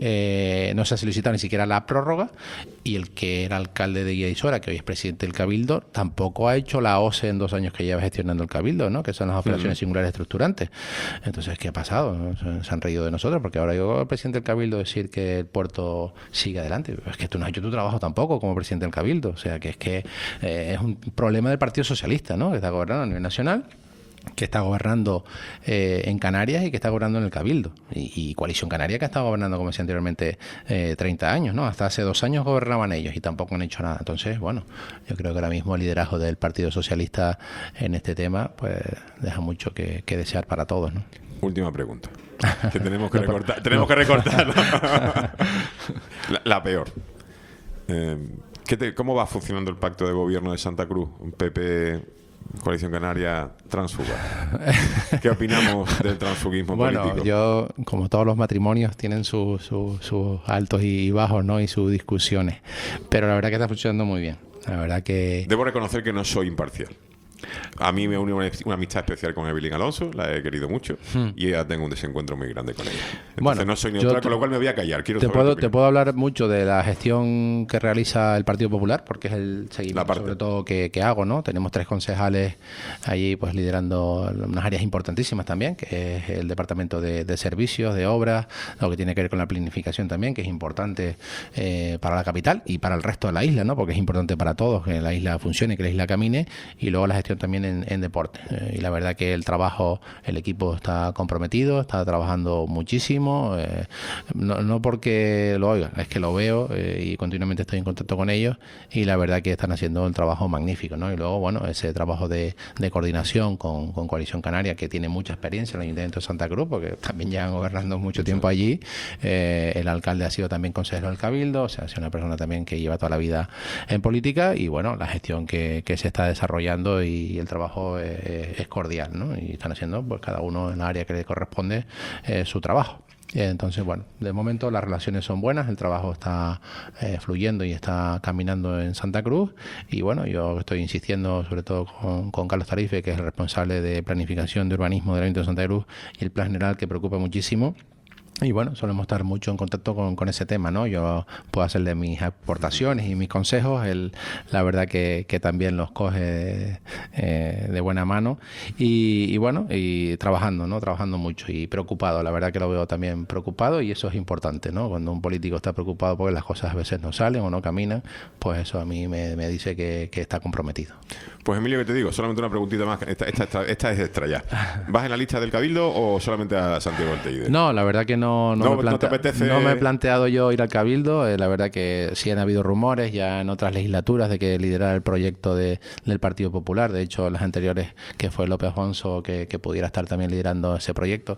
no se ha solicitado ni siquiera la prórroga, y el que era alcalde de Guía Isora, que hoy es presidente del Cabildo, tampoco ha hecho la OCE en 2 años que lleva gestionando el Cabildo, ¿no? Que son las operaciones singulares estructurantes. Entonces, ¿qué ha pasado? ¿No? Se han reído de nosotros, porque ahora yo, el presidente del Cabildo, decir que el puerto sigue adelante. Es que tú no has hecho tu trabajo tampoco como presidente del Cabildo. O sea, que es un problema del Partido Socialista, ¿no? Que está gobernando a nivel nacional, que está gobernando en Canarias y que está gobernando en el Cabildo. Y Coalición Canaria, que ha estado gobernando, como decía anteriormente, 30 años, ¿no? Hasta hace 2 años gobernaban ellos y tampoco han hecho nada. Entonces, bueno, yo creo que ahora mismo el liderazgo del Partido Socialista en este tema, pues deja mucho que desear para todos, ¿no? Última pregunta. Que tenemos que recortar. Tenemos que recortar. La peor. ¿Cómo va funcionando el pacto de gobierno de Santa Cruz? Un PP... Coalición Canaria transfuga. ¿Qué opinamos del transfugismo político? Bueno, yo, como todos los matrimonios, tienen sus altos y bajos, ¿no? Y sus discusiones. Pero la verdad que está funcionando muy bien. La verdad que... Debo reconocer que no soy imparcial. A mí me une una amistad especial con Evelyn Alonso, la he querido mucho, y ya tengo un desencuentro muy grande con ella. Entonces Bueno, no soy yo neutral, con lo cual me voy a callar. Quiero Te saber tu puedo, opinión. te puedo hablar mucho de la gestión que realiza el Partido Popular, porque es el seguimiento sobre todo que hago, ¿no? Tenemos 3 concejales allí pues liderando unas áreas importantísimas también, que es el departamento de servicios, de obras, lo que tiene que ver con la planificación también, que es importante para la capital y para el resto de la isla, ¿no? Porque es importante para todos que la isla funcione, que la isla camine, y luego la gestión también en deporte. Y la verdad que el equipo está comprometido, está trabajando muchísimo, no porque lo oiga, es que lo veo y continuamente estoy en contacto con ellos, y la verdad que están haciendo un trabajo magnífico, ¿no? Y luego, bueno, ese trabajo de coordinación con Coalición Canaria, que tiene mucha experiencia en el Ayuntamiento de Santa Cruz, porque también llevan gobernando mucho tiempo allí. El alcalde ha sido también consejero del Cabildo, o sea, ha sido una persona también que lleva toda la vida en política, y bueno, la gestión que se está desarrollando y el trabajo es cordial, ¿no? Y están haciendo pues cada uno en la área que le corresponde su trabajo. Entonces, bueno, de momento las relaciones son buenas, el trabajo está fluyendo y está caminando en Santa Cruz, y bueno, yo estoy insistiendo sobre todo con Carlos Tarife, que es el responsable de planificación de urbanismo del Ayuntamiento de Santa Cruz, y el plan general, que preocupa muchísimo, Y bueno, solemos estar mucho en contacto con ese tema, ¿no? Yo puedo hacerle mis aportaciones y mis consejos. Él, la verdad que también los coge de buena mano. Y bueno, y trabajando, ¿no? Trabajando mucho y preocupado. La verdad que lo veo también preocupado y eso es importante, ¿no? Cuando un político está preocupado porque las cosas a veces no salen o no caminan, pues eso a mí me dice que está comprometido. Pues Emilio, que te digo, solamente una preguntita más. Esta es extra ya. ¿Vas en la lista del Cabildo o solamente a Santiago del Teide? No, la verdad que no te apetece. No me he planteado yo ir al Cabildo. La verdad que sí han habido rumores ya en otras legislaturas de que liderara el proyecto del Partido Popular. De hecho, las anteriores, que fue López Afonso, que pudiera estar también liderando ese proyecto.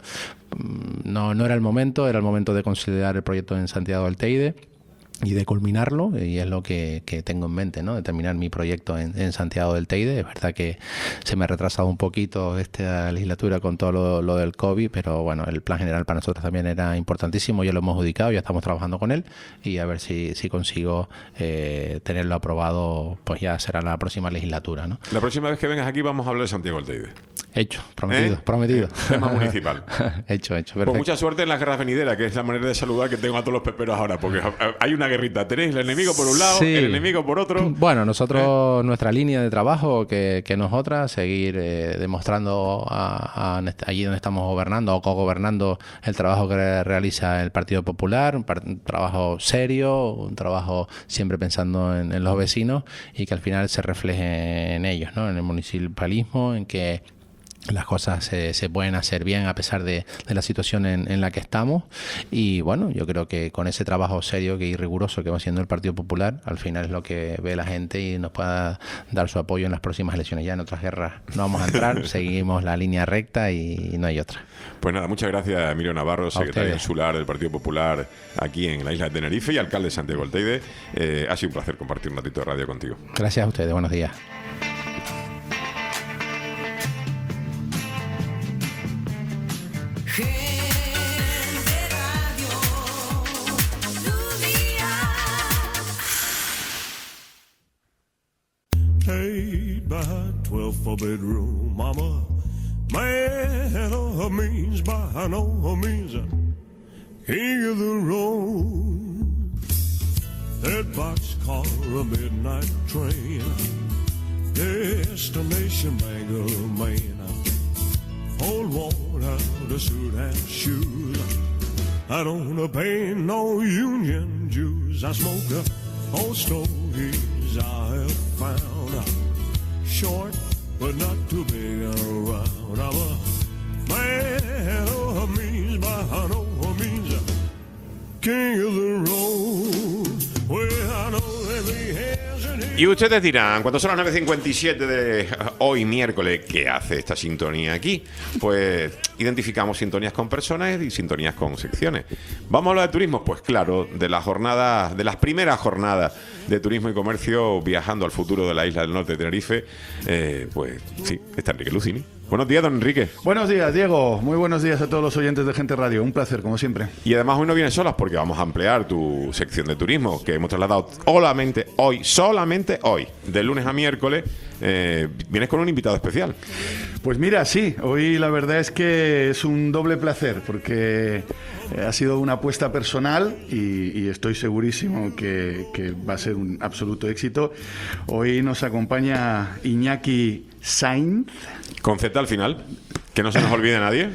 No era el momento de considerar el proyecto en Santiago del Teide y de culminarlo, y es lo que tengo en mente, ¿no? De terminar mi proyecto en Santiago del Teide. Es verdad que se me ha retrasado un poquito esta legislatura con todo lo del COVID, pero bueno, el plan general para nosotros también era importantísimo, ya lo hemos adjudicado, ya estamos trabajando con él y a ver si consigo tenerlo aprobado, pues ya será la próxima legislatura, ¿no? La próxima vez que vengas aquí vamos a hablar de Santiago del Teide. Hecho, prometido. Tema municipal. Hecho, perfecto. Pues mucha suerte en las guerras venideras, que es la manera de saludar que tengo a todos los peperos ahora, porque hay una guerrita. Tenéis el enemigo por un lado, el enemigo por otro. Bueno, nosotros, nuestra línea de trabajo, que no es otra, seguir demostrando allí donde estamos gobernando o cogobernando el trabajo que realiza el Partido Popular, un trabajo serio, un trabajo siempre pensando en los vecinos y que al final se refleje en ellos, ¿no? En el municipalismo, en que las cosas se pueden hacer bien a pesar de la situación en la que estamos. Y bueno, yo creo que con ese trabajo serio y riguroso que va haciendo el Partido Popular, al final es lo que ve la gente y nos pueda dar su apoyo en las próximas elecciones. Ya en otras guerras no vamos a entrar, seguimos la línea recta y no hay otra. Pues nada, muchas gracias Emilio Navarro, secretario insular del Partido Popular aquí en la isla de Tenerife y alcalde de Santiago del Teide. Ha sido un placer compartir un ratito de radio contigo. Gracias a ustedes, buenos días. Paid by 12 for bedroom, mama. Man of means by no means king of the road. That boxcar, a midnight train, destination Bangor, Maine. Old worn out a suit and shoes. I don't pay no union dues. I smoke old stories I have found. Short, but not too big around. I'm a man of means, by no means king of the road. Well, I know that we has an Y ustedes dirán, cuando son las 9:57 de hoy miércoles, ¿qué hace esta sintonía aquí? Pues identificamos sintonías con personas y sintonías con secciones. ¿Vamos a hablar de turismo? Pues claro, de las jornadas, de las primeras jornadas de turismo y comercio viajando al futuro de la isla del norte de Tenerife. Pues sí, está Enrique Lucini. Buenos días, don Enrique. Buenos días, Diego. Muy buenos días a todos los oyentes de Gente Radio. Un placer, como siempre. Y además hoy no vienes solas porque vamos a ampliar tu sección de turismo que hemos trasladado solamente hoy, de lunes a miércoles. Vienes con un invitado especial. Pues mira, sí, hoy la verdad es que es un doble placer porque ha sido una apuesta personal y estoy segurísimo que va a ser un absoluto éxito. Hoy nos acompaña Iñaki Sainz. Con Z al final, que no se nos olvide nadie.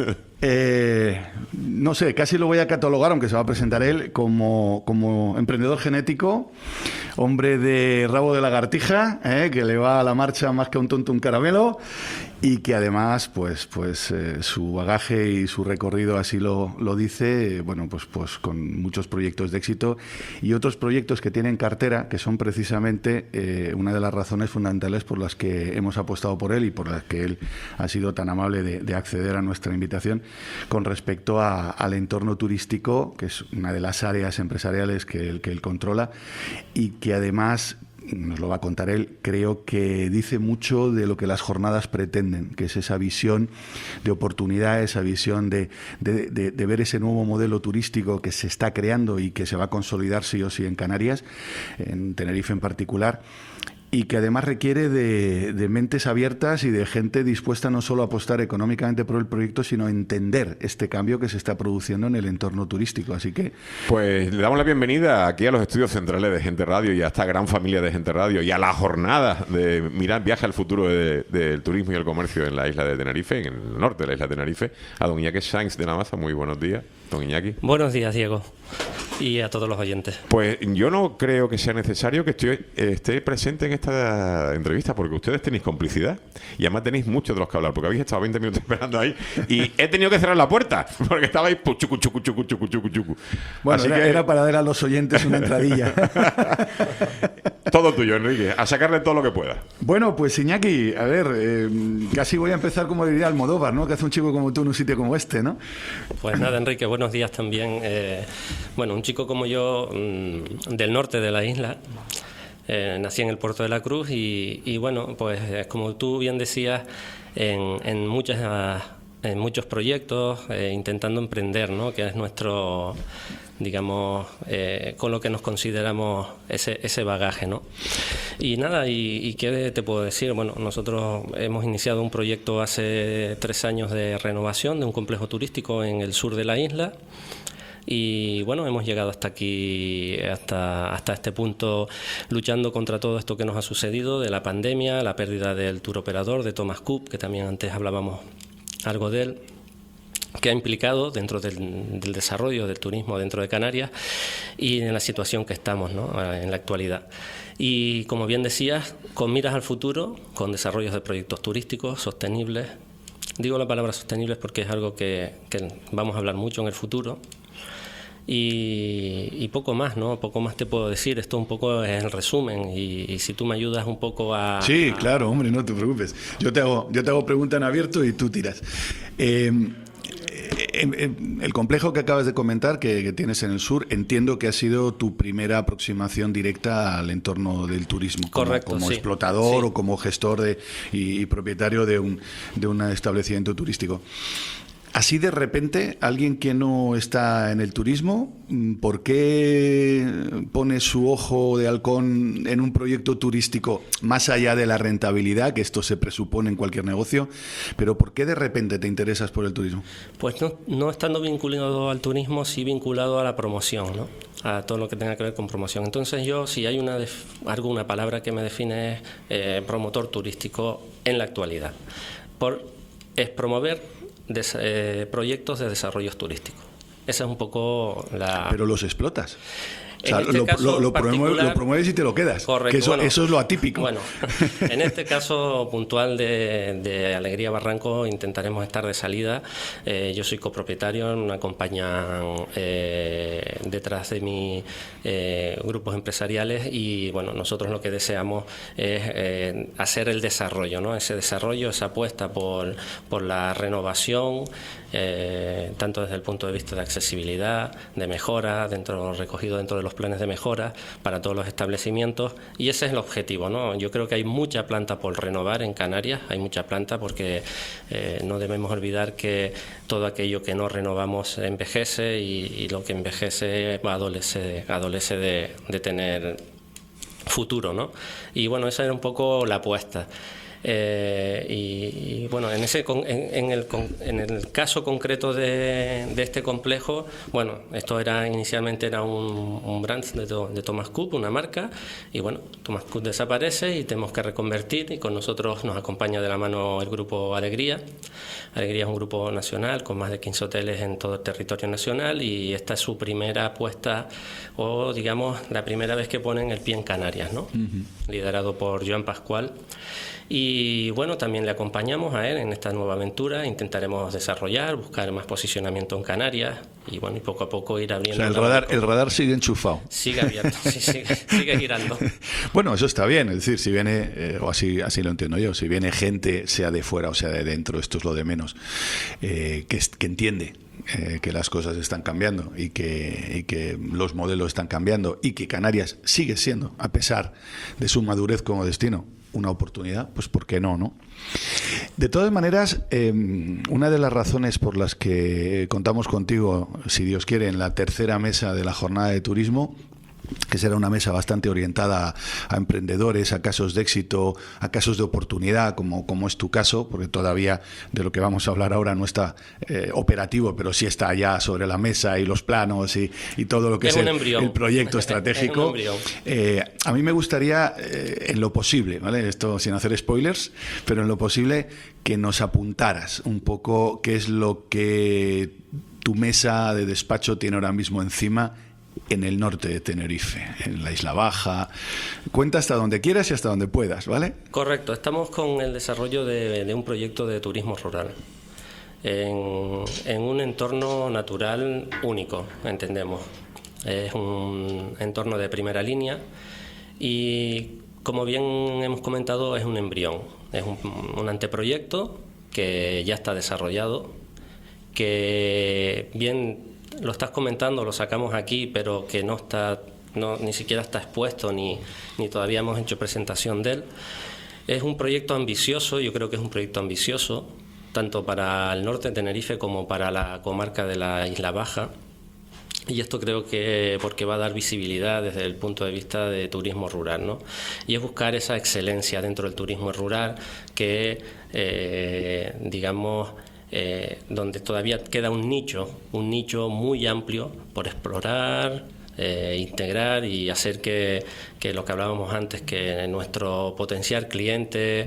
No sé, casi lo voy a catalogar, aunque se va a presentar él, como emprendedor genético, hombre de rabo de lagartija, que le va a la marcha más que a un tonto un caramelo, y que además pues su bagaje y su recorrido así lo dice, bueno, pues con muchos proyectos de éxito y otros proyectos que tiene en cartera, que son precisamente una de las razones fundamentales por las que hemos apostado por él y por las que él ha sido tan amable de acceder a nuestra invitación con respecto al entorno turístico, que es una de las áreas empresariales que él controla y que además, nos lo va a contar él, creo que dice mucho de lo que las jornadas pretenden, que es esa visión de oportunidad, esa visión de ver ese nuevo modelo turístico que se está creando y que se va a consolidar sí o sí en Canarias, en Tenerife en particular, y que además requiere de mentes abiertas y de gente dispuesta no solo a apostar económicamente por el proyecto, sino a entender este cambio que se está produciendo en el entorno turístico. Así que... Pues le damos la bienvenida aquí a los estudios centrales de Gente Radio y a esta gran familia de Gente Radio y a la jornada de mirar viaje al futuro del turismo y el comercio en la isla de Tenerife, en el norte de la isla de Tenerife, a don Iñaki Sainz de Navaza. Muy buenos días, don Iñaki. Buenos días, Diego, y a todos los oyentes. Pues yo no creo que sea necesario que esté presente en esta entrevista, porque ustedes tenéis complicidad y además tenéis mucho de los que hablar, porque habéis estado 20 minutos esperando ahí y he tenido que cerrar la puerta porque estabais chucu, chucu, chucu, chucu, chucu, chucu. Bueno, era para dar a los oyentes una entradilla. Todo tuyo, Enrique, a sacarle todo lo que pueda. Bueno, pues Iñaki, a ver, casi voy a empezar como diría Almodóvar, ¿no? Que hace un chico como tú en un sitio como este, ¿no? Pues nada, Enrique, buenos días también. Bueno, un chico como yo, del norte de la isla, nací en el Puerto de la Cruz y bueno, pues como tú bien decías, en muchos proyectos, intentando emprender, ¿no? Que es nuestro, digamos, con lo que nos consideramos ese bagaje, ¿no? Y nada, y ¿qué te puedo decir? Bueno, nosotros hemos iniciado un proyecto hace 3 años de renovación de un complejo turístico en el sur de la isla. Y bueno, hemos llegado hasta aquí, hasta este punto, luchando contra todo esto que nos ha sucedido, de la pandemia, la pérdida del tour operador, de Thomas Cook, que también antes hablábamos algo de él, que ha implicado dentro del desarrollo del turismo dentro de Canarias y en la situación que estamos, ¿no? En la actualidad. Y como bien decías, con miras al futuro, con desarrollos de proyectos turísticos sostenibles. Digo la palabra sostenibles porque es algo que vamos a hablar mucho en el futuro. Y poco más, ¿no? Poco más te puedo decir. Esto un poco es el resumen y si tú me ayudas un poco a... Sí, claro, hombre, no te preocupes. Yo te hago pregunta en abierto y tú tiras. El complejo que acabas de comentar, que tienes en el sur, entiendo que ha sido tu primera aproximación directa al entorno del turismo. Correcto, como sí. explotador Sí. o como gestor y propietario de un establecimiento turístico. Así de repente, alguien que no está en el turismo, ¿por qué pone su ojo de halcón en un proyecto turístico más allá de la rentabilidad, que esto se presupone en cualquier negocio? Pero ¿por qué de repente te interesas por el turismo? Pues no estando vinculado al turismo, sí vinculado a la promoción, ¿no? A todo lo que tenga que ver con promoción. Entonces yo, si hay alguna palabra que me define, es promotor turístico en la actualidad. Es promover proyectos de desarrollos turísticos. Esa es un poco la... Pero los explotas. O sea, En este caso lo particular- promueves y te lo quedas. Correcto, Que eso, bueno. eso es lo atípico. Bueno, en este caso puntual de Alegría Barranco intentaremos estar de salida. Yo soy copropietario, me acompañan detrás de mí grupos empresariales y bueno, nosotros lo que deseamos es hacer el desarrollo, ¿no? Ese desarrollo, esa apuesta por la renovación, tanto desde el punto de vista de accesibilidad, de mejora, recogido dentro de los planes de mejora para todos los establecimientos, y ese es el objetivo, ¿no? Yo creo que hay mucha planta por renovar en Canarias, hay mucha planta porque no debemos olvidar que todo aquello que no renovamos envejece y lo que envejece adolece de tener futuro, ¿no? Y bueno, esa era un poco la apuesta. Y bueno, en el caso concreto de este complejo, bueno, esto inicialmente era un brand de Thomas Cook, una marca, y bueno, Thomas Cook desaparece y tenemos que reconvertir, y con nosotros nos acompaña de la mano el grupo Alegría. Alegría es un grupo nacional con más de 15 hoteles en todo el territorio nacional y esta es su primera apuesta, o digamos la primera vez que ponen el pie en Canarias, ¿no? Liderado por Joan Pascual. Y bueno, también le acompañamos a él en esta nueva aventura, intentaremos desarrollar, buscar más posicionamiento en Canarias y bueno, y poco a poco ir abriendo. O sea, el radar sigue enchufado. Sigue abierto, sí, sigue girando. Bueno, eso está bien, es decir, si viene, o así lo entiendo yo, si viene gente, sea de fuera o sea de dentro, esto es lo de menos, que entiende que las cosas están cambiando y que los modelos están cambiando y que Canarias sigue siendo, a pesar de su madurez como destino, una oportunidad, pues ¿por qué no, no? De todas maneras, una de las razones por las que contamos contigo, si Dios quiere, en la tercera mesa de la jornada de turismo, que será una mesa bastante orientada a emprendedores, a casos de éxito, a casos de oportunidad, como es tu caso, porque todavía de lo que vamos a hablar ahora no está operativo, pero sí está ya sobre la mesa, y los planos y todo lo que es el proyecto estratégico. A mí me gustaría, en lo posible, ¿vale? Esto sin hacer spoilers, pero en lo posible que nos apuntaras un poco qué es lo que tu mesa de despacho tiene ahora mismo encima en el norte de Tenerife, en la Isla Baja. Cuenta hasta donde quieras y hasta donde puedas, ¿vale? Correcto, estamos con el desarrollo de un proyecto de turismo rural en un entorno natural único, entendemos. Es un entorno de primera línea y, como bien hemos comentado, es un embrión, es un anteproyecto que ya está desarrollado, que bien lo estás comentando, lo sacamos aquí, pero que ni siquiera está expuesto ni todavía hemos hecho presentación de él. Es un proyecto ambicioso, yo creo que es un proyecto ambicioso, tanto para el norte de Tenerife como para la comarca de la Isla Baja. Y esto creo que porque va a dar visibilidad desde el punto de vista de turismo rural, ¿no? Y es buscar esa excelencia dentro del turismo rural que, donde todavía queda un nicho muy amplio por explorar, integrar y hacer que lo que hablábamos antes, que nuestro potencial cliente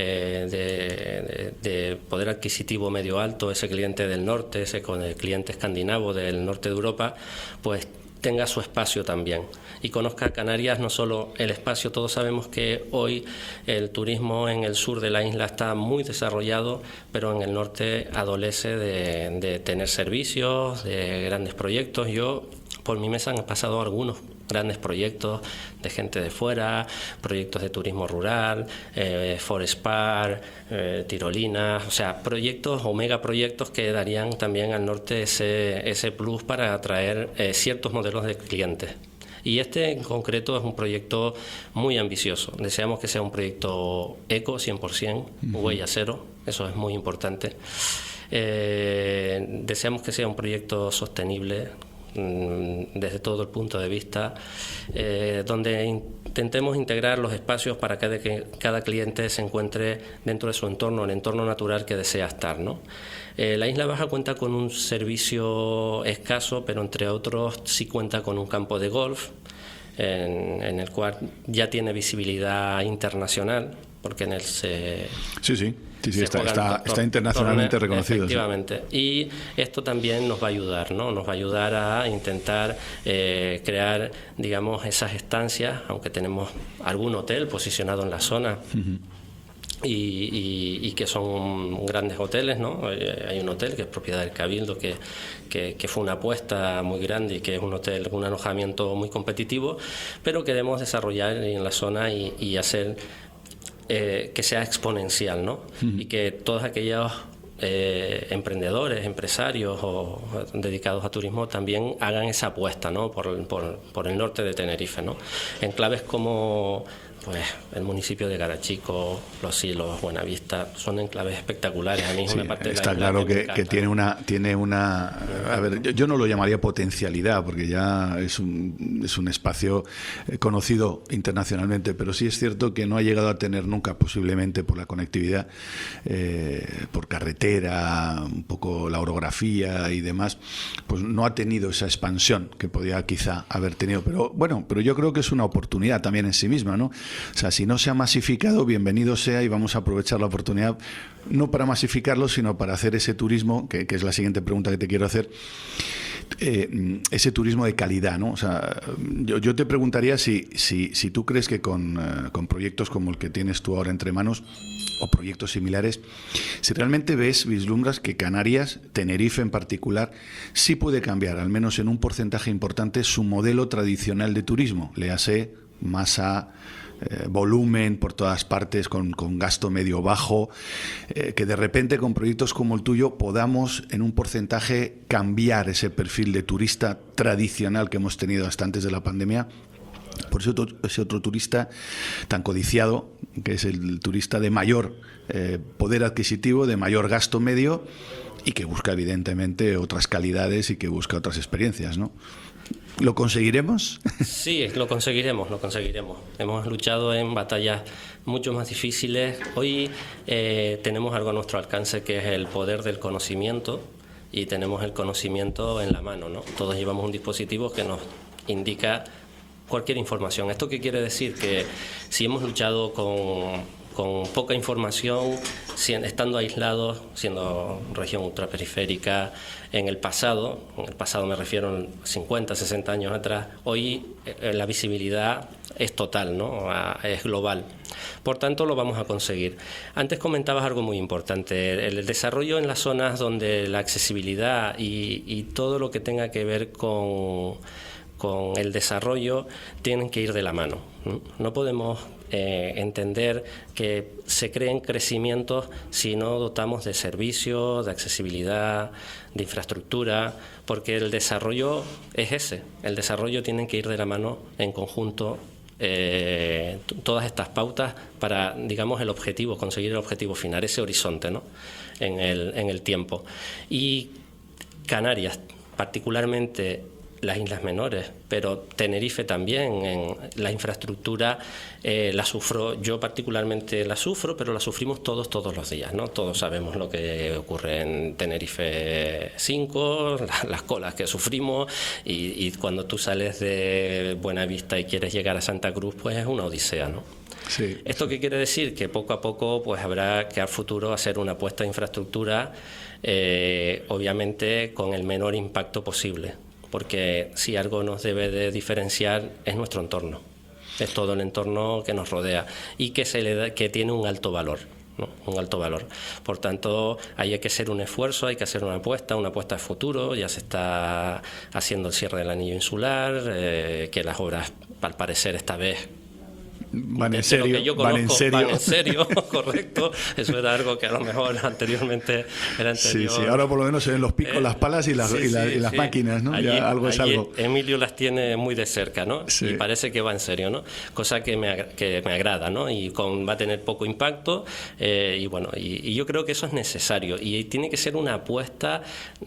de poder adquisitivo medio alto, ese cliente del norte, ese con el cliente escandinavo del norte de Europa, pues tenga su espacio también y conozca Canarias, no solo el espacio. Todos sabemos que hoy el turismo en el sur de la isla está muy desarrollado, pero en el norte adolece de tener servicios, de grandes proyectos. Yo, por mi mesa han pasado algunos grandes proyectos de gente de fuera, proyectos de turismo rural, Forest Park, tirolinas, o sea, proyectos o megaproyectos que darían también al norte ese plus para atraer ciertos modelos de clientes. Y este en concreto es un proyecto muy ambicioso. Deseamos que sea un proyecto eco 100%, huella cero, eso es muy importante. Deseamos que sea un proyecto sostenible desde todo el punto de vista, donde intentemos integrar los espacios para que cada cliente se encuentre dentro de su entorno, el entorno natural que desea estar, ¿no? La Isla Baja cuenta con un servicio escaso, pero entre otros sí cuenta con un campo de golf en el cual ya tiene visibilidad internacional, porque en él está internacionalmente reconocido. Efectivamente. Sí. Y esto también nos va a ayudar, ¿no? Nos va a ayudar a intentar crear, digamos, esas estancias, aunque tenemos algún hotel posicionado en la zona. Y que son grandes hoteles, ¿no? Hay un hotel que es propiedad del Cabildo, que fue una apuesta muy grande y que es un hotel con un alojamiento muy competitivo, pero queremos desarrollar en la zona y hacer que sea exponencial, ¿no? Y que todos aquellos emprendedores, empresarios o dedicados a turismo también hagan esa apuesta, ¿no? por el norte de Tenerife, ¿no? Enclaves como pues el municipio de Garachico, Los Silos, Buenavista, son enclaves espectaculares. A mí es una parte de la está claro que tiene una a ver, yo no lo llamaría potencialidad, porque ya es un espacio conocido internacionalmente, pero sí es cierto que no ha llegado a tener nunca, posiblemente por la conectividad, por carretera, un poco la orografía y demás, pues no ha tenido esa expansión que podía quizá haber tenido. Pero bueno, yo creo que es una oportunidad también en sí misma, ¿no? O sea, si no se ha masificado, bienvenido sea, y vamos a aprovechar la oportunidad, no para masificarlo, sino para hacer ese turismo, que es la siguiente pregunta que te quiero hacer, ese turismo de calidad, ¿no? O sea, yo te preguntaría si tú crees que con proyectos como el que tienes tú ahora entre manos, o proyectos similares, si realmente vislumbras que Canarias, Tenerife en particular, sí puede cambiar, al menos en un porcentaje importante, su modelo tradicional de turismo, léase masa, volumen por todas partes, con gasto medio bajo, que de repente con proyectos como el tuyo podamos en un porcentaje cambiar ese perfil de turista tradicional que hemos tenido hasta antes de la pandemia Por eso ese otro turista tan codiciado, que es el turista de mayor poder adquisitivo, de mayor gasto medio y que busca evidentemente otras calidades y que busca otras experiencias, ¿no? ¿Lo conseguiremos? Sí, lo conseguiremos. Hemos luchado en batallas mucho más difíciles. Hoy tenemos algo a nuestro alcance, que es el poder del conocimiento, y tenemos el conocimiento en la mano, ¿no? Todos llevamos un dispositivo que nos indica cualquier información. ¿Esto qué quiere decir? Que si hemos luchado con poca información, estando aislados, siendo región ultraperiférica, en el pasado me refiero a 50, 60 años atrás, hoy la visibilidad es total, ¿no? Es global. Por tanto, lo vamos a conseguir. Antes comentabas algo muy importante, el desarrollo en las zonas donde la accesibilidad y todo lo que tenga que ver con el desarrollo tienen que ir de la mano. No podemos entender que se creen crecimientos si no dotamos de servicios, de accesibilidad, de infraestructura, porque el desarrollo es ese. El desarrollo tiene que ir de la mano en conjunto, todas estas pautas para, digamos, el objetivo, conseguir el objetivo final, ese horizonte, ¿no? en el tiempo. Y Canarias, particularmente las Islas Menores, pero Tenerife también, en la infraestructura la sufro, yo particularmente la sufro, pero la sufrimos todos los días, ¿no? Todos sabemos lo que ocurre en Tenerife 5, las colas que sufrimos, y cuando tú sales de Buenavista y quieres llegar a Santa Cruz, pues es una odisea, ¿no? Sí. ¿Esto qué quiere decir? Que poco a poco pues habrá que al futuro hacer una apuesta de infraestructura, obviamente con el menor impacto posible, porque si algo nos debe de diferenciar es nuestro entorno, es todo el entorno que nos rodea y que tiene un alto valor, ¿no? Un alto valor. Por tanto, hay que hacer un esfuerzo, hay que hacer una apuesta de futuro. Ya se está haciendo el cierre del anillo insular, que las obras, al parecer, esta vez van en serio, lo que yo conozco, van en serio, correcto. Eso era algo que a lo mejor anteriormente era anterior. Sí, ahora por lo menos se ven los picos, las palas y las máquinas, ¿no? Allí, ya algo es algo. Emilio las tiene muy de cerca, ¿no? Sí. Y parece que va en serio, ¿no? Cosa que me agrada, ¿no? Y va a tener poco impacto, y bueno, y yo creo que eso es necesario y tiene que ser una apuesta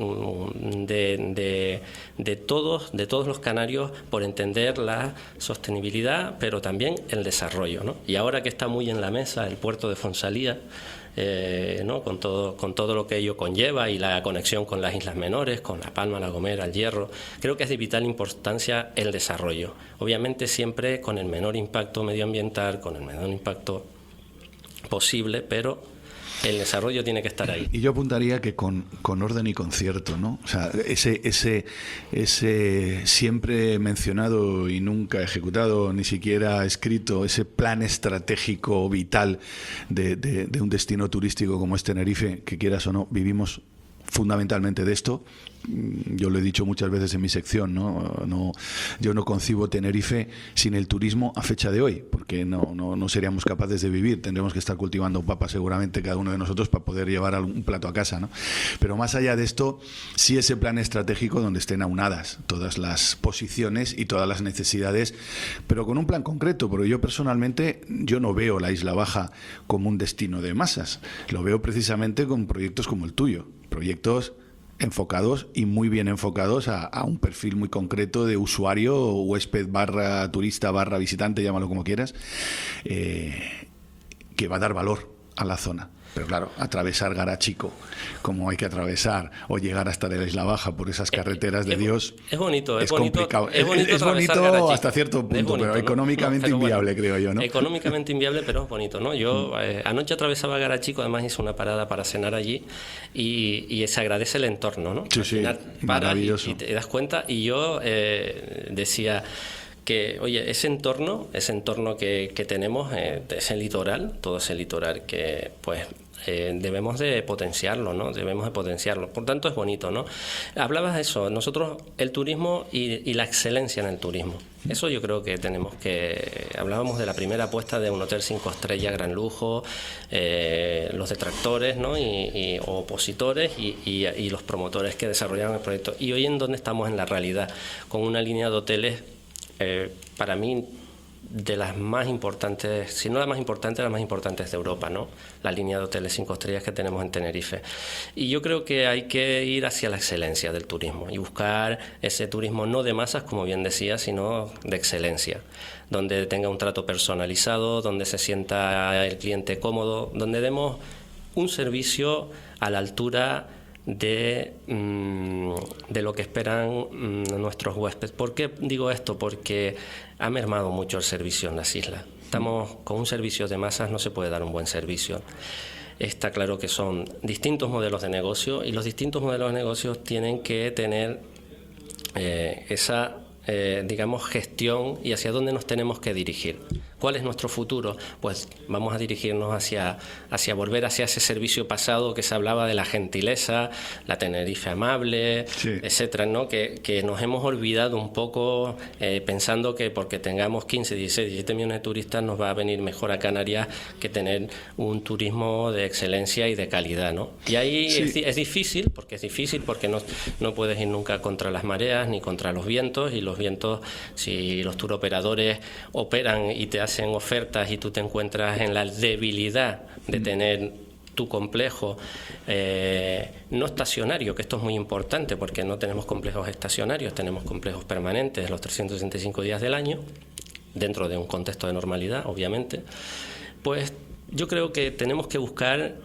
de todos los canarios por entender la sostenibilidad, pero también el desarrollo, ¿no? Y ahora que está muy en la mesa el puerto de Fonsalía, ¿no? con todo lo que ello conlleva y la conexión con las Islas Menores, con La Palma, La Gomera, El Hierro, creo que es de vital importancia el desarrollo. Obviamente siempre con el menor impacto medioambiental, con el menor impacto posible, pero el desarrollo tiene que estar ahí. Y yo apuntaría que con orden y concierto, ¿no? O sea, ese siempre mencionado y nunca ejecutado, ni siquiera escrito, ese plan estratégico vital de un destino turístico como es Tenerife, que quieras o no, vivimos fundamentalmente de esto. Yo lo he dicho muchas veces en mi sección, ¿no? Yo no concibo Tenerife sin el turismo a fecha de hoy, porque no seríamos capaces de vivir. Tendremos que estar cultivando papas seguramente cada uno de nosotros para poder llevar algún plato a casa, ¿no? Pero más allá de esto, sí ese plan estratégico donde estén aunadas todas las posiciones y todas las necesidades, pero con un plan concreto, porque yo personalmente no veo la Isla Baja como un destino de masas. Lo veo precisamente con proyectos como el tuyo, proyectos enfocados y muy bien enfocados a un perfil muy concreto de usuario, huésped / turista / visitante, llámalo como quieras, que va a dar valor a la zona. Pero claro, atravesar Garachico, como hay que atravesar, o llegar hasta la Isla Baja por esas carreteras de Dios, es bonito, es complicado. Es bonito Garachico hasta cierto punto, bonito, pero económicamente inviable, bueno, creo yo, ¿no? Económicamente inviable, pero es bonito, ¿no? Yo anoche atravesaba Garachico, además hice una parada para cenar allí y se agradece el entorno, ¿no? Sí, maravilloso. Y te das cuenta, y yo decía que, oye, ese entorno que tenemos, ese litoral, todo ese litoral que, pues, debemos de potenciarlo, ¿no? Debemos de potenciarlo. Por tanto, es bonito, ¿no? Hablabas de eso, nosotros, el turismo y la excelencia en el turismo. Eso yo creo que tenemos que... Hablábamos de la primera apuesta de un hotel 5 estrellas, gran lujo, los detractores, ¿no? O opositores y los promotores que desarrollaron el proyecto. Y hoy en dónde estamos en la realidad, con una línea de hoteles para mí, de las más importantes, si no la más importante, las más importantes de Europa, ¿no? La línea de hoteles 5 estrellas que tenemos en Tenerife. Y yo creo que hay que ir hacia la excelencia del turismo y buscar ese turismo no de masas, como bien decía, sino de excelencia, donde tenga un trato personalizado, donde se sienta el cliente cómodo, donde demos un servicio a la altura de lo que esperan nuestros huéspedes. ¿Por qué digo esto? Porque ha mermado mucho el servicio en las islas. Estamos con un servicio de masas, no se puede dar un buen servicio. Está claro que son distintos modelos de negocio y los distintos modelos de negocio tienen que tener esa digamos, gestión y hacia dónde nos tenemos que dirigir. ¿Cuál es nuestro futuro? Pues vamos a dirigirnos hacia volver hacia ese servicio pasado que se hablaba de la gentileza, la Tenerife amable, sí, etcétera, ¿no? Que nos hemos olvidado un poco pensando que porque tengamos 15, 16, 17 millones de turistas nos va a venir mejor a Canarias que tener un turismo de excelencia y de calidad, ¿no? Y ahí sí, es difícil porque no puedes ir nunca contra las mareas ni contra los vientos, y los vientos, si los turoperadores operan y te hacen ofertas y tú te encuentras en la debilidad de tener tu complejo no estacionario, que esto es muy importante porque no tenemos complejos estacionarios, tenemos complejos permanentes los 365 días del año, dentro de un contexto de normalidad, obviamente, pues yo creo que tenemos que buscar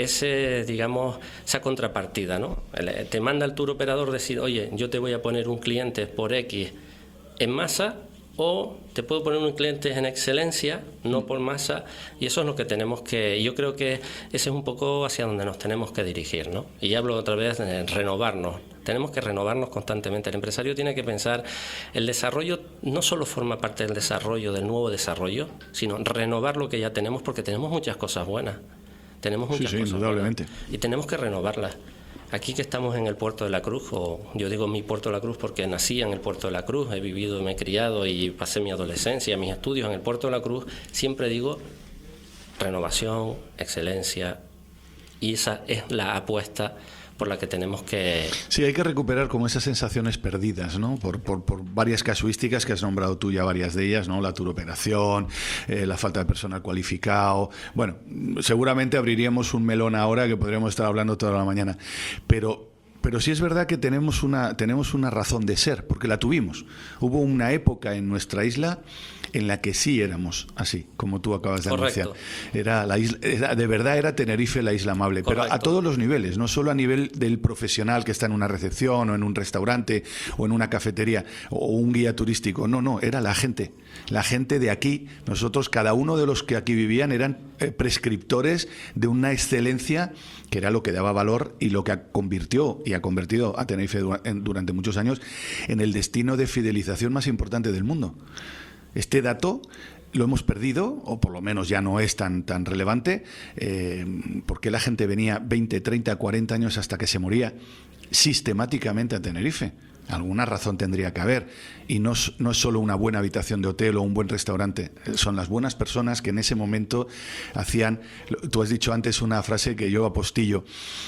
esa contrapartida, ¿no? Te manda el turoperador decir, oye, yo te voy a poner un cliente por X en masa, o te puedo poner un cliente en excelencia, no por masa, y eso es lo que tenemos que... Yo creo que ese es un poco hacia donde nos tenemos que dirigir, ¿no? Y hablo otra vez de renovarnos. Tenemos que renovarnos constantemente. El empresario tiene que pensar, el desarrollo no solo forma parte del desarrollo, del nuevo desarrollo, sino renovar lo que ya tenemos, porque tenemos muchas cosas buenas. Tenemos muchas cosas indudablemente buenas, y tenemos que renovarlas. Aquí que estamos en el Puerto de la Cruz, o yo digo mi Puerto de la Cruz porque nací en el Puerto de la Cruz, he vivido, me he criado y pasé mi adolescencia, mis estudios en el Puerto de la Cruz, siempre digo renovación, excelencia, y esa es la apuesta por la que tenemos que... Sí, hay que recuperar como esas sensaciones perdidas, ¿no? Por varias casuísticas que has nombrado tú ya, varias de ellas, ¿no? La turoperación, la falta de personal cualificado. Bueno, seguramente abriríamos un melón ahora que podríamos estar hablando toda la mañana. Pero sí es verdad que tenemos una razón de ser, porque la tuvimos. Hubo una época en nuestra isla en la que sí éramos así, como tú acabas de anunciar. Era la isla, de verdad era Tenerife la isla amable, pero a todos los niveles, no solo a nivel del profesional que está en una recepción o en un restaurante o en una cafetería o un guía turístico. No, era la gente de aquí. Nosotros, cada uno de los que aquí vivían eran prescriptores de una excelencia que era lo que daba valor y lo que convirtió y ha convertido a Tenerife durante muchos años en el destino de fidelización más importante del mundo. Este dato lo hemos perdido, o por lo menos ya no es tan relevante, porque la gente venía 20, 30, 40 años hasta que se moría sistemáticamente a Tenerife. Alguna razón tendría que haber, y no es solo una buena habitación de hotel o un buen restaurante, son las buenas personas que en ese momento hacían, tú has dicho antes una frase que yo apostillo,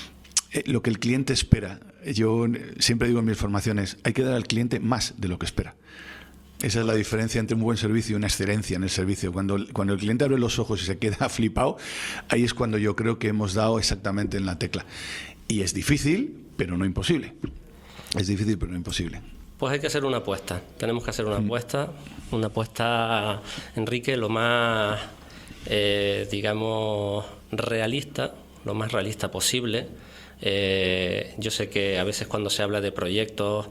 lo que el cliente espera. Yo siempre digo en mis formaciones, hay que dar al cliente más de lo que espera. Esa es la diferencia entre un buen servicio y una excelencia en el servicio. Cuando el cliente abre los ojos y se queda flipado, ahí es cuando yo creo que hemos dado exactamente en la tecla. Y es difícil, pero no imposible. Es difícil, pero no imposible. Pues hay que hacer una apuesta. Tenemos que hacer una apuesta, Enrique, lo más, digamos, realista, lo más realista posible. Yo sé que a veces cuando se habla de proyectos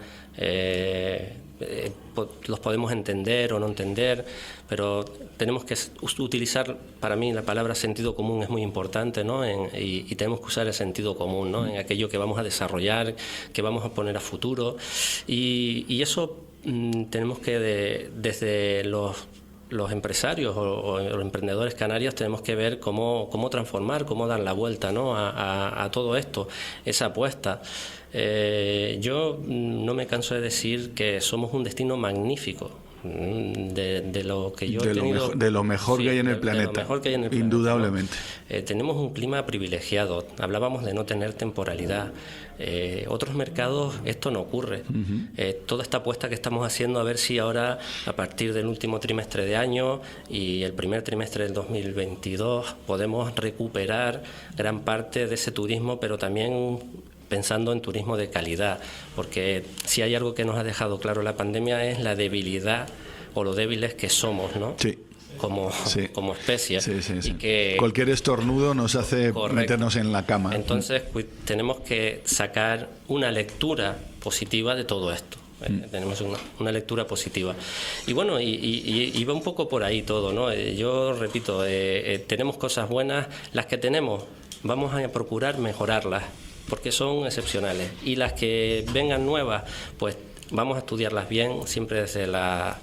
los podemos entender o no entender, pero tenemos que utilizar, para mí la palabra sentido común es muy importante, ¿no? Y tenemos que usar el sentido común, ¿no? En aquello que vamos a desarrollar, que vamos a poner a futuro, y eso tenemos que desde los empresarios o los emprendedores canarios tenemos que ver cómo transformar, cómo dar la vuelta, ¿no? a todo esto, esa apuesta. Yo no me canso de decir que somos un destino magnífico de lo que yo he De lo tenido... mejor- de lo mejor que hay en el de planeta, lo mejor que hay en el planeta, indudablemente. ¿no? Tenemos un clima privilegiado. Hablábamos de no tener temporalidad. Otros mercados esto no ocurre. Toda esta apuesta que estamos haciendo, a ver si ahora, a partir del último trimestre de año y el primer trimestre del 2022, podemos recuperar gran parte de ese turismo, pero también pensando en turismo de calidad, porque si hay algo que nos ha dejado claro la pandemia es la debilidad o lo débiles que somos, ¿no? Sí. Como especie. Sí, sí, sí. Y que, cualquier estornudo nos hace correcto. meternos en la cama. Entonces, pues, tenemos que sacar una lectura positiva de todo esto. Tenemos una lectura positiva. Y bueno, y va un poco por ahí todo, ¿no? Yo repito, tenemos cosas buenas, las que tenemos, vamos a procurar mejorarlas, porque son excepcionales. Y las que vengan nuevas, pues vamos a estudiarlas bien, siempre desde la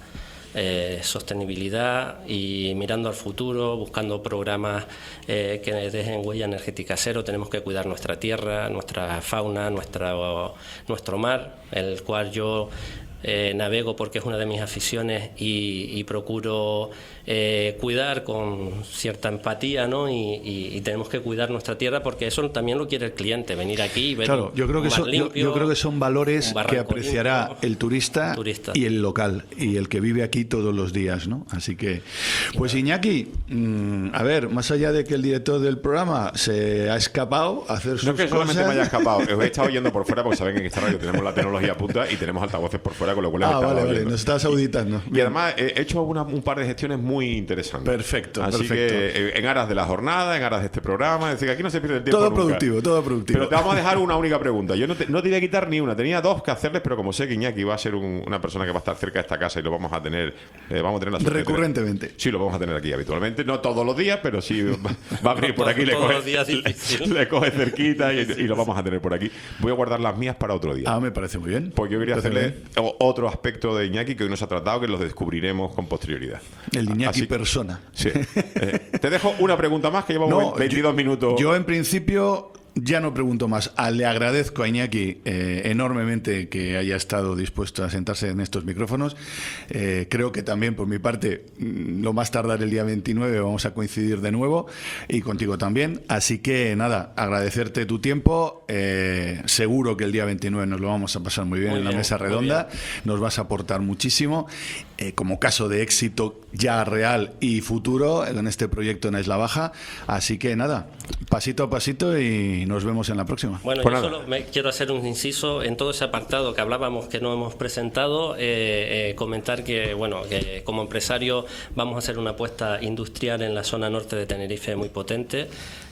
sostenibilidad y mirando al futuro, buscando programas que dejen huella energética cero. Tenemos que cuidar nuestra tierra, nuestra fauna, nuestro mar, el cual yo navego porque es una de mis aficiones y procuro cuidar con cierta empatía, ¿no? Y tenemos que cuidar nuestra tierra porque eso también lo quiere el cliente, venir aquí y ver Claro, yo creo que un mar limpio, yo creo que son valores un barranco que apreciará limpio. el turista y el local y el que vive aquí todos los días, ¿no? Así que, pues Iñaki, a ver, más allá de que el director del programa se ha escapado a hacer sus No es que solamente cosas. me haya escapado, os he estado oyendo por fuera porque saben que en esta radio tenemos la tecnología a punta y tenemos altavoces por fuera, con lo cual he estado Vale, oyendo. nos estás auditando. Y además he hecho un par de gestiones muy interesantes. Perfecto, Así perfecto. que en aras de la jornada, en aras de este programa, es decir, que aquí no se pierde el tiempo Todo nunca. productivo, todo productivo. Pero te vamos a dejar una única pregunta. Yo no te voy a quitar ni una. Tenía dos que hacerles, pero como sé que Iñaki va a ser una persona que va a estar cerca de esta casa y lo vamos a tener la suerte de tener- Recurrentemente. Sí, lo vamos a tener aquí habitualmente. No todos los días, pero sí va a venir por aquí, Todos los días difícil. le coge cerquita y lo vamos a tener por aquí. Voy a guardar las mías para otro día. Ah, me parece muy bien. Porque yo quería Me parece hacerle otro aspecto de Iñaki que hoy nos ha tratado, que los descubriremos con posterioridad. El Iñaki Así- persona. Sí. Te dejo una pregunta más, que llevamos 22 minutos. Yo en principio ya no pregunto más. Le agradezco a Iñaki enormemente que haya estado dispuesto a sentarse en estos micrófonos. Creo que también por mi parte, lo más tardar el día 29 vamos a coincidir de nuevo y contigo también. Así que nada, agradecerte tu tiempo. Seguro que el día 29 nos lo vamos a pasar muy bien Muy en la bien, mesa muy redonda. Nos vas a aportar muchísimo. Como caso de éxito ya real y futuro en este proyecto en Isla Baja. Así que nada, pasito a pasito y nos vemos en la próxima. Bueno, Pues yo nada. solo quiero hacer un inciso en todo ese apartado que hablábamos que no hemos presentado, comentar que, bueno, que como empresario vamos a hacer una apuesta industrial en la zona norte de Tenerife muy potente,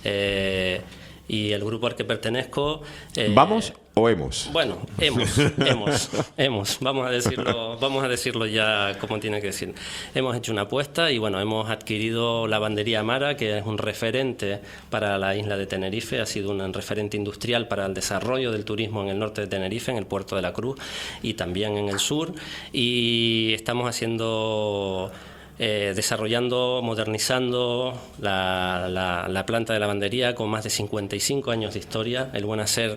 y el grupo al que pertenezco... ¿Vamos o hemos? Bueno, hemos, vamos a decirlo ya como tiene que decir. Hemos hecho una apuesta y bueno, hemos adquirido Lavandería Amara, que es un referente para la isla de Tenerife, ha sido un referente industrial para el desarrollo del turismo en el norte de Tenerife, en el puerto de la Cruz y también en el sur, y estamos haciendo... desarrollando, modernizando la planta de lavandería con más de 55 años de historia, el buen hacer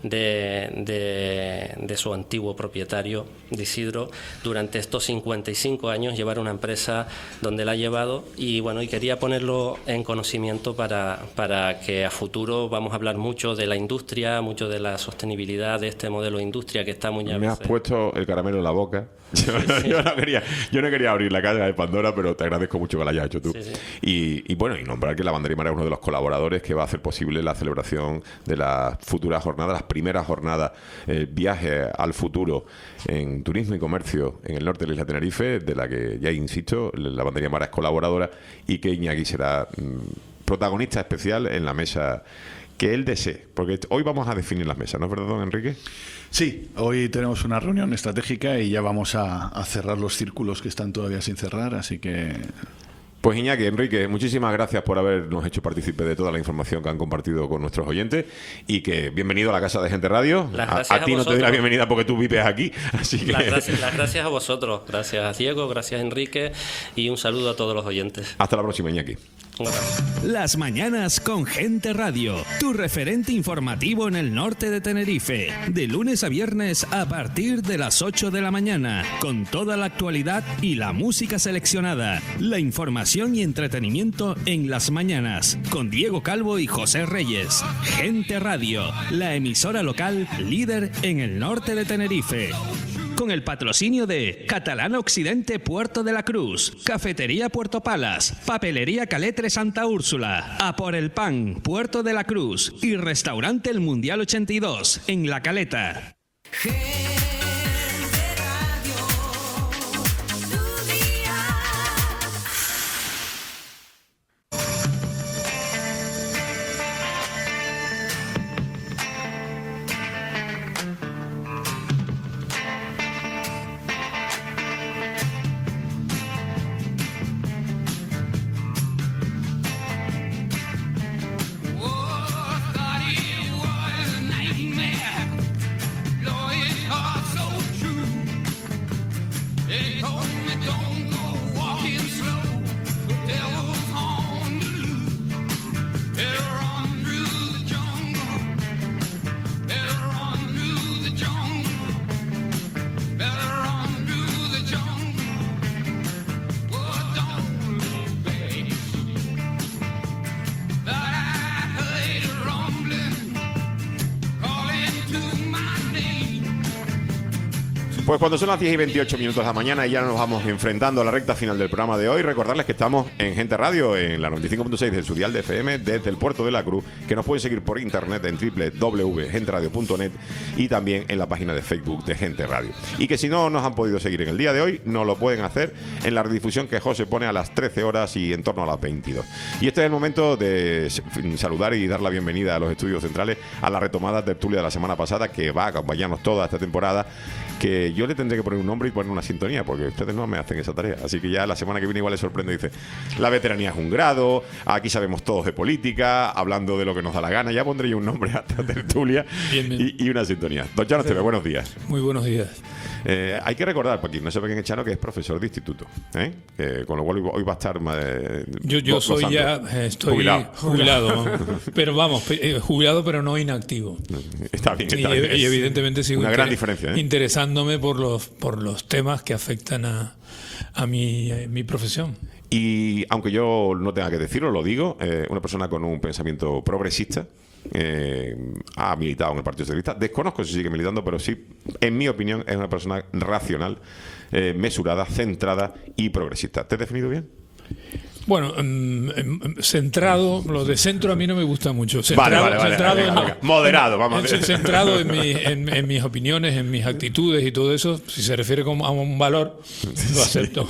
de su antiguo propietario, de Isidro, durante estos 55 años llevar una empresa donde la ha llevado y bueno, y quería ponerlo en conocimiento para que a futuro vamos a hablar mucho de la industria, mucho de la sostenibilidad de este modelo de industria que está muy Me has puesto el caramelo en la boca. Yo no quería abrir la caja de Pandora, pero te agradezco mucho que la hayas hecho tú. Sí, sí. Y bueno, y nombrar que Lavandería Amara es uno de los colaboradores que va a hacer posible la celebración de las futuras jornadas, las primeras jornadas, viaje al futuro en turismo y comercio en el norte de la isla de Tenerife, de la que ya insisto, Lavandería Amara es colaboradora y que Iñaki será protagonista especial en la mesa que él desee, porque hoy vamos a definir las mesas, ¿no es verdad, don Enrique? Sí, hoy tenemos una reunión estratégica y ya vamos a cerrar los círculos que están todavía sin cerrar, así que... Pues Iñaki, Enrique, muchísimas gracias por habernos hecho partícipe de toda la información que han compartido con nuestros oyentes y que bienvenido a la Casa de Gente Radio. Las gracias A ti a no te doy la vosotros. bienvenida porque tú vives aquí, así que... Las gracias a vosotros, gracias a Diego, gracias a Enrique y un saludo a todos los oyentes. Hasta la próxima, Iñaki. Un abrazo. Las mañanas con Gente Radio, tu referente informativo en el norte de Tenerife, de lunes a viernes a partir de las 8 de la mañana, con toda la actualidad y la música seleccionada, la información y entretenimiento en las mañanas, con Diego Calvo y José Reyes. Gente Radio, la emisora local líder en el norte de Tenerife. Con el patrocinio de Catalana Occidente Puerto de la Cruz, Cafetería Puerto Palas, Papelería Caletre Santa Úrsula, A por el Pan Puerto de la Cruz y Restaurante El Mundial 82 en La Caleta. Pues cuando son las 10 y 28 minutos de la mañana y ya nos vamos enfrentando a la recta final del programa de hoy, recordarles que estamos en Gente Radio, en la 95.6 del su dial de FM, desde el Puerto de la Cruz, que nos pueden seguir por internet en www.genteradio.net y también en la página de Facebook de Gente Radio. Y que si no nos han podido seguir en el día de hoy, nos lo pueden hacer en la redifusión que José pone a las 13 horas y en torno a las 22. Y este es el momento de saludar y dar la bienvenida a los estudios centrales a la retomada tertulia de la semana pasada, que va a acompañarnos toda esta temporada, que yo le tendré que poner un nombre y poner una sintonía, porque ustedes no me hacen esa tarea. Así que ya la semana que viene igual les sorprende y dice: la veteranía es un grado, aquí sabemos todos de política, hablando de lo que nos da la gana. Ya pondré yo un nombre a esta tertulia. Bien. Y una sintonía. Don Chano Esteve, buenos días. Muy buenos días. Hay que recordar, para quien no sepa quién es Chano, que es profesor de instituto, con lo cual hoy va a estar yo soy ya estoy jubilado. Pero vamos, jubilado pero no inactivo. Está bien, y evidentemente sigo una gran diferencia, interesándome por los temas que afectan a mi profesión. Y aunque yo no tenga que decirlo, lo digo, una persona con un pensamiento progresista, ha militado en el Partido Socialista. Desconozco si sigue militando, pero sí, en mi opinión, es una persona racional, mesurada, centrada y progresista. ¿Te has definido bien? Bueno, centrado, lo de centro a mí no me gusta mucho. Vale. Moderado, vamos a ver. Centrado en mis opiniones, en mis actitudes y todo eso, si se refiere a un valor, lo acepto.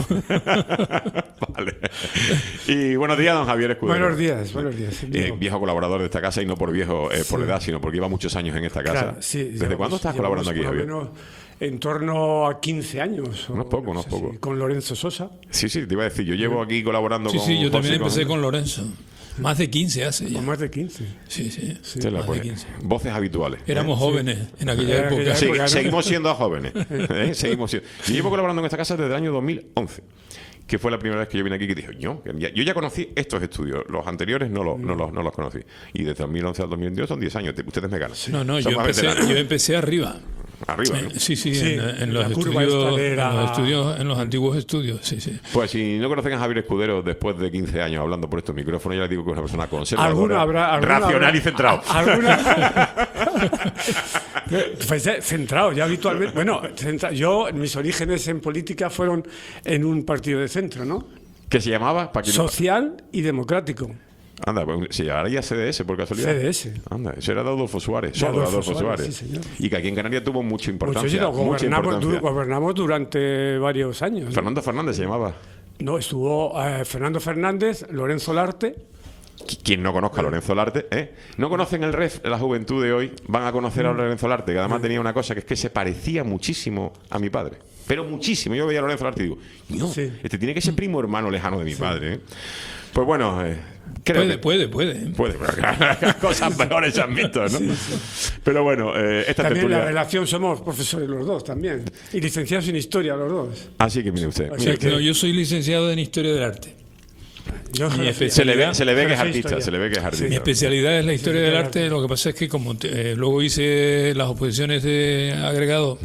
Vale. Y buenos días, don Javier Escudero. Buenos días. Viejo colaborador de esta casa, y no por viejo por edad, sino porque lleva muchos años en esta casa. Claro, sí, ¿Desde cuándo estás colaborando aquí, Javier? En torno a 15 años. No es poco. Sí, con Lorenzo Sosa. Sí, te iba a decir, yo llevo aquí colaborando con... Sí, yo también empecé con Lorenzo. Más de 15 hace ya. Más de 15. Sí. Más de 15. Voces habituales. Éramos jóvenes en aquella época. Sí, seguimos siendo jóvenes. Seguimos siendo. Yo llevo colaborando en esta casa desde el año 2011. Que fue la primera vez que yo vine aquí, que dije, yo ya conocí estos estudios, los anteriores no los conocí. Y desde 2011 al 2022 son 10 años, ustedes me ganan. No, yo empecé arriba. Arriba, ¿no? Sí, en los antiguos estudios, sí. Pues si no conocen a Javier Escudero después de 15 años hablando por estos micrófonos, ya les digo que es una persona conservadora, racional y centrado. Centrado, ya habitualmente. Bueno, yo, mis orígenes en política fueron en un partido de centro, ¿no? ¿Qué se llamaba? Social y democrático. Anda, pues se llamaría CDS por casualidad. CDS. Anda, eso era de Adolfo Suárez. Adolfo Suárez. Sí, señor. Y que aquí en Canarias tuvo mucha importancia. Gobernamos durante varios años. Fernando Fernández se llamaba. No, estuvo Fernando Fernández, Lorenzo Larte. Quien no conozca a Lorenzo Larte, no conocen el REF, la juventud de hoy, van a conocer a Lorenzo Larte, que además tenía una cosa, que es que se parecía muchísimo a mi padre. Pero muchísimo. Yo veía a Lorenzo Larte y digo, no, este tiene que ser primo hermano lejano de mi padre. Pues bueno, puede. Pero cosas peores se han visto, ¿no? Sí. Pero bueno, esta también tertulia... la relación, somos profesores los dos también, y licenciados en Historia los dos. Así que mire usted. Yo soy licenciado en Historia del Arte. Yo Mi geografía. especialidad- Se le ve que es Geografía, artista, historia. se le ve que es artista. Mi especialidad es la historia del arte. Lo que pasa es que como luego hice las oposiciones de agregado,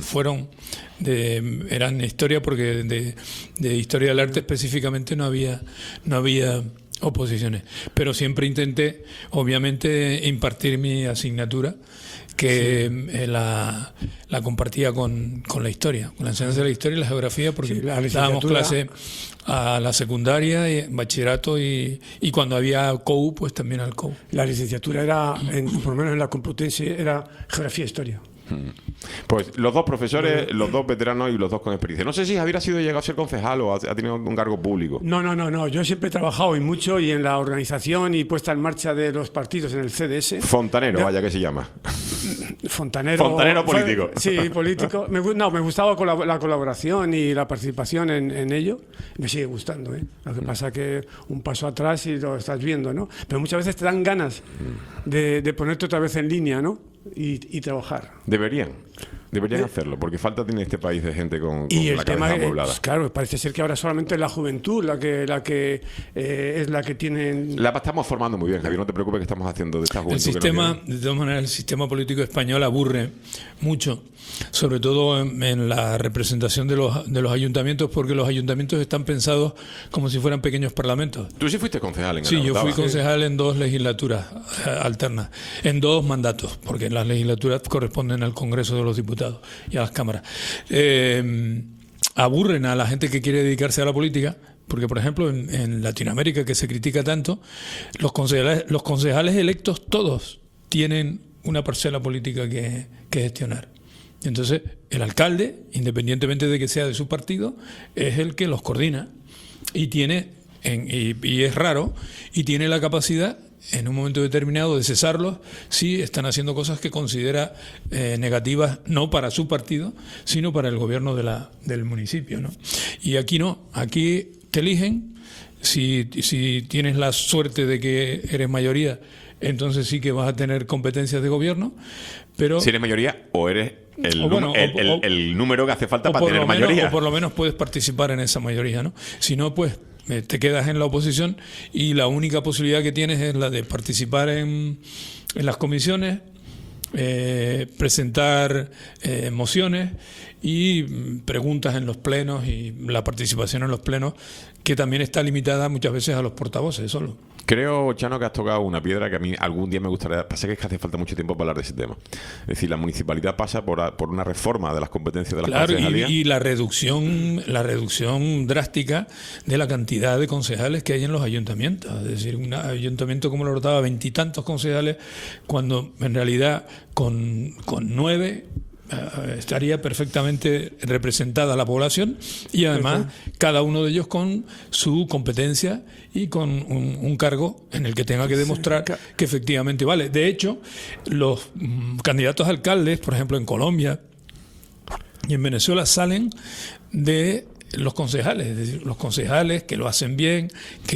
eran historia, porque de historia del arte específicamente no había oposiciones. Pero siempre intenté, obviamente, impartir mi asignatura, que la compartía con la historia, con la enseñanza de la historia y la geografía, porque Sí, la dábamos licenciatura. clase a la secundaria, y bachillerato, y cuando había COU, pues también al COU. La licenciatura era, por lo menos en la Complutense, era geografía e historia. Pues los dos profesores, los dos veteranos y los dos con experiencia. No sé si Javier ha llegado a ser concejal o ha tenido un cargo público. No. Yo siempre he trabajado y mucho y en la organización y puesta en marcha de los partidos en el CDS. Fontanero, vaya que se llama. Fontanero político. Sí, político. Me gustaba la colaboración y la participación en ello. Me sigue gustando, ¿eh? Lo que pasa que un paso atrás y lo estás viendo, ¿no? Pero muchas veces te dan ganas de ponerte otra vez en línea, ¿no? Y trabajar. Deberían hacerlo, porque falta tiene este país de gente con Y el la tema cabeza amueblada. claro, parece ser que ahora solamente es la juventud la que es la que tienen. La estamos formando muy bien, Javier, no te preocupes, que estamos haciendo de esta juventud. El sistema, de todas maneras, el sistema político español aburre mucho, sobre todo en la representación de los ayuntamientos, porque los ayuntamientos están pensados como si fueran pequeños parlamentos. Tú sí fuiste concejal en Sí, yo Octava. fui concejal en 2 legislaturas alternas, en 2 mandatos, porque las legislaturas corresponden al Congreso de los Diputados y a las cámaras. Aburren a la gente que quiere dedicarse a la política, porque, por ejemplo, en Latinoamérica, que se critica tanto, los concejales electos todos tienen una parcela política que gestionar. Entonces, el alcalde, independientemente de que sea de su partido, es el que los coordina y tiene, y es raro, y tiene la capacidad en un momento determinado de cesarlos si están haciendo cosas que considera negativas, no para su partido, sino para el gobierno del municipio, ¿no? Y aquí no, aquí te eligen, si tienes la suerte de que eres mayoría, entonces sí que vas a tener competencias de gobierno, pero... Si eres mayoría o eres el número que hace falta para tener mayoría. O por lo menos puedes participar en esa mayoría, ¿no? Si no, pues te quedas en la oposición y la única posibilidad que tienes es la de participar en las comisiones, presentar mociones y preguntas en los plenos, y la participación en los plenos, que también está limitada muchas veces a los portavoces solo. Creo, Chano, que has tocado una piedra que a mí algún día me gustaría... Pasa que es que hace falta mucho tiempo para hablar de ese tema. Es decir, la municipalidad pasa por una reforma de las competencias de las concejalías. Y la reducción drástica de la cantidad de concejales que hay en los ayuntamientos. Es decir, un ayuntamiento como lo daba 20 y tantos concejales, cuando en realidad con 9 estaría perfectamente representada la población, y además cada uno de ellos con su competencia y con un cargo en el que tenga que demostrar que efectivamente vale. De hecho, los candidatos a alcaldes, por ejemplo en Colombia y en Venezuela, salen de los concejales, es decir, los concejales que lo hacen bien,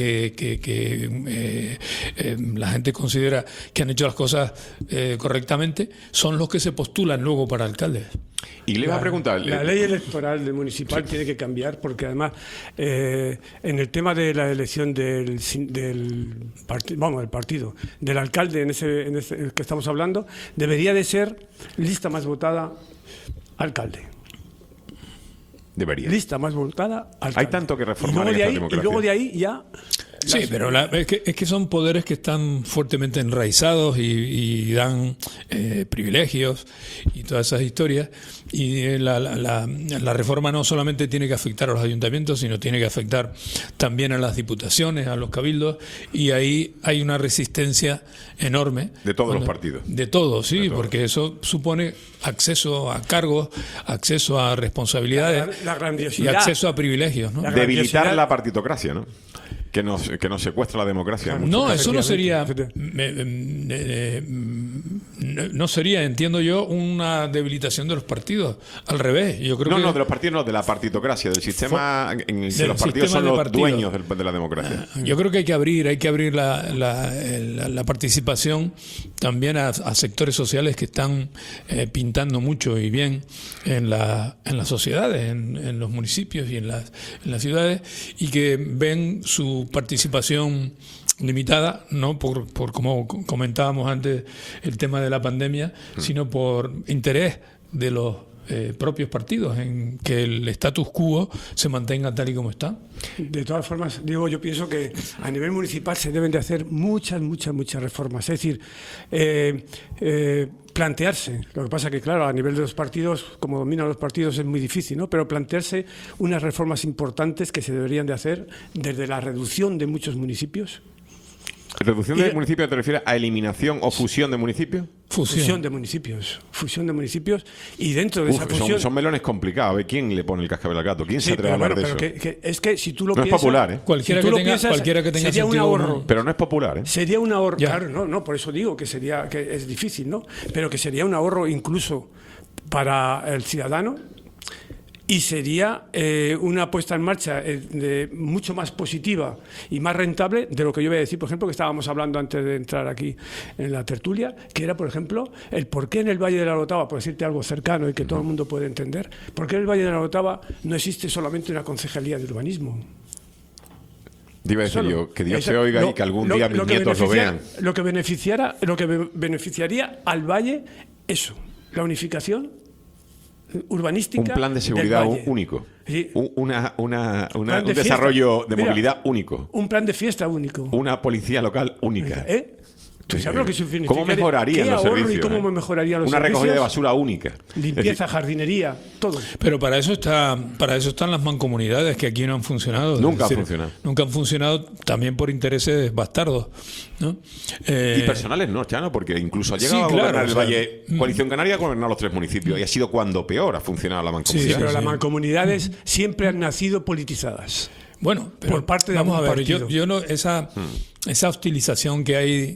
que la gente considera que han hecho las cosas correctamente, son los que se postulan luego para alcaldes. Y le iba a preguntar... La ley electoral del municipal tiene que cambiar, porque además en el tema de la elección del partido, del alcalde en ese que estamos hablando, debería de ser lista más votada alcalde. Debería. Lista más votada alcalde. Hay tanto que reformar en esta democracia. Y luego de ahí ya... Sí, pero es que son poderes que están fuertemente enraizados y dan privilegios y todas esas historias. Y la reforma no solamente tiene que afectar a los ayuntamientos, sino tiene que afectar también a las diputaciones, a los cabildos, y ahí hay una resistencia enorme. De todos los partidos. De todos, sí, porque eso supone acceso a cargos, acceso a responsabilidades la grandiosidad, y acceso a privilegios, ¿no? Debilitar la partitocracia, ¿no? Que nos secuestra la democracia. No, eso no sería no sería, entiendo yo, una debilitación de los partidos. Al revés, yo creo No, de los partidos no, de la partitocracia, del sistema en el que los partidos son los dueños de la democracia. Yo creo que hay que abrir la participación también a sectores sociales que están pintando mucho y bien en las sociedades, en los municipios y en las ciudades, y que ven su participación limitada, no por como comentábamos antes el tema de la pandemia, sino por interés de los propios partidos en que el status quo se mantenga tal y como está. De todas formas, digo, yo pienso que a nivel municipal se deben de hacer muchas reformas. Es decir, plantearse. Lo que pasa que, claro, a nivel de los partidos, como dominan los partidos, es muy difícil, ¿no? Pero plantearse unas reformas importantes que se deberían de hacer desde la reducción de muchos municipios. ¿Reducción de municipios te refieres a eliminación o fusión de municipios? Fusión de municipios. Y dentro de esa fusión... Son melones complicados. A ver, ¿quién le pone el cascabel al gato? ¿Quién se atreve a hablar de eso? Es que si tú lo no piensas... es popular, ¿eh? Cualquiera que tenga sería un ahorro. Pero no es popular, ¿eh? Sería un ahorro. Claro, no, por eso digo que es difícil, ¿no? Pero que sería un ahorro incluso para el ciudadano. Y sería una puesta en marcha mucho más positiva y más rentable de lo que yo voy a decir, por ejemplo, que estábamos hablando antes de entrar aquí en la tertulia, que era, por ejemplo, el por qué en el Valle de la Orotava, por decirte algo cercano y que todo el mundo puede entender, por qué en el Valle de la Orotava no existe solamente una concejalía de urbanismo. Iba a decir yo, que Dios se oiga y que algún día mis nietos lo vean. Lo que beneficiaría al Valle, eso, la unificación urbanística. Un plan de seguridad único. Sí. Un desarrollo de movilidad único. Un plan de fiesta único. Una policía local única. ¿Tú sabes lo que significaría? ¿Cómo mejorarían los servicios? ¿Y cómo mejorarían los Una servicios? recogida de basura única. Limpieza, jardinería, todo. Pero para eso están las mancomunidades, que aquí no han funcionado. Nunca han funcionado. Nunca han funcionado, también por intereses bastardos, ¿no? Y personales no, Chano, porque incluso ha llegado a gobernar el Valle. Coalición Canaria ha gobernado los 3 municipios y ha sido cuando peor ha funcionado la mancomunidad. Sí, pero las mancomunidades siempre han nacido politizadas. Bueno, pero por parte de vamos a ver, partido. yo no, esa hostilización que hay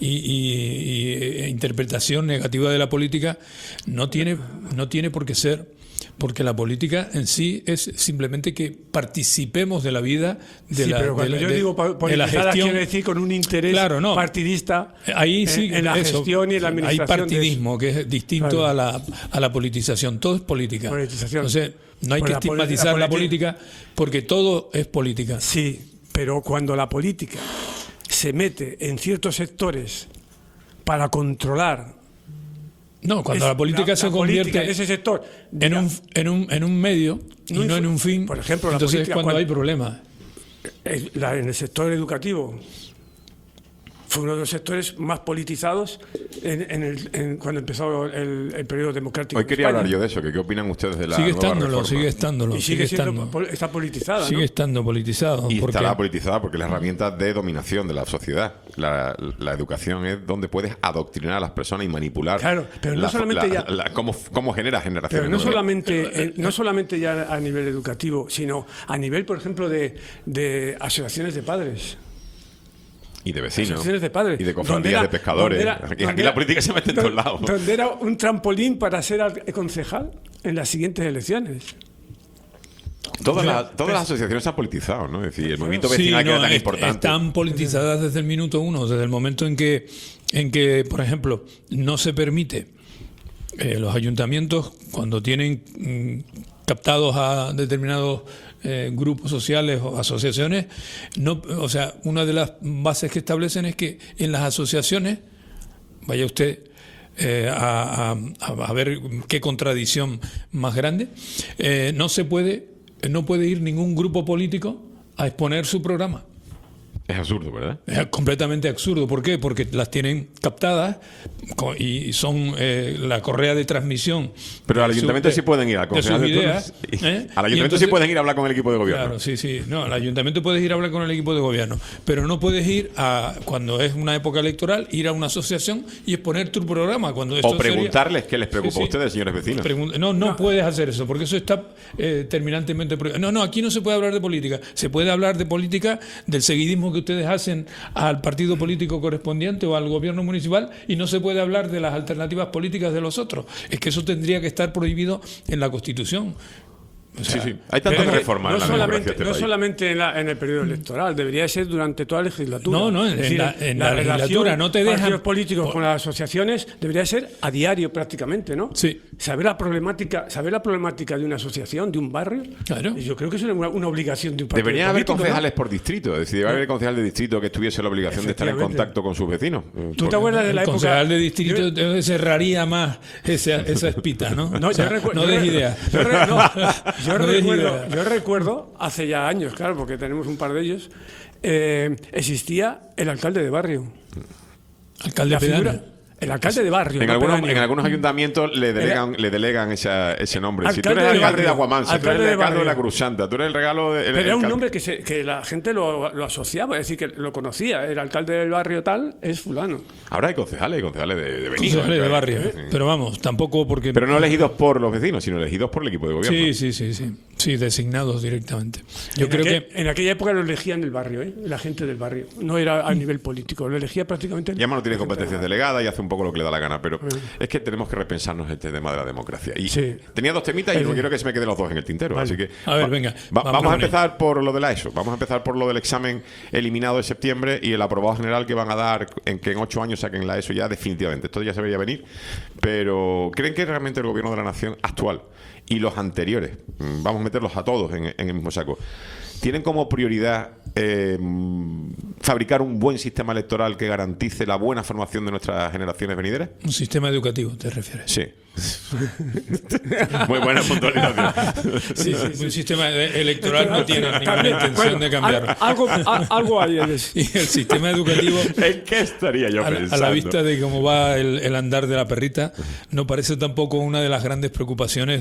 y interpretación negativa de la política no tiene por qué ser, porque la política en sí es simplemente que participemos de la vida de la politizada gestión. Quiere decir con un interés partidista ahí sí, en la gestión y en la administración. Hay partidismo que es distinto a la politización. Todo es política. Entonces, no hay que estigmatizar la política porque todo es política. Sí, pero cuando la política se mete en ciertos sectores para controlar... No, cuando la política se convierte en ese sector en un medio y no en un fin, por ejemplo, entonces es cuando hay problemas. En el sector educativo fue uno de los sectores más politizados cuando empezó el periodo democrático. Hoy quería hablar yo de eso, que qué opinan ustedes de la nueva reforma. Sigue estándolo. Y está politizada, ¿no? Sigue estando politizado. Y estará politizada porque la herramienta de dominación de la sociedad. La educación es donde puedes adoctrinar a las personas y manipular. Claro, pero no solamente cómo genera generaciones. Pero no solamente ya a nivel educativo, sino a nivel, por ejemplo, de asociaciones de padres. Y de vecinos. De padres, y de cofradías de pescadores. Aquí la política se mete en todos lados. Donde era un trampolín para ser concejal en las siguientes elecciones. Todas las asociaciones se han politizado, ¿no? Es decir, el movimiento vecinal que era tan importante. Están politizadas desde el minuto uno, desde el momento en que por ejemplo, no se permite los ayuntamientos, cuando tienen captados a determinados grupos sociales o asociaciones, una de las bases que establecen es que en las asociaciones, vaya usted a ver qué contradicción más grande, no puede ir ningún grupo político a exponer su programa. Es absurdo, ¿verdad? Es completamente absurdo. ¿Por qué? Porque las tienen captadas y son la correa de transmisión. Pero al ayuntamiento sí pueden ir a sus ideas. Al ayuntamiento sí pueden ir a hablar con el equipo de gobierno. Claro, sí. No, al ayuntamiento puedes ir a hablar con el equipo de gobierno, pero no puedes ir cuando es una época electoral, ir a una asociación y exponer tu programa. O preguntarles qué les preocupa a ustedes, señores vecinos. No puedes hacer eso, porque eso está terminantemente prohibido. No, aquí no se puede hablar de política. Se puede hablar de política del seguidismo que ustedes hacen al partido político correspondiente o al gobierno municipal, y no se puede hablar de las alternativas políticas de los otros. Es que eso tendría que estar prohibido en la Constitución. O sea, sí. Hay tantas reformas en la democracia de este no país. solamente en el periodo electoral, debería ser durante toda la legislatura. No, Es decir, en la legislatura no te dejan. Partidos políticos con las asociaciones debería ser a diario prácticamente, ¿no? Sí. Saber la problemática de una asociación, de un barrio. Claro. Y yo creo que eso es una obligación de un partido Deberían haber político, concejales por distrito, es decir, debería haber concejal de distrito que tuviese la obligación de estar en Efectivamente. contacto con sus vecinos. ¿Tú te acuerdas de la El época? concejal de distrito cerraría más esa espita, ¿no? No, O sea, no des idea. Yo recuerdo, hace ya años, claro, porque tenemos un par de ellos, existía el alcalde de barrio. Alcalde La figura- pedáneo. El alcalde de barrio. En no algunos, pedáneo. en algunos ayuntamientos le delegan ese nombre. Si tú Alcalde eres de alcalde de barrio. Aguamansa, tú eres Alcalde el de alcalde de barrio. la Cruz Santa, tú eres el regalo de... Pero era un nombre que la gente lo asociaba, es decir, que lo conocía. El alcalde del barrio tal es fulano. Ahora hay concejales de venir. Concejales de barrio. Pero vamos, tampoco porque... Pero no elegidos por los vecinos, sino elegidos por el equipo de gobierno. Sí, designados directamente. Yo creo que... En aquella época lo elegían el barrio, la gente del barrio. No era a nivel político, lo elegía prácticamente... Llama no tiene competencias delegadas y hace un poco lo que le da la gana, pero es que tenemos que repensarnos este tema de la democracia. Y tenía dos temitas y no quiero que se me queden los dos en el tintero. Vale. Así que A ver, venga, vamos vamos a con empezar por lo de la ESO. Vamos a empezar por lo del examen eliminado de septiembre y el aprobado general que van a dar en que en 8 años saquen la ESO ya definitivamente. Esto ya se veía venir, pero ¿creen que realmente el gobierno de la nación actual y los anteriores, vamos a meterlos a todos en el mismo saco, tienen como prioridad fabricar un buen sistema electoral que garantice la buena formación de nuestras generaciones venideras? Un sistema educativo, ¿te refieres? Sí. Muy buena puntualización. Sí. Un sistema electoral no tiene ninguna intención de cambiarlo. Algo hay en eso. Y el sistema educativo... ¿En qué estaría yo pensando? A la vista de cómo va el andar de la perrita, no parece tampoco una de las grandes preocupaciones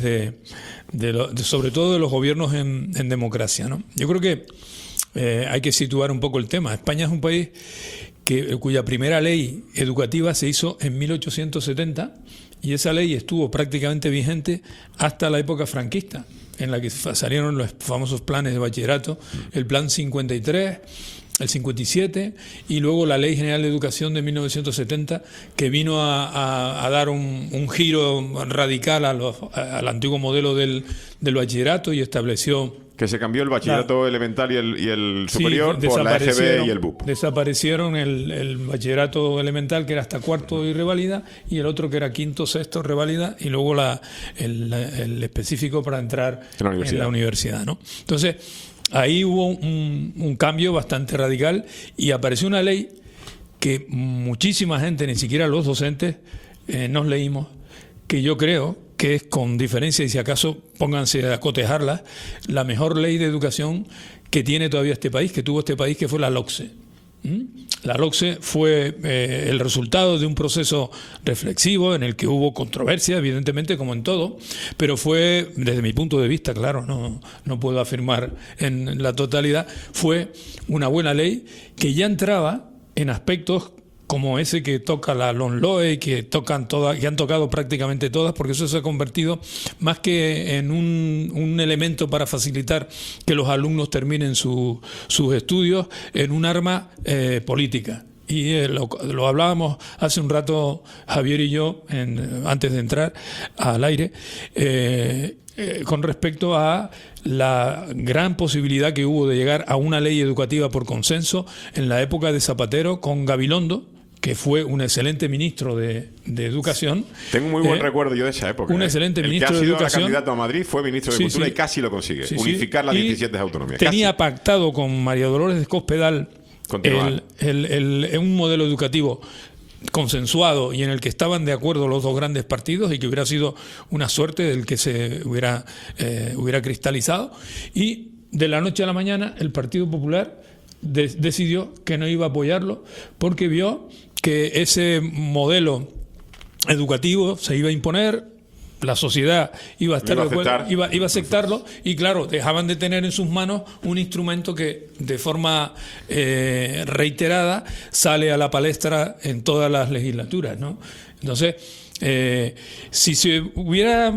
sobre todo de los gobiernos en democracia, ¿no? Yo creo que hay que situar un poco el tema. España es un país cuya primera ley educativa se hizo en 1870 y esa ley estuvo prácticamente vigente hasta la época franquista, en la que salieron los famosos planes de bachillerato, el plan 53, el 57 y luego la Ley General de Educación de 1970, que vino a dar un giro radical al antiguo modelo del bachillerato y estableció... Que se cambió el bachillerato elemental y el superior por la EGB y el BUP. Desaparecieron el bachillerato elemental, que era hasta cuarto y revalida, y el otro que era quinto, sexto, revalida, y luego el específico para entrar en la universidad, ¿no? Entonces, ahí hubo un cambio bastante radical y apareció una ley que muchísima gente, ni siquiera los docentes, nos leímos, que yo creo que es, con diferencia, y si acaso pónganse a cotejarla, la mejor ley de educación que tiene todavía este país, que tuvo este país, que fue la LOCSE. La LOCSE fue el resultado de un proceso reflexivo en el que hubo controversia, evidentemente, como en todo, pero fue, desde mi punto de vista, claro, no puedo afirmar en la totalidad, fue una buena ley que ya entraba en aspectos como ese que toca la LOMLOE, que tocan todas, que han tocado prácticamente todas, porque eso se ha convertido más que en un elemento para facilitar que los alumnos terminen sus estudios, en un arma política. Y lo hablábamos hace un rato Javier y yo, antes de entrar al aire, con respecto a la gran posibilidad que hubo de llegar a una ley educativa por consenso en la época de Zapatero con Gabilondo, que fue un excelente ministro de Educación. Tengo muy buen recuerdo yo de esa época. Un excelente ministro de Educación. El que ha sido candidato a Madrid fue ministro de Cultura y casi lo consigue. Unificar las 17 autonomías. Tenía pactado con María Dolores de Cospedal un modelo educativo consensuado y en el que estaban de acuerdo los dos grandes partidos y que hubiera sido una suerte del que se hubiera cristalizado. Y de la noche a la mañana el Partido Popular decidió que no iba a apoyarlo porque vio que ese modelo educativo se iba a imponer, la sociedad iba a estar de acuerdo, iba a aceptarlo, y claro, dejaban de tener en sus manos un instrumento que de forma reiterada sale a la palestra en todas las legislaturas, ¿no? Entonces, si se hubiera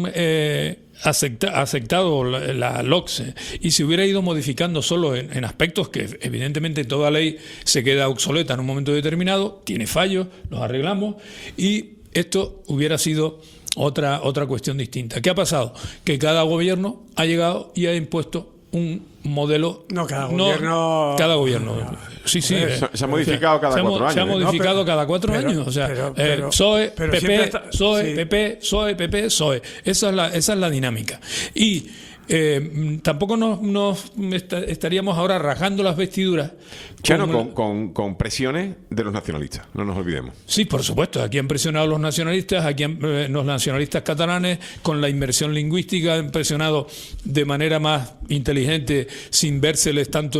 aceptado la LOCSE y se hubiera ido modificando solo en aspectos que evidentemente toda ley se queda obsoleta en un momento determinado, tiene fallos, los arreglamos y esto hubiera sido otra cuestión distinta. ¿Qué ha pasado? Que cada gobierno ha llegado y ha impuesto un modelo. Cada gobierno. Sí. Se ha modificado cada 4 años. Se ha modificado cada 4 años. O sea, PSOE, PP, PSOE, PP, PSOE, PP, PSOE. Esa es la dinámica. Y tampoco nos estaríamos ahora rajando las vestiduras. Chano, con presiones de los nacionalistas, no nos olvidemos. Sí, por supuesto. Aquí han presionado los nacionalistas, los nacionalistas catalanes, con la inmersión lingüística, han presionado de manera más inteligente, sin vérseles tanto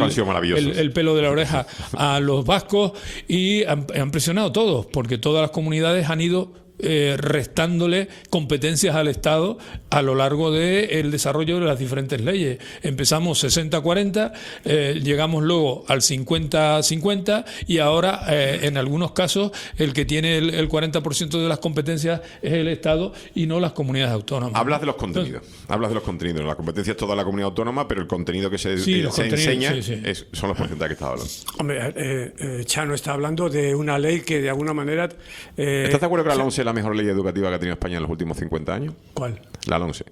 el pelo de la oreja a los vascos, y han presionado todos, porque todas las comunidades han ido restándole competencias al Estado a lo largo del desarrollo de las diferentes leyes. Empezamos 60-40, llegamos luego al 50-50 y ahora en algunos casos el que tiene el 40% de las competencias es el Estado y no las comunidades autónomas. Hablas de los contenidos. La competencia es toda la comunidad autónoma, pero el contenido que se enseña son los porcentajes que estás hablando. Hombre, Chano está hablando de una ley que de alguna manera... ¿Estás de acuerdo que la LONSE es la mejor ley educativa que ha tenido España en los últimos 50 años? ¿Cuál? La LONSE.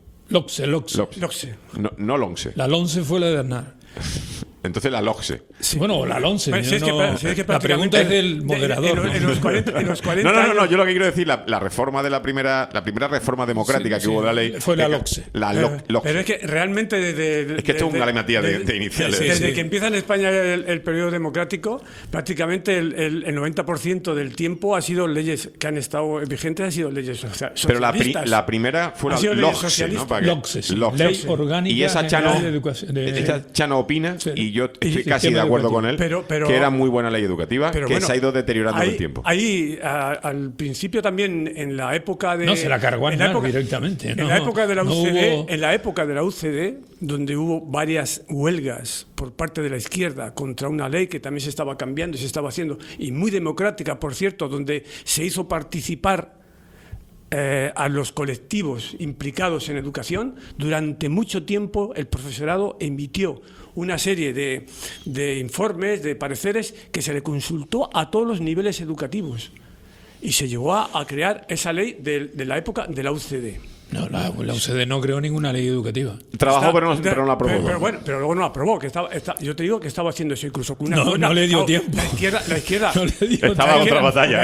LOCSE. No LONSE. La LONSE fue la de Aznar. Entonces la LOCSE. Sí. Bueno, la LONSE. La pregunta es del moderador. En los 40 No, yo lo que quiero decir, la reforma de la primera reforma democrática que hubo de la ley fue la LOCSE. Pero es que realmente es que esto es un galimatías de iniciales. Desde que empieza en España el periodo democrático, prácticamente el 90% del tiempo ha sido leyes que han estado vigentes, han sido leyes socialistas. Pero la primera fue la LOCSE, ¿no? LOCSE, Ley Orgánica y esa Chano, de Educación. Chano opina, y yo estoy casi de acuerdo con él, que era muy buena ley educativa, que se ha ido deteriorando con el tiempo. Ahí, al principio también, en la época de... No, se la cargó directamente. En la época de la UCD, en la época de la UCD, donde hubo varias huelgas por parte de la izquierda contra una ley que también se estaba cambiando y se estaba haciendo, y muy democrática, por cierto, donde se hizo participar a los colectivos implicados en educación. Durante mucho tiempo el profesorado emitió una serie de informes, de pareceres, que se le consultó a todos los niveles educativos y se llegó a crear esa ley de la época de la UCD. No, la UCD no creó ninguna ley educativa. Trabajó, pero no la aprobó. Pero luego no la aprobó. Yo te digo que estaba haciendo eso incluso con una no le dio tiempo. La izquierda no le dio estaba en otra batalla.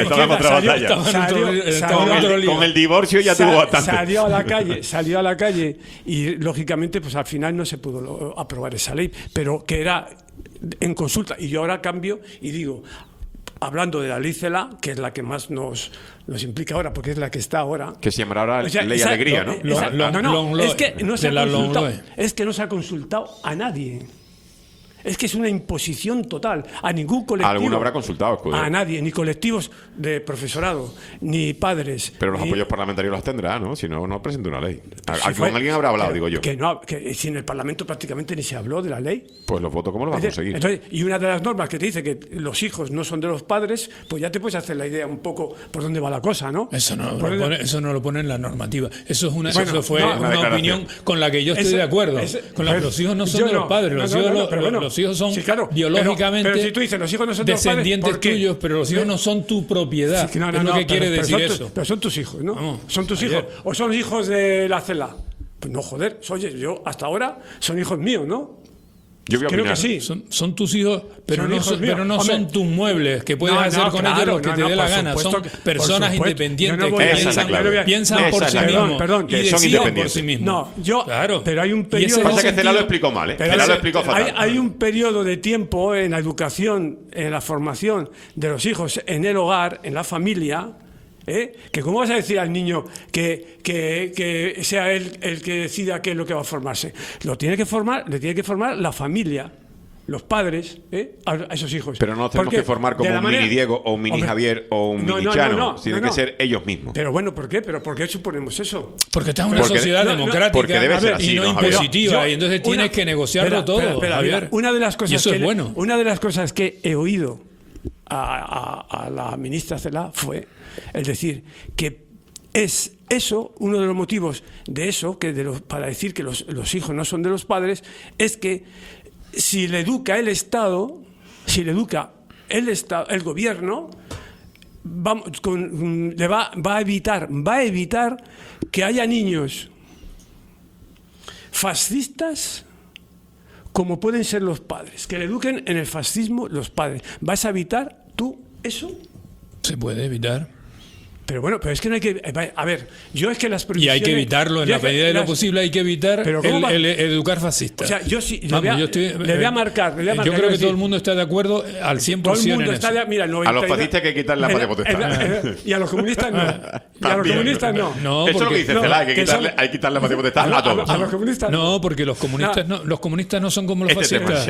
Con el divorcio ya tuvo bastante. Salió a la calle y lógicamente pues al final no se pudo aprobar esa ley, pero que era en consulta. Y yo ahora cambio y digo, hablando de la ley CELA, que es la que más nos implica ahora, porque es la que está ahora. Que se llamará ahora Ley Alegría, ¿no? Es que no se ha consultado a nadie. Es que es una imposición total. A ningún colectivo. Alguno habrá consultado, Escudero. A nadie, ni colectivos de profesorado, ni padres. Pero los apoyos parlamentarios los tendrá, ¿no? Si no presenta una ley. Con alguien habrá hablado, digo yo. Que si en el Parlamento prácticamente ni se habló de la ley. Pues los votos, ¿cómo los va a conseguir? Entonces, y una de las normas que te dice que los hijos no son de los padres, pues ya te puedes hacer la idea un poco por dónde va la cosa, ¿no? Eso no lo pone en la normativa. Eso fue una opinión con la que yo estoy de acuerdo. Los hijos no son de los padres. Los hijos son biológicamente pero si tú dices, los hijos no son descendientes de los padres, tuyos, pero los hijos no son tu propiedad. Es lo que quiere decir eso. Pero son tus hijos, ¿no? Son tus hijos. O son hijos de la CELA. Pues no, joder. Oye, yo hasta ahora son hijos míos, ¿no? Yo creo que sí. Son tus hijos, pero no son tus muebles, que puedes hacer con ellos lo que te dé la gana. Son personas independientes que piensan por sí mismos y deciden por sí mismos. Pero hay un periodo... Pasa que Cela lo explicó mal, ¿eh? Cela lo explicó fatal. Hay un periodo de tiempo en la educación, en la formación de los hijos en el hogar, en la familia... que cómo vas a decir al niño que sea él el que decida qué es lo que va a formarse. Le tiene que formar la familia, los padres, a esos hijos. Pero no tenemos que formar como un mini Diego o un mini Javier o un mini Chano. Tienen que ser ellos mismos. Pero bueno, ¿por qué? ¿Pero por qué suponemos eso? Porque estás en una sociedad democrática y no impositiva, y entonces tienes que negociarlo todo, Javier. Una de las cosas y eso es bueno. Una de las cosas que he oído a la ministra Celaá fue el decir que es eso, uno de los motivos de eso, para decir que los hijos no son de los padres, es que si le educa el Estado, el gobierno, va a evitar que haya niños fascistas como pueden ser los padres, que le eduquen en el fascismo los padres. ¿Vas a evitar tú eso? Se puede evitar. Pero bueno, pero es que no hay que... A ver, yo es que las Y prohibiciones... hay que evitarlo, en la medida de lo posible hay que evitar el educar fascista. O sea, yo sí... Vamos, le voy a marcar. Yo creo que todo el mundo está de acuerdo al 100% todo el mundo en está eso. Mira, a los fascistas hay que quitarle la patria potestad. Y a los comunistas no. Y a los comunistas no. No, eso es lo que dice Celaá, hay que quitarle la patria potestad a todos. A los comunistas no, porque los comunistas no son como los fascistas.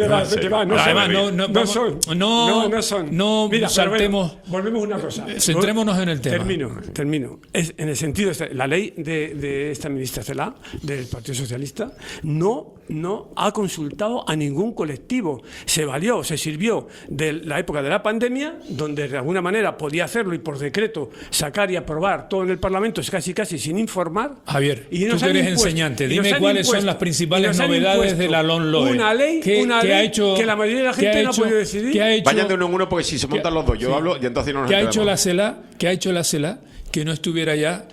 No son. No saltemos. Volvemos a una cosa. Centrémonos en el tema. Termino. Es en el sentido, la ley de esta ministra Celaá, del Partido Socialista, no ha consultado a ningún colectivo. Se sirvió de la época de la pandemia, donde de alguna manera podía hacerlo y por decreto sacar y aprobar todo en el Parlamento, casi sin informar. Javier, tú que eres enseñante, dime cuáles son las principales novedades de la LOMLOE. Una ley que la mayoría de la gente no ha podido decidir. Vayan de uno en uno porque si se montan los dos, yo hablo y entonces no nos enteramos. ¿Qué ha hecho la CELA? Que no estuviera ya,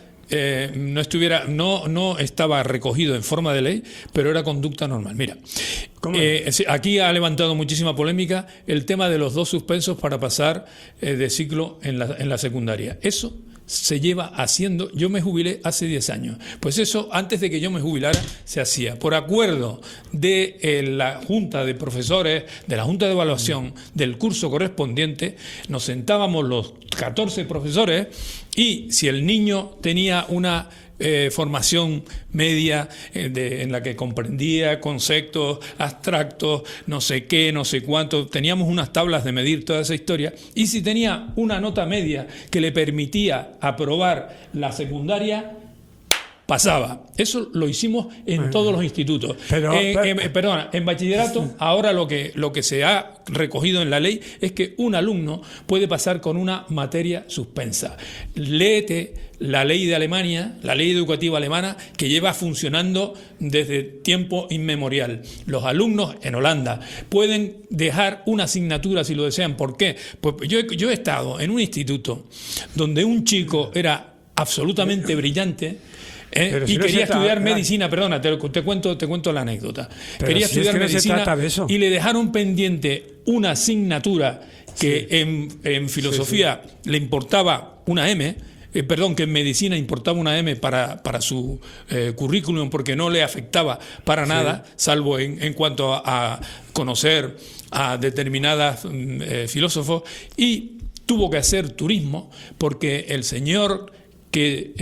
no estaba recogido en forma de ley, pero era conducta normal. Mira, aquí ha levantado muchísima polémica el tema de los 2 suspensos para pasar de ciclo en la secundaria. Eso se lleva haciendo, yo me jubilé hace 10 años, pues eso antes de que yo me jubilara se hacía, por acuerdo de la Junta de Profesores, de la Junta de Evaluación del curso correspondiente, nos sentábamos los 14 profesores y si el niño tenía una formación media en la que comprendía conceptos abstractos, no sé qué, no sé cuánto, teníamos unas tablas de medir toda esa historia, y si tenía una nota media que le permitía aprobar la secundaria, pasaba. Eso lo hicimos en todos los institutos. Perdona, en bachillerato, ahora lo que se ha recogido en la ley es que un alumno puede pasar con una materia suspensa. Léete la ley de Alemania, la ley educativa alemana, que lleva funcionando desde tiempo inmemorial. Los alumnos en Holanda pueden dejar una asignatura si lo desean. ¿Por qué? Pues yo he estado en un instituto donde un chico era absolutamente brillante, y quería estudiar medicina, perdona, te cuento la anécdota. Quería estudiar medicina y le dejaron pendiente una asignatura que en filosofía le importaba una M, que en medicina importaba una M para su currículum porque no le afectaba para nada, salvo en cuanto a conocer a determinadas filósofos, y tuvo que hacer turismo porque el señor que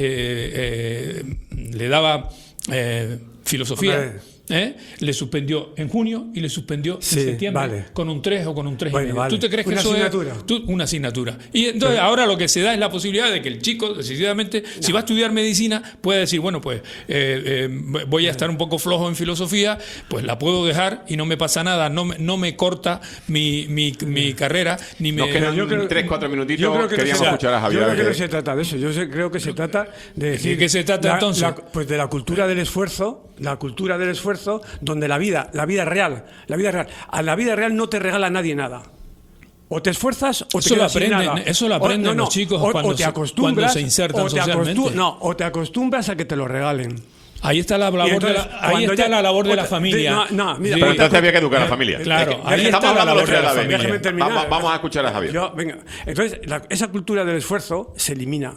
le daba filosofía, le suspendió en junio y le suspendió en septiembre con un 3 o con un 3,5. ¿Tú te crees que eso es una asignatura? Y entonces ahora lo que se da es la posibilidad de que el chico, decididamente, si va a estudiar medicina, puede decir, bueno, pues voy a estar un poco flojo en filosofía, pues la puedo dejar y no me pasa nada, no me corta mi carrera, ni me... Nos quedan 3-4 minutitos, queríamos escuchar a Javier. Yo creo que no se trata de eso, creo que se trata de decir... ¿De qué se trata entonces? Pues de la cultura del esfuerzo, donde la vida real no te regala nadie nada. O te esfuerzas o te quedas sin nada. Eso lo aprenden los chicos cuando se insertan socialmente. O te acostumbras a que te lo regalen. Ahí está la labor de la familia. Pero entonces había que educar a la familia. Claro, ahí está la labor de la familia. Déjame terminar. Vamos a escuchar a Javier. Entonces, esa cultura del esfuerzo se elimina.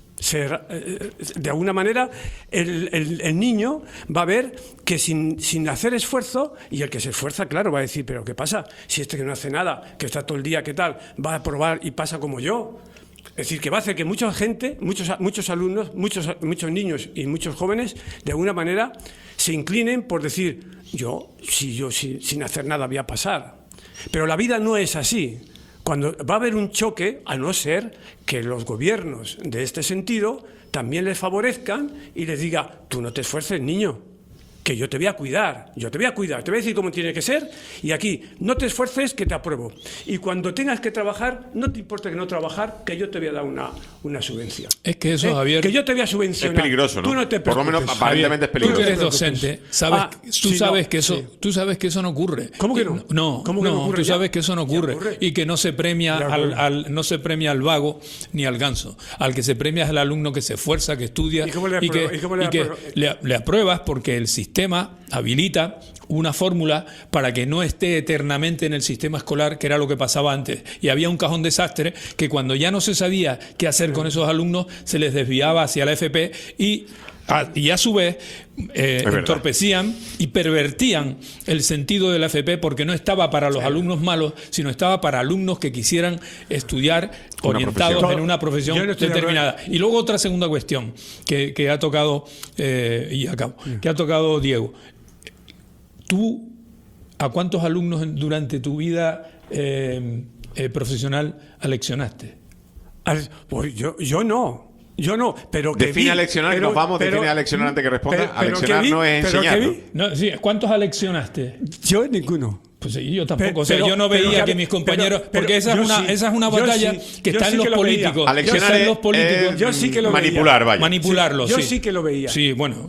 De alguna manera el niño va a ver que sin hacer esfuerzo, y el que se esfuerza, claro, va a decir, pero ¿qué pasa? Si este que no hace nada, que está todo el día, ¿qué tal? Va a probar y pasa como yo. Es decir, que va a hacer que mucha gente, muchos alumnos, muchos niños y muchos jóvenes, de alguna manera, se inclinen por decir, yo sin hacer nada voy a pasar. Pero la vida no es así. Cuando va a haber un choque, a no ser que los gobiernos de este sentido también les favorezcan y les diga, tú no te esfuerces, niño. que yo te voy a cuidar, te voy a decir cómo tiene que ser, y aquí no te esfuerces que te apruebo. Y cuando tengas que trabajar, no te importa que no trabajar, que yo te voy a dar una subvención. Es que eso, Javier... Que yo te voy a subvencionar. Es peligroso, ¿no? Tú no te Por lo menos preocupes. aparentemente es peligroso. Tú que eres docente, tú sabes que eso no ocurre. ¿Cómo que no? No, ¿Cómo que no ocurre? tú sabes que eso no ocurre y que no se premia no se premia al vago ni al ganso. Al que se premia es al alumno que se esfuerza, que estudia y que le apruebas porque el sistema habilita una fórmula para que no esté eternamente en el sistema escolar, que era lo que pasaba antes. Y había un cajón desastre que cuando ya no se sabía qué hacer con esos alumnos, se les desviaba hacia la FP y a su vez entorpecían y pervertían el sentido de la FP porque no estaba para los alumnos malos, sino estaba para alumnos que quisieran estudiar orientados en una profesión determinada. Y luego otra segunda cuestión que ha tocado que ha tocado Diego. ¿Tú a cuántos alumnos durante tu vida profesional aleccionaste? Pues yo no. Yo no, pero que define aleccionar, que nos vamos, define aleccionar antes que responda. Aleccionar no es enseñar. No, sí, ¿cuántos aleccionaste? Yo ninguno. Pues yo tampoco. Yo no veía que mis compañeros... porque esa es una batalla que está en los políticos. Aleccionar en los políticos. Yo sí que lo manipular, veía. vaya. Manipularlo, yo sí que lo veía. Sí, bueno.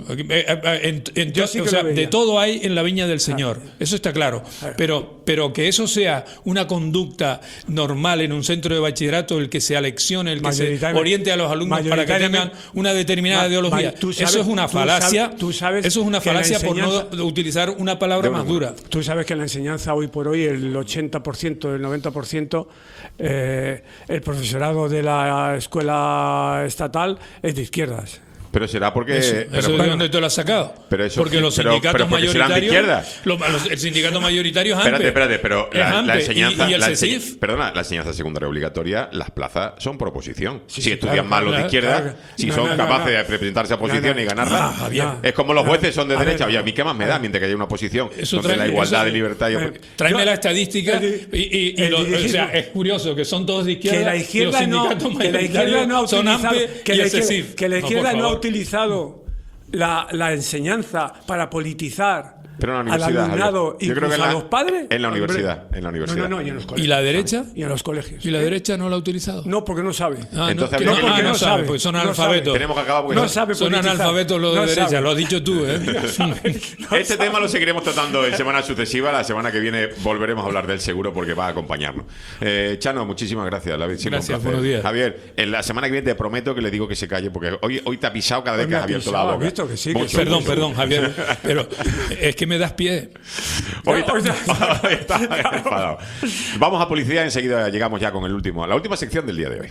De todo hay en la viña del Señor. Eso está claro. Pero que eso sea una conducta normal en un centro de bachillerato, el que se aleccione, el que se oriente a los alumnos para que tengan una determinada ideología. Eso es una falacia. Eso es una falacia por no utilizar una palabra más dura. Tú sabes que la enseñanza hoy por hoy, el 80%, el 90%, el profesorado de la escuela estatal es de izquierdas. Pero será porque... ¿Eso de dónde te lo has sacado? Porque los sindicatos mayoritarios... El sindicato mayoritario es AMPE. Espérate, pero la enseñanza... ¿Y el CESIF? Perdona, la enseñanza secundaria obligatoria, las plazas son por oposición. Si estudian mal los de izquierda, si son capaces de presentarse a oposición y ganarla, es como los jueces son de derecha. Oye, ¿a mí qué más me da mientras que haya una oposición donde la igualdad de libertad... Tráeme la estadística o sea, es curioso que son todos de izquierda que la izquierda no ha utilizado... Que la izquierda no ha utilizado la enseñanza para politizar al alumnado, incluso a los padres. En la universidad. No, y en los colegios. ¿Y la derecha? Y en los colegios. ¿Y la derecha no la ha utilizado? No, porque no sabe. Entonces no sabe, porque son analfabetos. Tenemos que acabar porque no sabe son analfabetos los de derecha, lo has dicho tú, ¿eh? Este tema lo seguiremos tratando en semanas sucesivas. La semana que viene volveremos a hablar del seguro porque va a acompañarnos. Chano, muchísimas gracias. Gracias, buenos días. Javier, en la semana que viene te prometo que le digo que se calle porque hoy te ha pisado cada vez que has abierto la boca. Perdón, Javier, pero es que me das pie. Hoy está enfadado. Vamos a publicidad, enseguida llegamos ya con la última sección del día de hoy.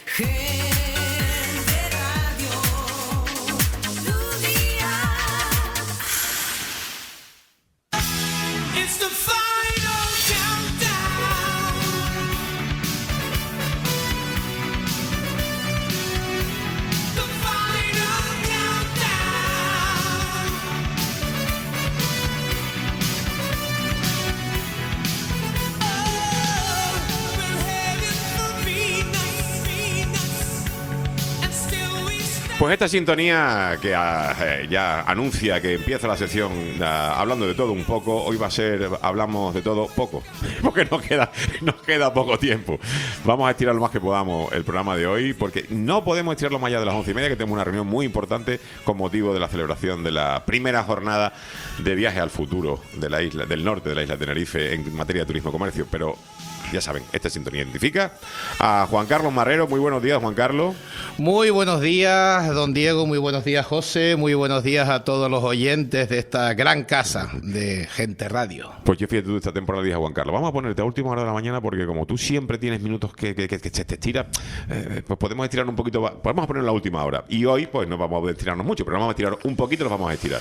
Pues esta sintonía que ya anuncia que empieza la sección hablando de todo un poco, hoy va a ser hablamos de todo poco, porque nos queda poco tiempo. Vamos a estirar lo más que podamos el programa de hoy, porque no podemos estirarlo más allá de las 11:30, que tenemos una reunión muy importante con motivo de la celebración de la primera jornada de viaje al futuro de la isla del norte de la isla de Tenerife en materia de turismo y comercio, pero ya saben, esta sintonía identifica a Juan Carlos Marrero. Muy buenos días, Juan Carlos. Muy buenos días, don Diego. Muy buenos días, José. Muy buenos días a todos los oyentes de esta gran casa de Gente Radio. Pues yo fíjate tú esta temporada, dije Juan Carlos, vamos a ponerte a última hora de la mañana porque como tú siempre tienes minutos que se te estira, pues podemos estirar un poquito, podemos poner la última hora. Y hoy pues no vamos a estirarnos mucho, pero vamos a estirar un poquito, los vamos a estirar.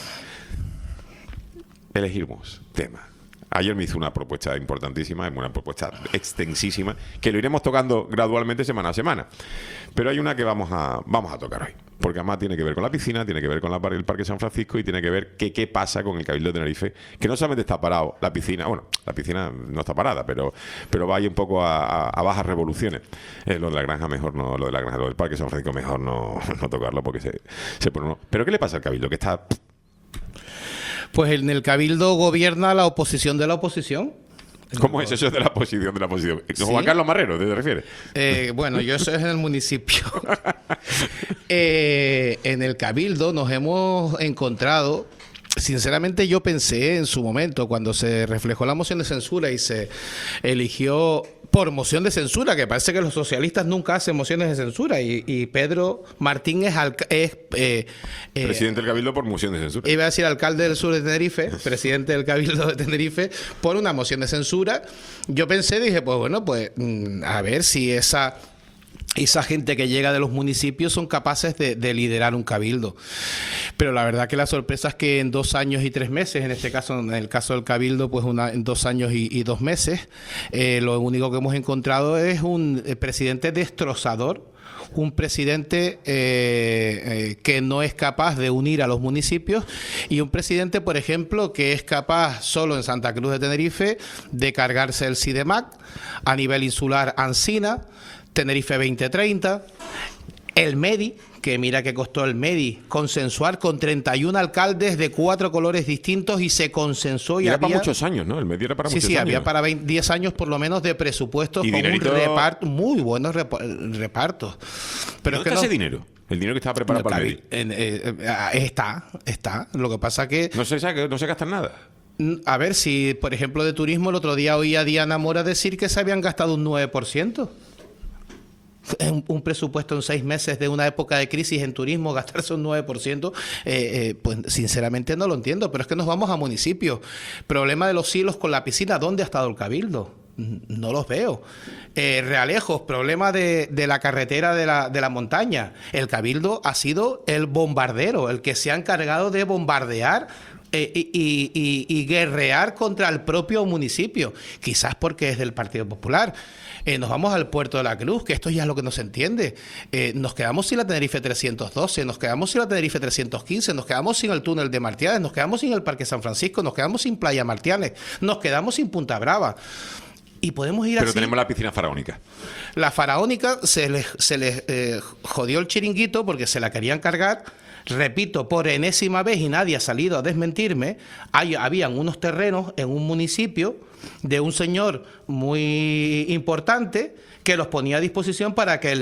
Elegimos tema. Ayer me hizo una propuesta importantísima, una propuesta extensísima, que lo iremos tocando gradualmente semana a semana. Pero hay una que vamos a tocar hoy, porque además tiene que ver con la piscina, tiene que ver con el Parque San Francisco y tiene que ver qué pasa con el Cabildo de Tenerife, que no solamente está parado la piscina, bueno, la piscina no está parada, pero va ahí un poco a bajas revoluciones. Lo de la granja mejor no, lo del Parque San Francisco mejor no tocarlo porque se pone uno. Pero ¿qué le pasa al Cabildo? Que está... Pues en el Cabildo gobierna la oposición de la oposición. ¿Cómo es eso de la oposición de la oposición? ¿Sí? Juan Carlos Marrero, ¿te refieres? Bueno, yo eso es en el municipio. En el Cabildo nos hemos encontrado... Sinceramente yo pensé en su momento, cuando se reflejó la moción de censura y se eligió por moción de censura, que parece que los socialistas nunca hacen mociones de censura, y Pedro Martín es presidente del Cabildo por moción de censura. Iba a decir alcalde del sur de Tenerife, presidente del Cabildo de Tenerife, por una moción de censura. Yo pensé, dije, pues bueno, pues a ver si esa gente que llega de los municipios son capaces de liderar un cabildo. Pero la verdad que la sorpresa es que en 2 años y 3 meses, en este caso, en el caso del cabildo, pues en 2 años y 2 meses, lo único que hemos encontrado es un presidente destrozador, un presidente que no es capaz de unir a los municipios, y un presidente, por ejemplo, que es capaz solo en Santa Cruz de Tenerife de cargarse el SIDEMAC, a nivel insular Ancina, Tenerife 2030, el MEDI, que mira que costó el MEDI consensuar con 31 alcaldes de 4 colores distintos, y se consensuó. Y era había para muchos años, ¿no? El MEDI era para muchos años. Sí, había para 10 años por lo menos de presupuestos, y con dinerito... un reparto, muy buenos repartos. Pero ¿Dónde está ese dinero? El dinero que estaba preparado para el MEDI. Está. Lo que pasa que... No se gasta en nada. A ver, si por ejemplo de turismo, el otro día oí a Diana Mora decir que se habían gastado un 9%. Un presupuesto en 6 meses de una época de crisis en turismo, gastarse un 9%, pues sinceramente no lo entiendo. Pero es que nos vamos a municipios. Problema de los silos con la piscina. ¿Dónde ha estado el Cabildo? No los veo. Realejos, problema de la carretera de la montaña. El Cabildo ha sido el bombardero, el que se ha encargado de bombardear y guerrear contra el propio municipio, quizás porque es del Partido Popular. Nos vamos al Puerto de la Cruz, que esto ya es lo que no se entiende. Nos quedamos sin la Tenerife 312, nos quedamos sin la Tenerife 315, nos quedamos sin el túnel de Martianes, nos quedamos sin el Parque San Francisco, nos quedamos sin Playa Martianes, nos quedamos sin Punta Brava. Y podemos ir Pero así. tenemos la piscina faraónica. La faraónica se les jodió el chiringuito porque se la querían cargar. Repito, por enésima vez, y nadie ha salido a desmentirme, habían unos terrenos en un municipio de un señor muy importante que los ponía a disposición para que el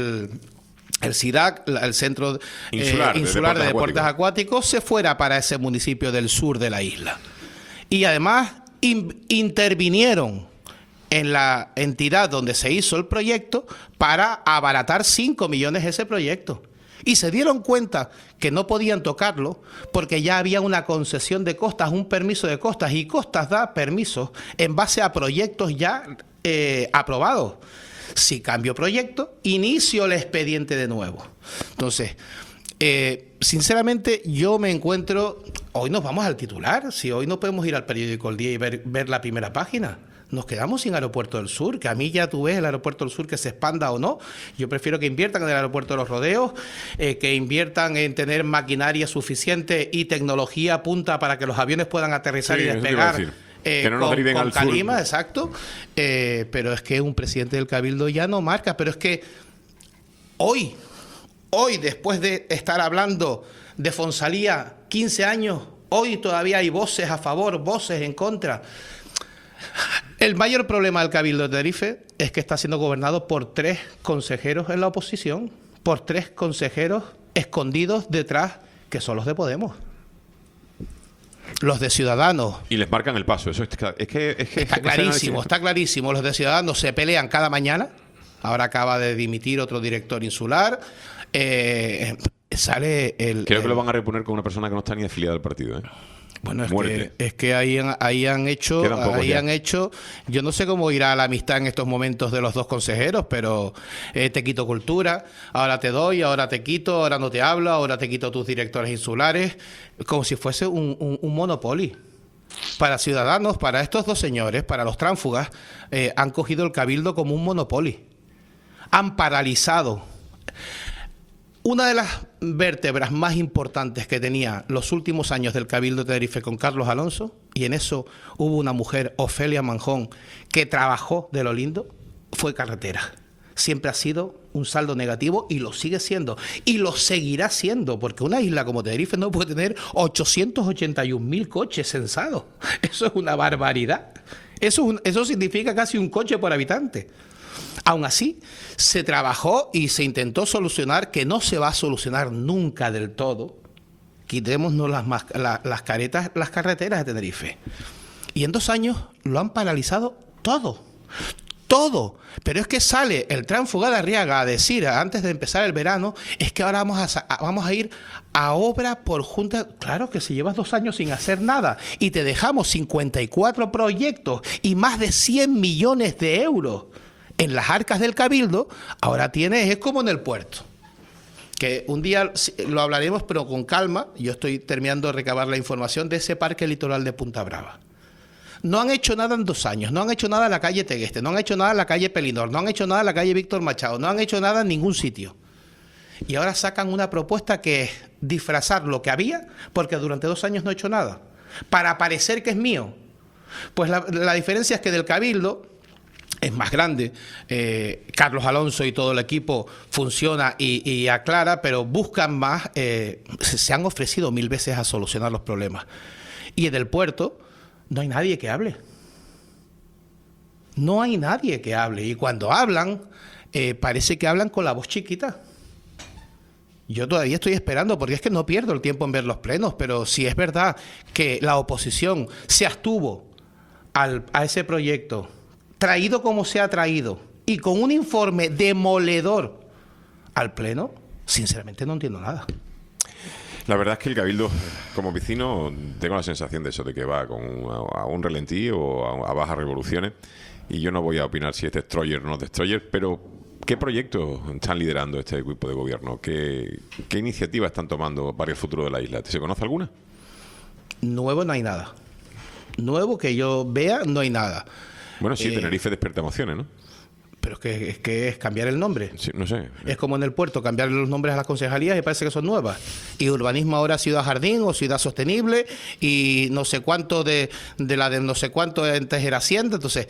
CIDAC, el Centro Insular de Deportes Acuáticos, se fuera para ese municipio del sur de la isla. Y además intervinieron en la entidad donde se hizo el proyecto para abaratar 5 millones ese proyecto. Y se dieron cuenta que no podían tocarlo porque ya había una concesión de costas, un permiso de costas, y Costas da permisos en base a proyectos ya aprobados. Si cambio proyecto, inicio el expediente de nuevo. Entonces, sinceramente, yo me encuentro... Hoy nos vamos al titular. Si hoy no podemos ir al periódico El Día y ver la primera página. Nos quedamos sin Aeropuerto del Sur, que a mí ya tú ves el Aeropuerto del Sur que se expanda o no. Yo prefiero que inviertan en el Aeropuerto de los Rodeos, que inviertan en tener maquinaria suficiente y tecnología punta para que los aviones puedan aterrizar y despegar. Que no nos deriven con al calima, sur. exacto. Pero es que un presidente del Cabildo ya no marca. Pero es que hoy, después de estar hablando de Fonsalía 15 años, hoy todavía hay voces a favor, voces en contra. El mayor problema del Cabildo de Tenerife es que está siendo gobernado por 3 consejeros en la oposición, por 3 consejeros escondidos detrás, que son los de Podemos. Los de Ciudadanos. Y les marcan el paso. Eso está clarísimo, está clarísimo. Los de Ciudadanos se pelean cada mañana. Ahora acaba de dimitir otro director insular. Sale el... Creo que lo van a reponer con una persona que no está ni afiliada al partido, ¿eh? Bueno, es que ahí han hecho, yo no sé cómo irá la amistad en estos momentos de los 2 consejeros, pero te quito cultura, ahora te doy, ahora te quito, ahora no te hablo, ahora te quito tus directores insulares, como si fuese un monopolio. Para Ciudadanos, para estos 2 señores, para los tránsfugas, han cogido el Cabildo como un monopolio. Han paralizado. Una de las vértebras más importantes que tenía los últimos años del Cabildo de Tenerife con Carlos Alonso, y en eso hubo una mujer, Ofelia Manjón, que trabajó de lo lindo, fue carretera. siempre ha sido un saldo negativo y lo sigue siendo. Y lo seguirá siendo, porque una isla como Tenerife no puede tener 881.000 coches censados. Eso es una barbaridad. Eso significa casi un coche por habitante. Aún así, se trabajó y se intentó solucionar, que no se va a solucionar nunca del todo. Quitémonos las carreteras de Tenerife. Y en 2 años lo han paralizado todo. Todo. Pero es que sale el tránsfuga de Arriaga a decir, antes de empezar el verano, es que ahora vamos a ir a obra por junta. Claro que si llevas 2 años sin hacer nada y te dejamos 54 proyectos y más de 100 millones de euros en las arcas del Cabildo, ahora es como en el puerto. Que un día lo hablaremos, pero con calma. Yo estoy terminando de recabar la información de ese parque litoral de Punta Brava. No han hecho nada en 2 años, no han hecho nada en la calle Tegueste, no han hecho nada en la calle Pelinor, no han hecho nada en la calle Víctor Machado, no han hecho nada en ningún sitio. Y ahora sacan una propuesta que es disfrazar lo que había, porque durante 2 años no he hecho nada, para parecer que es mío. Pues la diferencia es que del Cabildo es más grande, Carlos Alonso y todo el equipo funciona y aclara, pero buscan más, se han ofrecido 1000 veces a solucionar los problemas. Y en el puerto no hay nadie que hable. No hay nadie que hable. Y cuando hablan, parece que hablan con la voz chiquita. Yo todavía estoy esperando, porque es que no pierdo el tiempo en ver los plenos, pero si es verdad que la oposición se abstuvo a ese proyecto, traído como se ha traído, y con un informe demoledor al pleno, sinceramente no entiendo nada. La verdad es que el Cabildo, como vecino, tengo la sensación de eso, de que va a un relentí o a bajas revoluciones, y yo no voy a opinar si es destroyer o no destroyer, pero ¿qué proyectos están liderando este equipo de gobierno? ¿Qué iniciativas están tomando para el futuro de la isla? ¿Se conoce alguna? Nuevo no hay nada. Nuevo que yo vea, no hay nada. Bueno, sí, Tenerife despierta emociones, ¿no? Pero es que es cambiar el nombre. Sí, no sé. Es como en el puerto, cambiar los nombres a las concejalías y parece que son nuevas. Y urbanismo ahora ciudad jardín o ciudad sostenible y no sé cuánto de no sé cuánto antes era Hacienda. Entonces,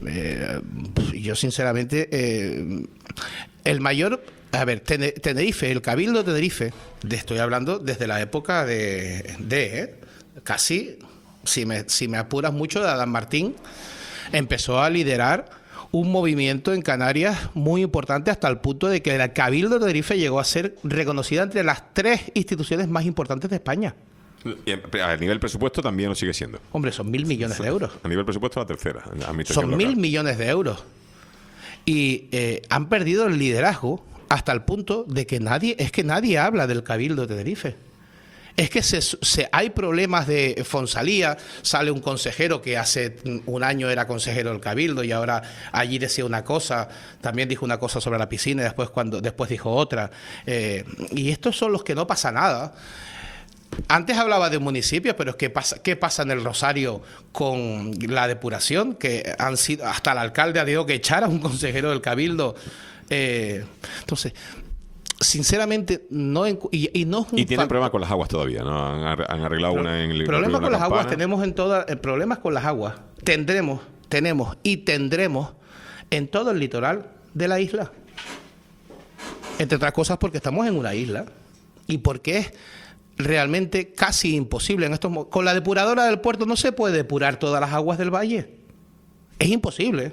yo sinceramente, el mayor... A ver, Tenerife, el Cabildo de Tenerife, estoy hablando desde la época de casi, si me apuras mucho, de Adán Martín, empezó a liderar un movimiento en Canarias muy importante hasta el punto de que el Cabildo de Tenerife llegó a ser reconocida entre las 3 instituciones más importantes de España. Y a nivel presupuesto también lo sigue siendo. Hombre, son 1.000 millones de euros. A nivel presupuesto la tercera. Son 1.000 millones de euros. Y han perdido el liderazgo hasta el punto de que nadie habla del Cabildo de Tenerife. Es que hay problemas de Fonsalía, sale un consejero que hace 1 año era consejero del Cabildo y ahora allí decía una cosa, también dijo una cosa sobre la piscina y después dijo otra. Y estos son los que no pasa nada. Antes hablaba de municipios, pero ¿qué pasa en el Rosario con la depuración? Que han sido, hasta el alcalde ha tenido que echar a un consejero del Cabildo. Entonces... Sinceramente, no... Y tienen problemas con las aguas todavía, ¿no? Han arreglado una en el... Problemas con las aguas tenemos en todas... Problemas con las aguas tenemos y tendremos en todo el litoral de la isla. Entre otras cosas porque estamos en una isla y porque es realmente casi imposible en estos momentos. Con la depuradora del puerto no se puede depurar todas las aguas del valle. Es imposible.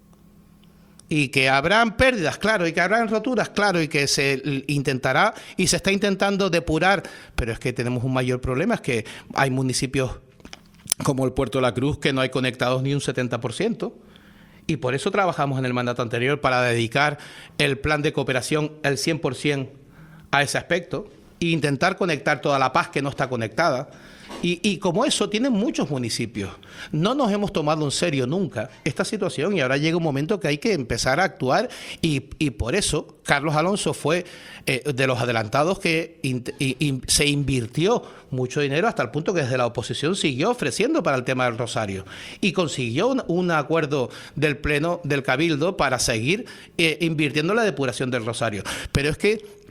Y que habrán pérdidas, claro, y que habrán roturas, claro, y que se intentará y se está intentando depurar, pero es que tenemos un mayor problema, es que hay municipios como el Puerto de la Cruz que no hay conectados ni un 70%, y por eso trabajamos en el mandato anterior para dedicar el plan de cooperación el 100% a ese aspecto e intentar conectar toda La Paz que no está conectada. Y como eso, tienen muchos municipios. No nos hemos tomado en serio nunca esta situación y ahora llega un momento que hay que empezar a actuar y por eso Carlos Alonso fue de los adelantados que se invirtió mucho dinero hasta el punto que desde la oposición siguió ofreciendo para el tema del Rosario y consiguió un acuerdo del Pleno del Cabildo para seguir invirtiendo en la depuración del Rosario. Pero es que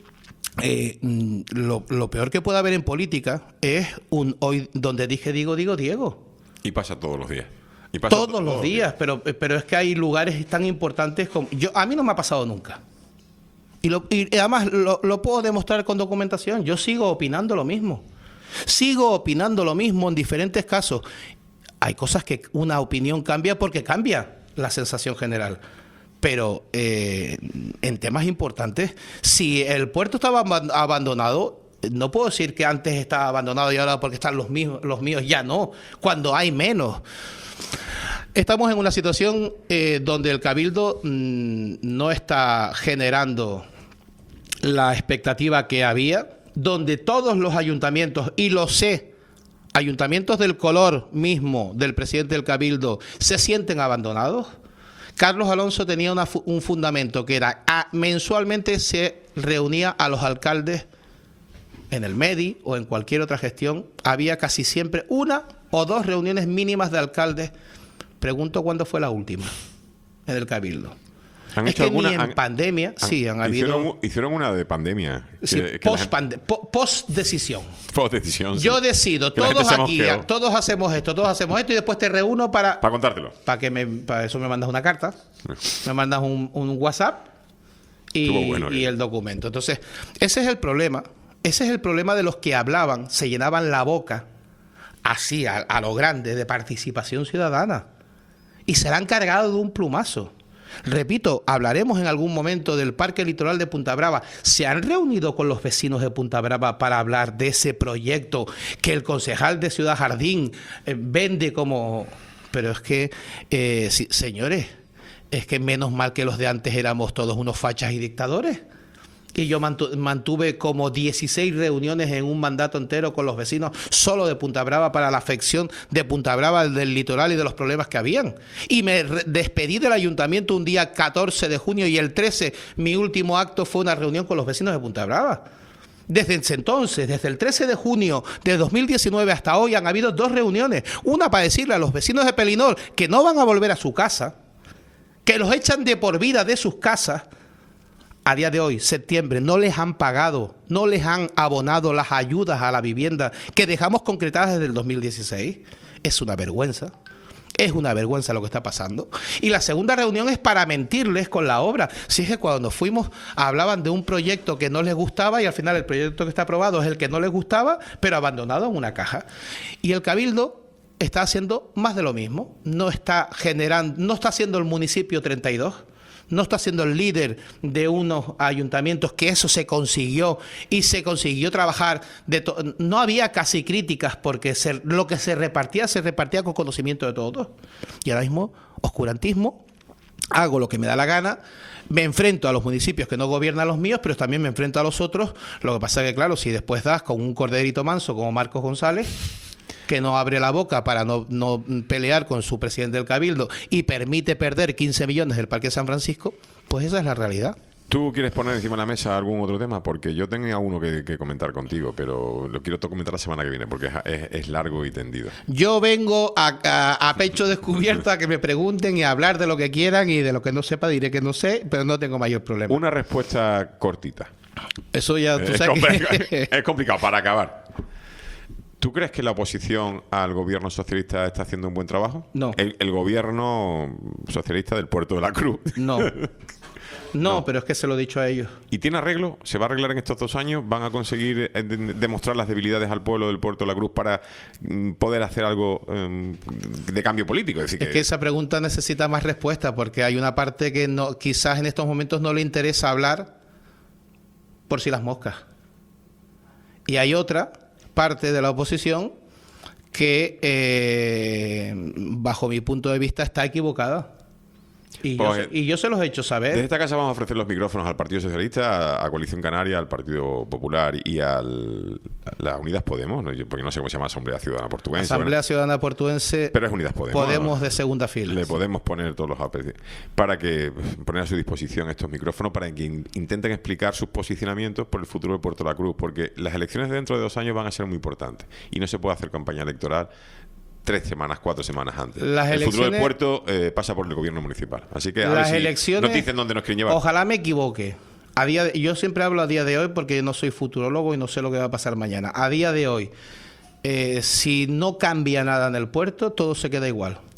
lo peor que puede haber en política es hoy donde dije digo Diego. Y pasa todos los días. Y pasa todos los días, pero es que hay lugares tan importantes como... A mí no me ha pasado nunca. Y además lo puedo demostrar con documentación. Yo sigo opinando lo mismo. Sigo opinando lo mismo en diferentes casos. Hay cosas que una opinión cambia porque cambia la sensación general. Pero en temas importantes, si el puerto estaba abandonado, no puedo decir que antes estaba abandonado y ahora porque están los míos ya no, cuando hay menos. Estamos en una situación donde el Cabildo no está generando la expectativa que había, donde todos los ayuntamientos, y lo sé, ayuntamientos del color mismo del presidente del Cabildo, se sienten abandonados. Carlos Alonso tenía un fundamento que era mensualmente se reunía a los alcaldes en el MEDI o en cualquier otra gestión. Había casi siempre 1 o 2 reuniones mínimas de alcaldes. Pregunto cuándo fue la última en el Cabildo. ¿Han es hecho que alguna, ni en pandemia, sí, han habido... Hicieron una de pandemia. Sí, post-decisión. Post-decisión, sí. Yo decido, Que la gente todos se aquí, mosqueó. todos hacemos esto, y después te reúno para contártelo. Para eso me mandas una carta, me mandas un WhatsApp Estuvo bueno, y el documento. Entonces, ese es el problema. Ese es el problema de los que hablaban, se llenaban la boca, así, a lo grande, de participación ciudadana. Y se la han cargado de un plumazo. Repito, hablaremos en algún momento del Parque Litoral de Punta Brava. ¿Se han reunido con los vecinos de Punta Brava para hablar de ese proyecto que el concejal de Ciudad Jardín vende como... Pero es que, señores, es que menos mal que los de antes éramos todos unos fachas y dictadores. Y yo mantuve como 16 reuniones en un mandato entero con los vecinos solo de Punta Brava para la afección de Punta Brava, del litoral y de los problemas que habían. Y me despedí del ayuntamiento un día 14 de junio y el 13 mi último acto fue una reunión con los vecinos de Punta Brava. Desde ese entonces, desde el 13 de junio de 2019 hasta hoy han habido 2 reuniones. Una para decirle a los vecinos de Pelinor que no van a volver a su casa, que los echan de por vida de sus casas. A día de hoy, septiembre, no les han pagado, no les han abonado las ayudas a la vivienda que dejamos concretadas desde el 2016. Es una vergüenza. Es una vergüenza lo que está pasando. Y la segunda reunión es para mentirles con la obra. Si es que cuando fuimos hablaban de un proyecto que no les gustaba y al final el proyecto que está aprobado es el que no les gustaba, pero abandonado en una caja. Y el Cabildo está haciendo más de lo mismo. No está haciendo el municipio 32. No está siendo el líder de unos ayuntamientos, que eso se consiguió y se consiguió trabajar. No había casi críticas porque lo que se repartía con conocimiento de todos. Y ahora mismo, oscurantismo, hago lo que me da la gana, me enfrento a los municipios que no gobiernan los míos, pero también me enfrento a los otros. Lo que pasa es que, claro, si después das con un corderito manso como Marcos González, que no abre la boca para no pelear con su presidente del Cabildo y permite perder 15 millones del Parque San Francisco, pues esa es la realidad. ¿Tú quieres poner encima de la mesa algún otro tema? Porque yo tenía uno que comentar contigo, pero lo quiero comentar la semana que viene, porque es largo y tendido. Yo vengo a pecho descubierto a que me pregunten y a hablar de lo que quieran, y de lo que no sepa diré que no sé, pero no tengo mayor problema. Una respuesta cortita. Eso ya tú sabes que... Es complicado para acabar. ¿Tú crees que la oposición al gobierno socialista está haciendo un buen trabajo? No. El gobierno socialista del Puerto de la Cruz. No, pero es que se lo he dicho a ellos. ¿Y tiene arreglo? ¿Se va a arreglar en estos 2 años? ¿Van a conseguir demostrar las debilidades al pueblo del Puerto de la Cruz para poder hacer algo de cambio político? Es que esa pregunta necesita más respuesta, porque hay una parte que quizás en estos momentos no le interesa hablar por si las moscas. Y hay otra parte de la oposición que, bajo mi punto de vista, está equivocada. Y yo se los he hecho saber. Desde esta casa vamos a ofrecer los micrófonos al Partido Socialista, a Coalición Canaria, al Partido Popular y a las Unidas Podemos, ¿no? Porque no sé cómo se llama, Asamblea Ciudadana Portuense. Asamblea Ciudadana Portuense. Pero es Unidas Podemos. Podemos de segunda fila. Le podemos poner todos los APC para que poner a su disposición estos micrófonos para que intenten explicar sus posicionamientos por el futuro de Puerto de la Cruz, porque las elecciones de dentro de 2 años van a ser muy importantes y no se puede hacer campaña electoral 3 semanas, 4 semanas antes. El futuro del puerto pasa por el gobierno municipal. Así que a ver si elecciones, nos dicen dónde nos quieren llevar. Ojalá me equivoque. Yo siempre hablo a día de hoy porque no soy futurólogo y no sé lo que va a pasar mañana. A día de hoy, si no cambia nada en el puerto, todo se queda igual.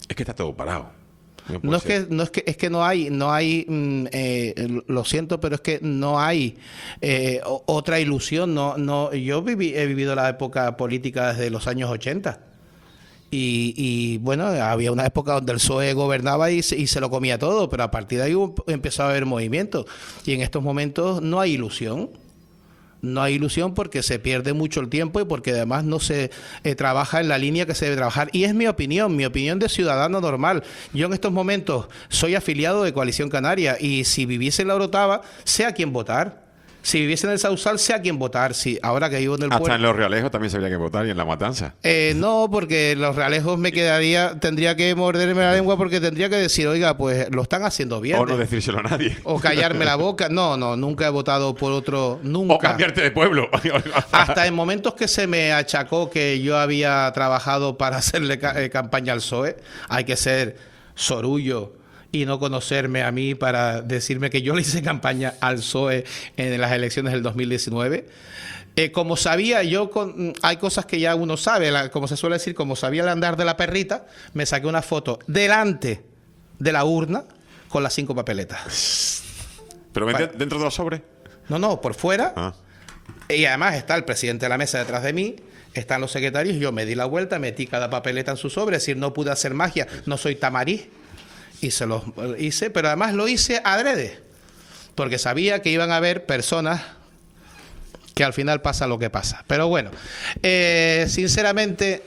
Es que está todo parado. Es que no hay, lo siento, pero es que no hay otra ilusión. Yo he vivido la época política desde los años 80. Y bueno, había una época donde el PSOE gobernaba y se lo comía todo, pero a partir de ahí empezó a haber movimiento. Y en estos momentos no hay ilusión. No hay ilusión porque se pierde mucho el tiempo y porque además no se trabaja en la línea que se debe trabajar. Y es mi opinión de ciudadano normal. Yo en estos momentos soy afiliado de Coalición Canaria y si viviese en la Orotava, sé a quién votar. Si viviese en el Sausal, sé a quién votar. Si ahora que vivo en el pueblo... Hasta en Los Realejos también sabría que votar y en La Matanza. No, porque en Los Realejos tendría que morderme la lengua porque tendría que decir, oiga, pues lo están haciendo bien. O no decírselo a nadie. O callarme la boca. No, nunca he votado por otro, nunca. O cambiarte de pueblo. Hasta en momentos que se me achacó que yo había trabajado para hacerle campaña al PSOE, hay que ser sorullo y no conocerme a mí para decirme que yo le hice campaña al PSOE en las elecciones del 2019. Como sabía, hay cosas que ya uno sabe, como se suele decir, como sabía el andar de la perrita, me saqué una foto delante de la urna con las 5 papeletas. ¿Pero dentro de los sobres? No, por fuera. Y además está el presidente de la mesa detrás de mí, están los secretarios, yo me di la vuelta, metí cada papeleta en su sobre, es decir, no pude hacer magia, no soy tamarí. Y se los hice, pero además lo hice adrede, porque sabía que iban a haber personas que al final pasa lo que pasa. Pero bueno, sinceramente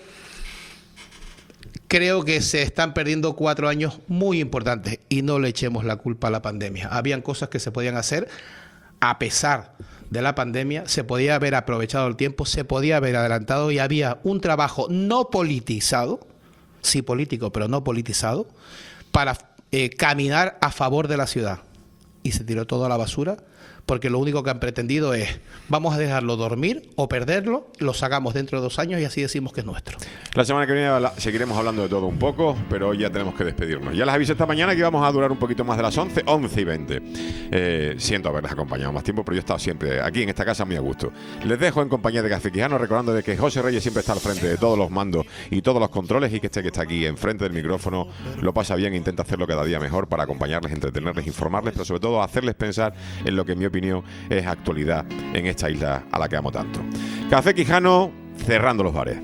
creo que se están perdiendo 4 años muy importantes y no le echemos la culpa a la pandemia. Habían cosas que se podían hacer a pesar de la pandemia, se podía haber aprovechado el tiempo, se podía haber adelantado y había un trabajo no politizado, sí político, pero no politizado, para caminar a favor de la ciudad. Y se tiró todo a la basura porque lo único que han pretendido es vamos a dejarlo dormir o perderlo, lo sacamos dentro de 2 años y así decimos que es nuestro. La semana que viene seguiremos hablando de todo un poco, pero hoy ya tenemos que despedirnos. Ya les avisé esta mañana que íbamos a durar un poquito más de las 11 y 20. Siento haberles acompañado más tiempo, pero yo he estado siempre aquí en esta casa muy a gusto. Les dejo en compañía de Café Quijano, recordando de que José Reyes siempre está al frente de todos los mandos y todos los controles y que que está aquí enfrente del micrófono lo pasa bien e intenta hacerlo cada día mejor para acompañarles, entretenerles, informarles, pero sobre todo hacerles pensar en lo que en mi opinión es actualidad en esta isla a la que amo tanto. Café Quijano, cerrando los bares.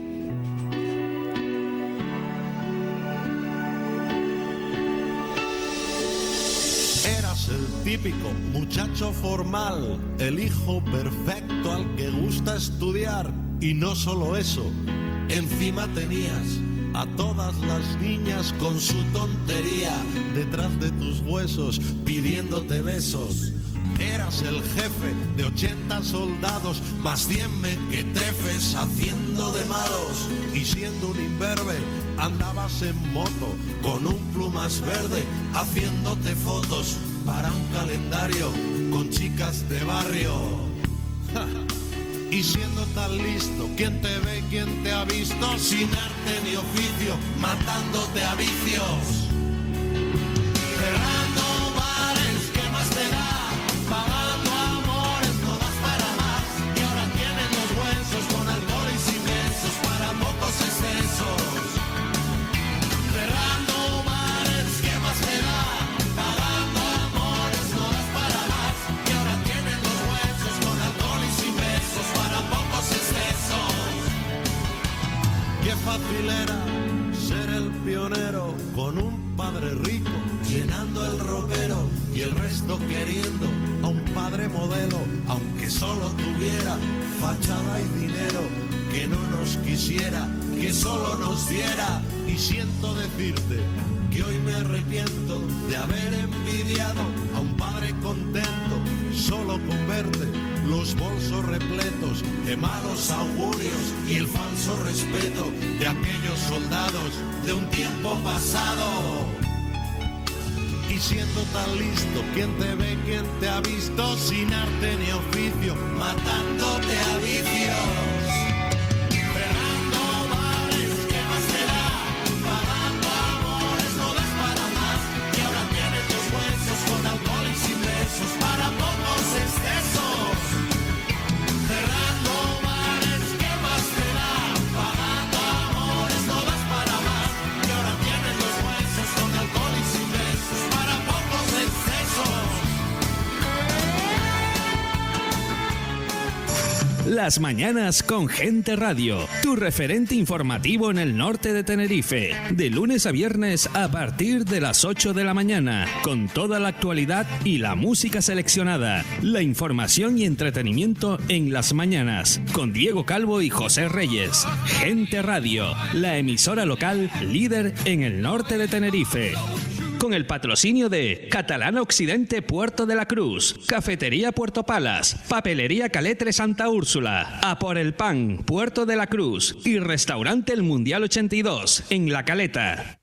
Eras el típico muchacho formal, el hijo perfecto al que gusta estudiar. Y no solo eso, encima tenías a todas las niñas con su tontería detrás de tus huesos pidiéndote besos. Eras el jefe de 80 soldados, más 100 mequetrefes haciendo de malos. Y siendo un imberbe, andabas en moto con un plumas verde, haciéndote fotos para un calendario con chicas de barrio. Y siendo tan listo, ¿quién te ve, quién te ha visto? Sin arte ni oficio, matándote a vicios. Cerrando bares, ¿qué más te da? Pagando amores, no das para más. Y ahora tienen los huesos con alcohol y sin besos para pocos excesos. Cerrando bares, ¿qué más te da? Pagando amores, no das para más. Y ahora tienen los huesos con alcohol y sin besos para pocos excesos. Qué fácil era ser el pionero con un padre rico llenando el ropero y el resto queriendo a un padre modelo, aunque solo tuviera fachada y dinero, que no nos quisiera, que solo nos diera. Y siento decirte que hoy me arrepiento de haber envidiado a un padre contento solo con verte, los bolsos repletos de malos augurios y el falso respeto de aquellos soldados de un tiempo pasado. Y siendo tan listo, ¿quién te ve, quién te ha visto? Sin arte ni oficio, matándote a vicios. Cerrando bares, ¿qué más te da? Pagando amores, no das para más. Y ahora tienes los huesos con alcohol y sin besos para pocos excesos. Cerrando bares, ¿qué más te da? Pagando amores, no das para más. Y ahora tienes los huesos Las mañanas con Gente Radio, tu referente informativo en el norte de Tenerife, de lunes a viernes a partir de las 8 de la mañana, con toda la actualidad y la música seleccionada, la información y entretenimiento en las mañanas, con Diego Calvo y José Reyes. Gente Radio, la emisora local líder en el norte de Tenerife. Con el patrocinio de Catalana Occidente Puerto de la Cruz, Cafetería Puerto Palas, Papelería Caletre Santa Úrsula, A por el Pan Puerto de la Cruz y Restaurante El Mundial 82 en La Caleta.